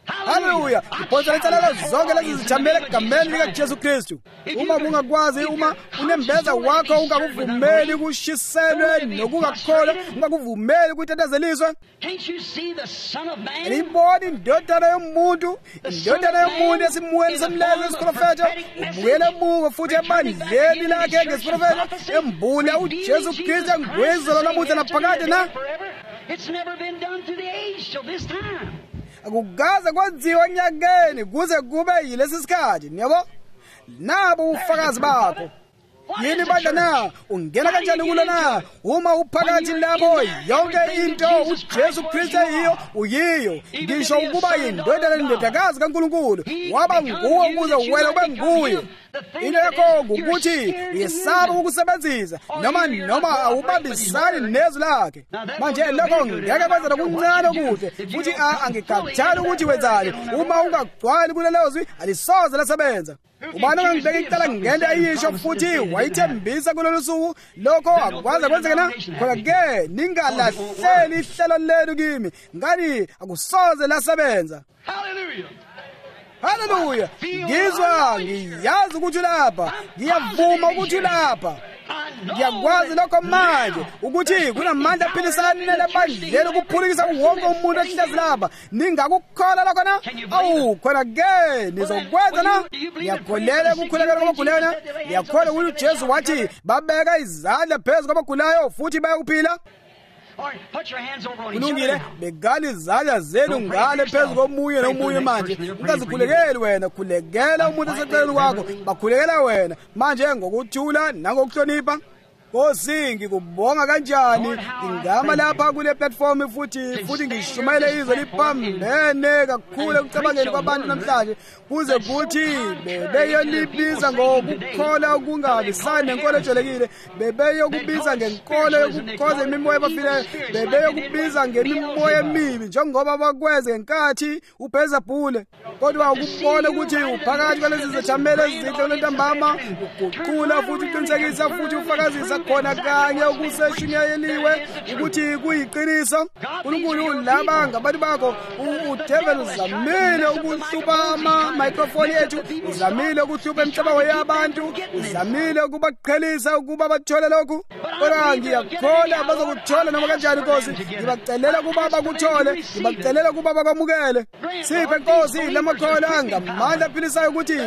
haleluya. iphonsa lensalela zonke lezi zijamele egameni likaJesu Kristu. Uma ungakwazi, uma unembeza wakho ungakuvumeli kushiselwe nokungakholwa, ungakuvumeli kutetezeliswe, libona indodana yomuntu, indodana yomuntu esimweni semleze esiprofetha, ubuyele emuva futhi ebandleni lakhe ngesiprofetha, embula uJesu Kristu engwezelo lamuhla naphakade na. Akukaze kwenziwa enyakeni kuze kube yilesi sikhathi. Yabo, nabo ufakazi bakho. Yini bandla na? Ungena kanjani kulo na? Uma uphakathi lapho yonke into uJesu Kristu yiyo uyiyo. Ngisho ukuba yindodana nendodakazi kaNkulunkulu, waba nguwe ukuze wena ube nguye. Into yakho ukuthi uyesaba ukusebenzisa noma awubambisani nezwi lakhe. Manje lokho ngeke kwenza nokuncane kuhle futhi angikhathali ukuthi wenzani. Uma ungagcwali kulelo zwi alisoze lasebenza. Ubani ongibeka icala ngento eyisho futhi wayithembisa kulolu suku, lokho akukwazi kwenzeka na? Kodwa-ke ningalahleli ihlelo lenu kimi, ngani akusoze lasebenza. Haleluya. Ngizwa, ngiyazi ukuthi lapha, ngiyavuma ukuthi lapha. Ngiyakwazi lokho manje ukuthi kunamandla aphilisana nelabandleni ukuphulukisa wonke umuntu ohlezi lapha. Ningakukholwa lokho na? Awu, khona-ke nizokwenza na? Ngiyakholelwa ekukhulekeni kwabagulayo. Ngiyakholwa ukuthi uJesu wathi babeka izandla phezu kwabagulayo futhi bayakuphila. Kulungile, begani izandla zenu ngale phezu komunye nomunye manje. Ungazikhulekeli wena, khulekela umuntu oseceleni kwakho, bakhulekela wena manje ngokuthula nangokuhlonipha. Nkosi, ngikubonga kanjani ingama lapha kule platform futhi ngishumayele izwe liphambene kakhulu ekucabangeni kwabantu namhlanje kuze kuthi bebeyolibiza ngokukholwa okungabisani nenkolo ejwayelekile, bebeyokubiza ngenkolo yokukhoza imimoya ebafileyo, bebeyokubiza ngemimoya emibi njengoba bakwenze ngenkathi uBhezebhule. Kodwa ukubona ukuthi uphakathi kwalezi zethameli ezinhle lentambama, uguqula futhi uqinisekisa futhi ufakazisa khona kanye ukuseshunyayeliwe ukuthi kuyiqiniso. uNkulunkulu laba ngabantu bakho, uDevil uzamile ukuhlupha ama-microphone ethu, uzamile ukuhlupha imicabango yabantu, uzamile ukubaqhelisa ukuba bathole lokhu. Kodwa ngiyakholwa bazokuthola noma kanjani Nkosi. Ngibacelela ukuba bakuthole, ngibacelela ukuba bakwamukele. Siphe Nkosi lamakholwa ngamandla aphilisayo ukuthi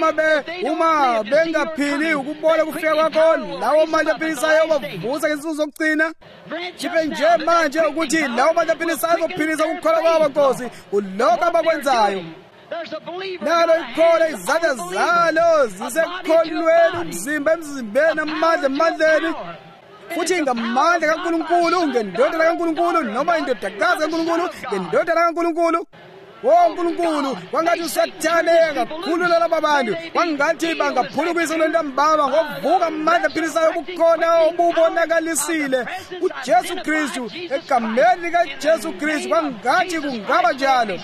uma bengaphili ukubona kufika kwakho, lawo manje aphilisayo bavusa ngensuku zokugcina. Siphe nje manje ukuthi lawo manje aphilisayo baphilisa ukukholwa kwabo Nkosi kulokho abakwenzayo. Nalo ikhole izandla zalo zisekholweni, umzimba emzimbeni, amandla emandleni, futhi ngamandla kaNkulunkulu, ngendodana kaNkulunkulu noma indodakazi kaNkulunkulu, ngendodana kaNkulunkulu. Nkulunkulu, kwangathi uSathane engakhulula laba bantu, kwangathi bangaphulukisa kule ntambama ngokuvuka amandla aphilisayo obukhona obubonakalisile uJesu Kristu. Egameni likaJesu Kristu kwangathi kungaba njalo.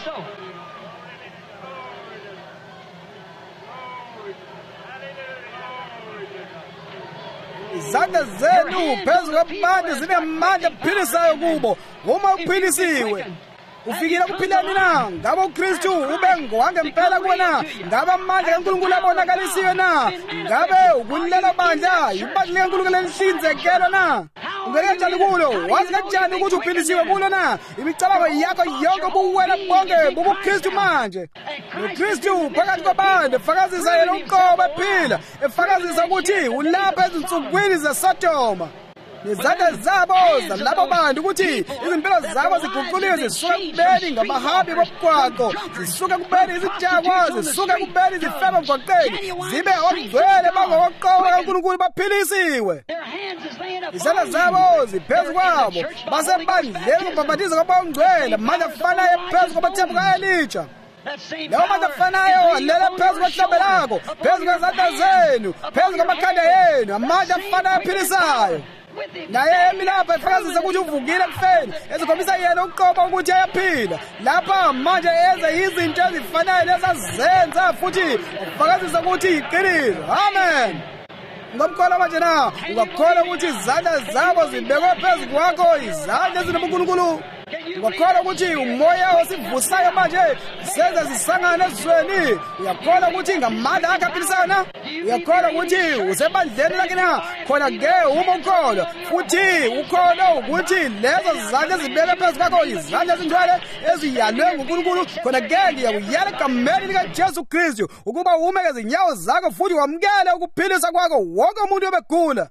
Izandla zenu phezu kwabantu zinemandla aphilisayo kubo. Uma uphilisiwe ufikile kuphileni na? Ngabe uKristu ube ngowangempela kuwena? Ngabe amandla kaNkulunkulu abonakalisiwe na? Ngabe ukulilela bandla ibandla likaNkulunkulu elihlinzekelo na? Ungeke kanjani kulo? Wazi kanjani ukuthi uphilisiwe kulo na? Imicabango yakho yonke ubuwena bonke bubuKristu manje. uKristu phakathi kwabantu efakazisa yena uqobo ephila, efakazisa ukuthi ulapha ezinsukwini zeSodoma. Nezandla zabo zalabo bantu ukuthi izimpilo zabo ziguquliwe zisuka kubeni ngabahambi bomgwaqo, zisuka kubeni izidakwa, zisuka kubeni zifebe emgwaqeni, zibe ongcwele bangokoqobo kaNkulunkulu baphilisiwe. Izandla zabo ziphezu kwabo, basebandleni ukubhabhatiza kwabangcwele, amandla afanayo phezu kwabathembu ka-Elija. Lawo manje afanayo alela phezu kwehlombe lakho, phezu kwezandla zenu, phezu kwamakhanda yenu, amandla afanayo aphilisayo. Naye emi lapha efakazisa ukuthi uvukile ekufeni, ezikhombisa yena uqobo ukuthi ayaphila. Lapha manje enza izinto ezifanayo lezazenza futhi ufakazisa ukuthi iqiniso. Amen. Ungakholwa manje na? Ungakholwa ukuthi izandla zabo zibekwe phezu kwakho, izandla ezinobuNkulunkulu? Uyakholwa ukuthi umoya osivusayo manje senze zisangane ezweni? Uyakholwa ukuthi ngamandla akhe aphilisana? Uyakholwa ukuthi usebandleni lakhe na? Khona-ke uma ukholwa futhi ukholwa ukuthi lezo zizathu ezibeke phezu kwakho izandla ezingcwele eziyalwe nguNkulunkulu, khona-ke ngiyakuyala egameni likaJesu Kristu ukuba umeke izinyawo zakho futhi wamukele ukuphilisa kwakho wonke umuntu obegula.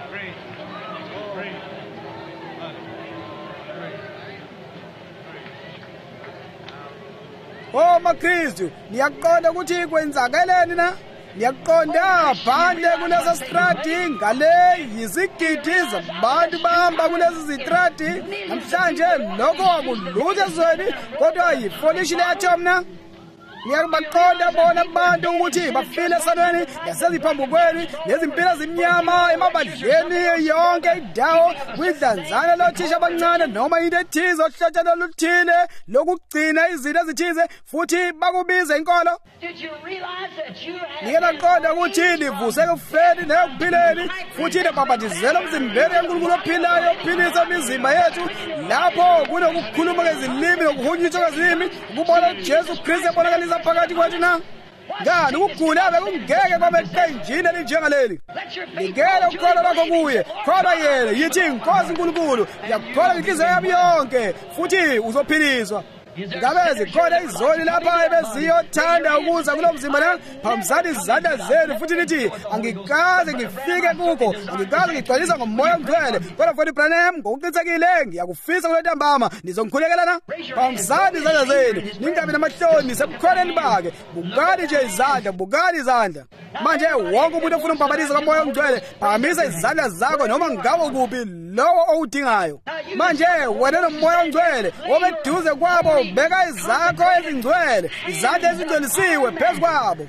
Oh maKristu, niyaqonda ukuthi kwenzakaleni na? Niyaqonda phandle kulezi zistrati ngale yizigidi zabantu bahamba kulezi zistrati namhlanje lokho akulutho ezweni kodwa yifolishi le-atom na? Ngiyabaqonda bona abantu ukuthi bafile esonweni yaseziphambukweni nezimpilo ezimnyama emabandleni yonke indawo kwidlanzana lothisha abancane noma into ethize ohlotshana oluthile lokugcina izinto ezithize futhi bakubize inkolo. Ngiyaqonda ukuthi nivuse ekufeni nekuphileni futhi nibhabhatizela emzimbeni kaNkulunkulu ophilayo ophilisa imizimba yethu lapho kunokukhuluma ngezilimi nokuhunyushwa kwezilimi ukubona uJesu Kristu ebonakalisa phakathi kwethu na? Ngani ukugula bekungeke kwabe qenjini elinjengaleli? Ngikele ukukholwa kwakho kuye, kholwa yena, yithi Nkosi Nkulunkulu, ngiyakholwa ngenhliziyo yami yonke futhi uzophiliswa. Ngabe zikhona izoni lapha ebeziyothanda ukuza kulo mzimba na? Phakamisani izandla zenu futhi nithi angikaze ngifike kukho, angikaze ngigcwalisa ngomoya omngcwele, kodwa futhi Branham ngokuqinisekile ngiyakufisa kule ntambama nizongikhulekela na? Phakamisani izandla zenu ningabi namahloni sebukhoneni bakhe, bukani nje izandla, bukani izandla. Manje wonke umuntu ofuna umbhabhatizo kamoya omngcwele phakamisa izandla zakho noma ngawo kuphi lowo owudingayo. Manje wena nomoya omngcwele obeduze kwabo beka izakho ezingcwele, izandla ezingcwelisiwe phezu kwabo.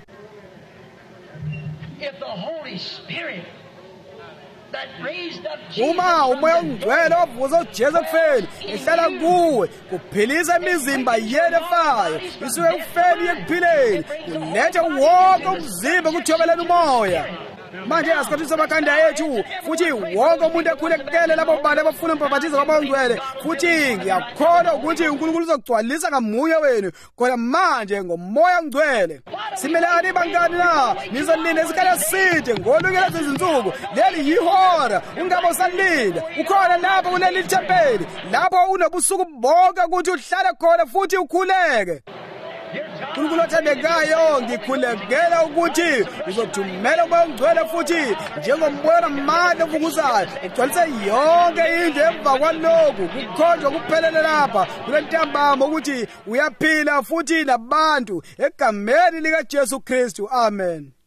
Uma umoya omngcwele ovuza uJesu ekufeni ehlala kuwe kuphilisa imizimba yenu efayo isuke ekufeni ekuphileni kulethe wonke umzimba kuthobeleni umoya. Manje asikhothisa amakhanda ethu futhi wonke umuntu ekhulekele labo bantu abafuna umbhabhatizo kamoya omngcwele futhi ngiyakholwa ukuthi uNkulunkulu uzogcwalisa ngamunye wenu khona manje ngomoya omngcwele. Simelani bangani na? Nizolinda isikhathi eside ngolunye lezi zinsuku, leli yihora ungabe usalinda. Ukhona lapho kuleli thempeli lapho unobusuku bonke ukuthi uhlale khona futhi ukhuleke. uNkulunkulu othandekayo, ngikhulekela ukuthi uzothumela umoya omngcwele futhi njengomoya namandla ovukuzayo ugcwalise yonke into emva kwalokhu kukhonjwa kuphelele lapha kule ntambama ukuthi uyaphila futhi nabantu egameni likaJesu Kristu. Amen.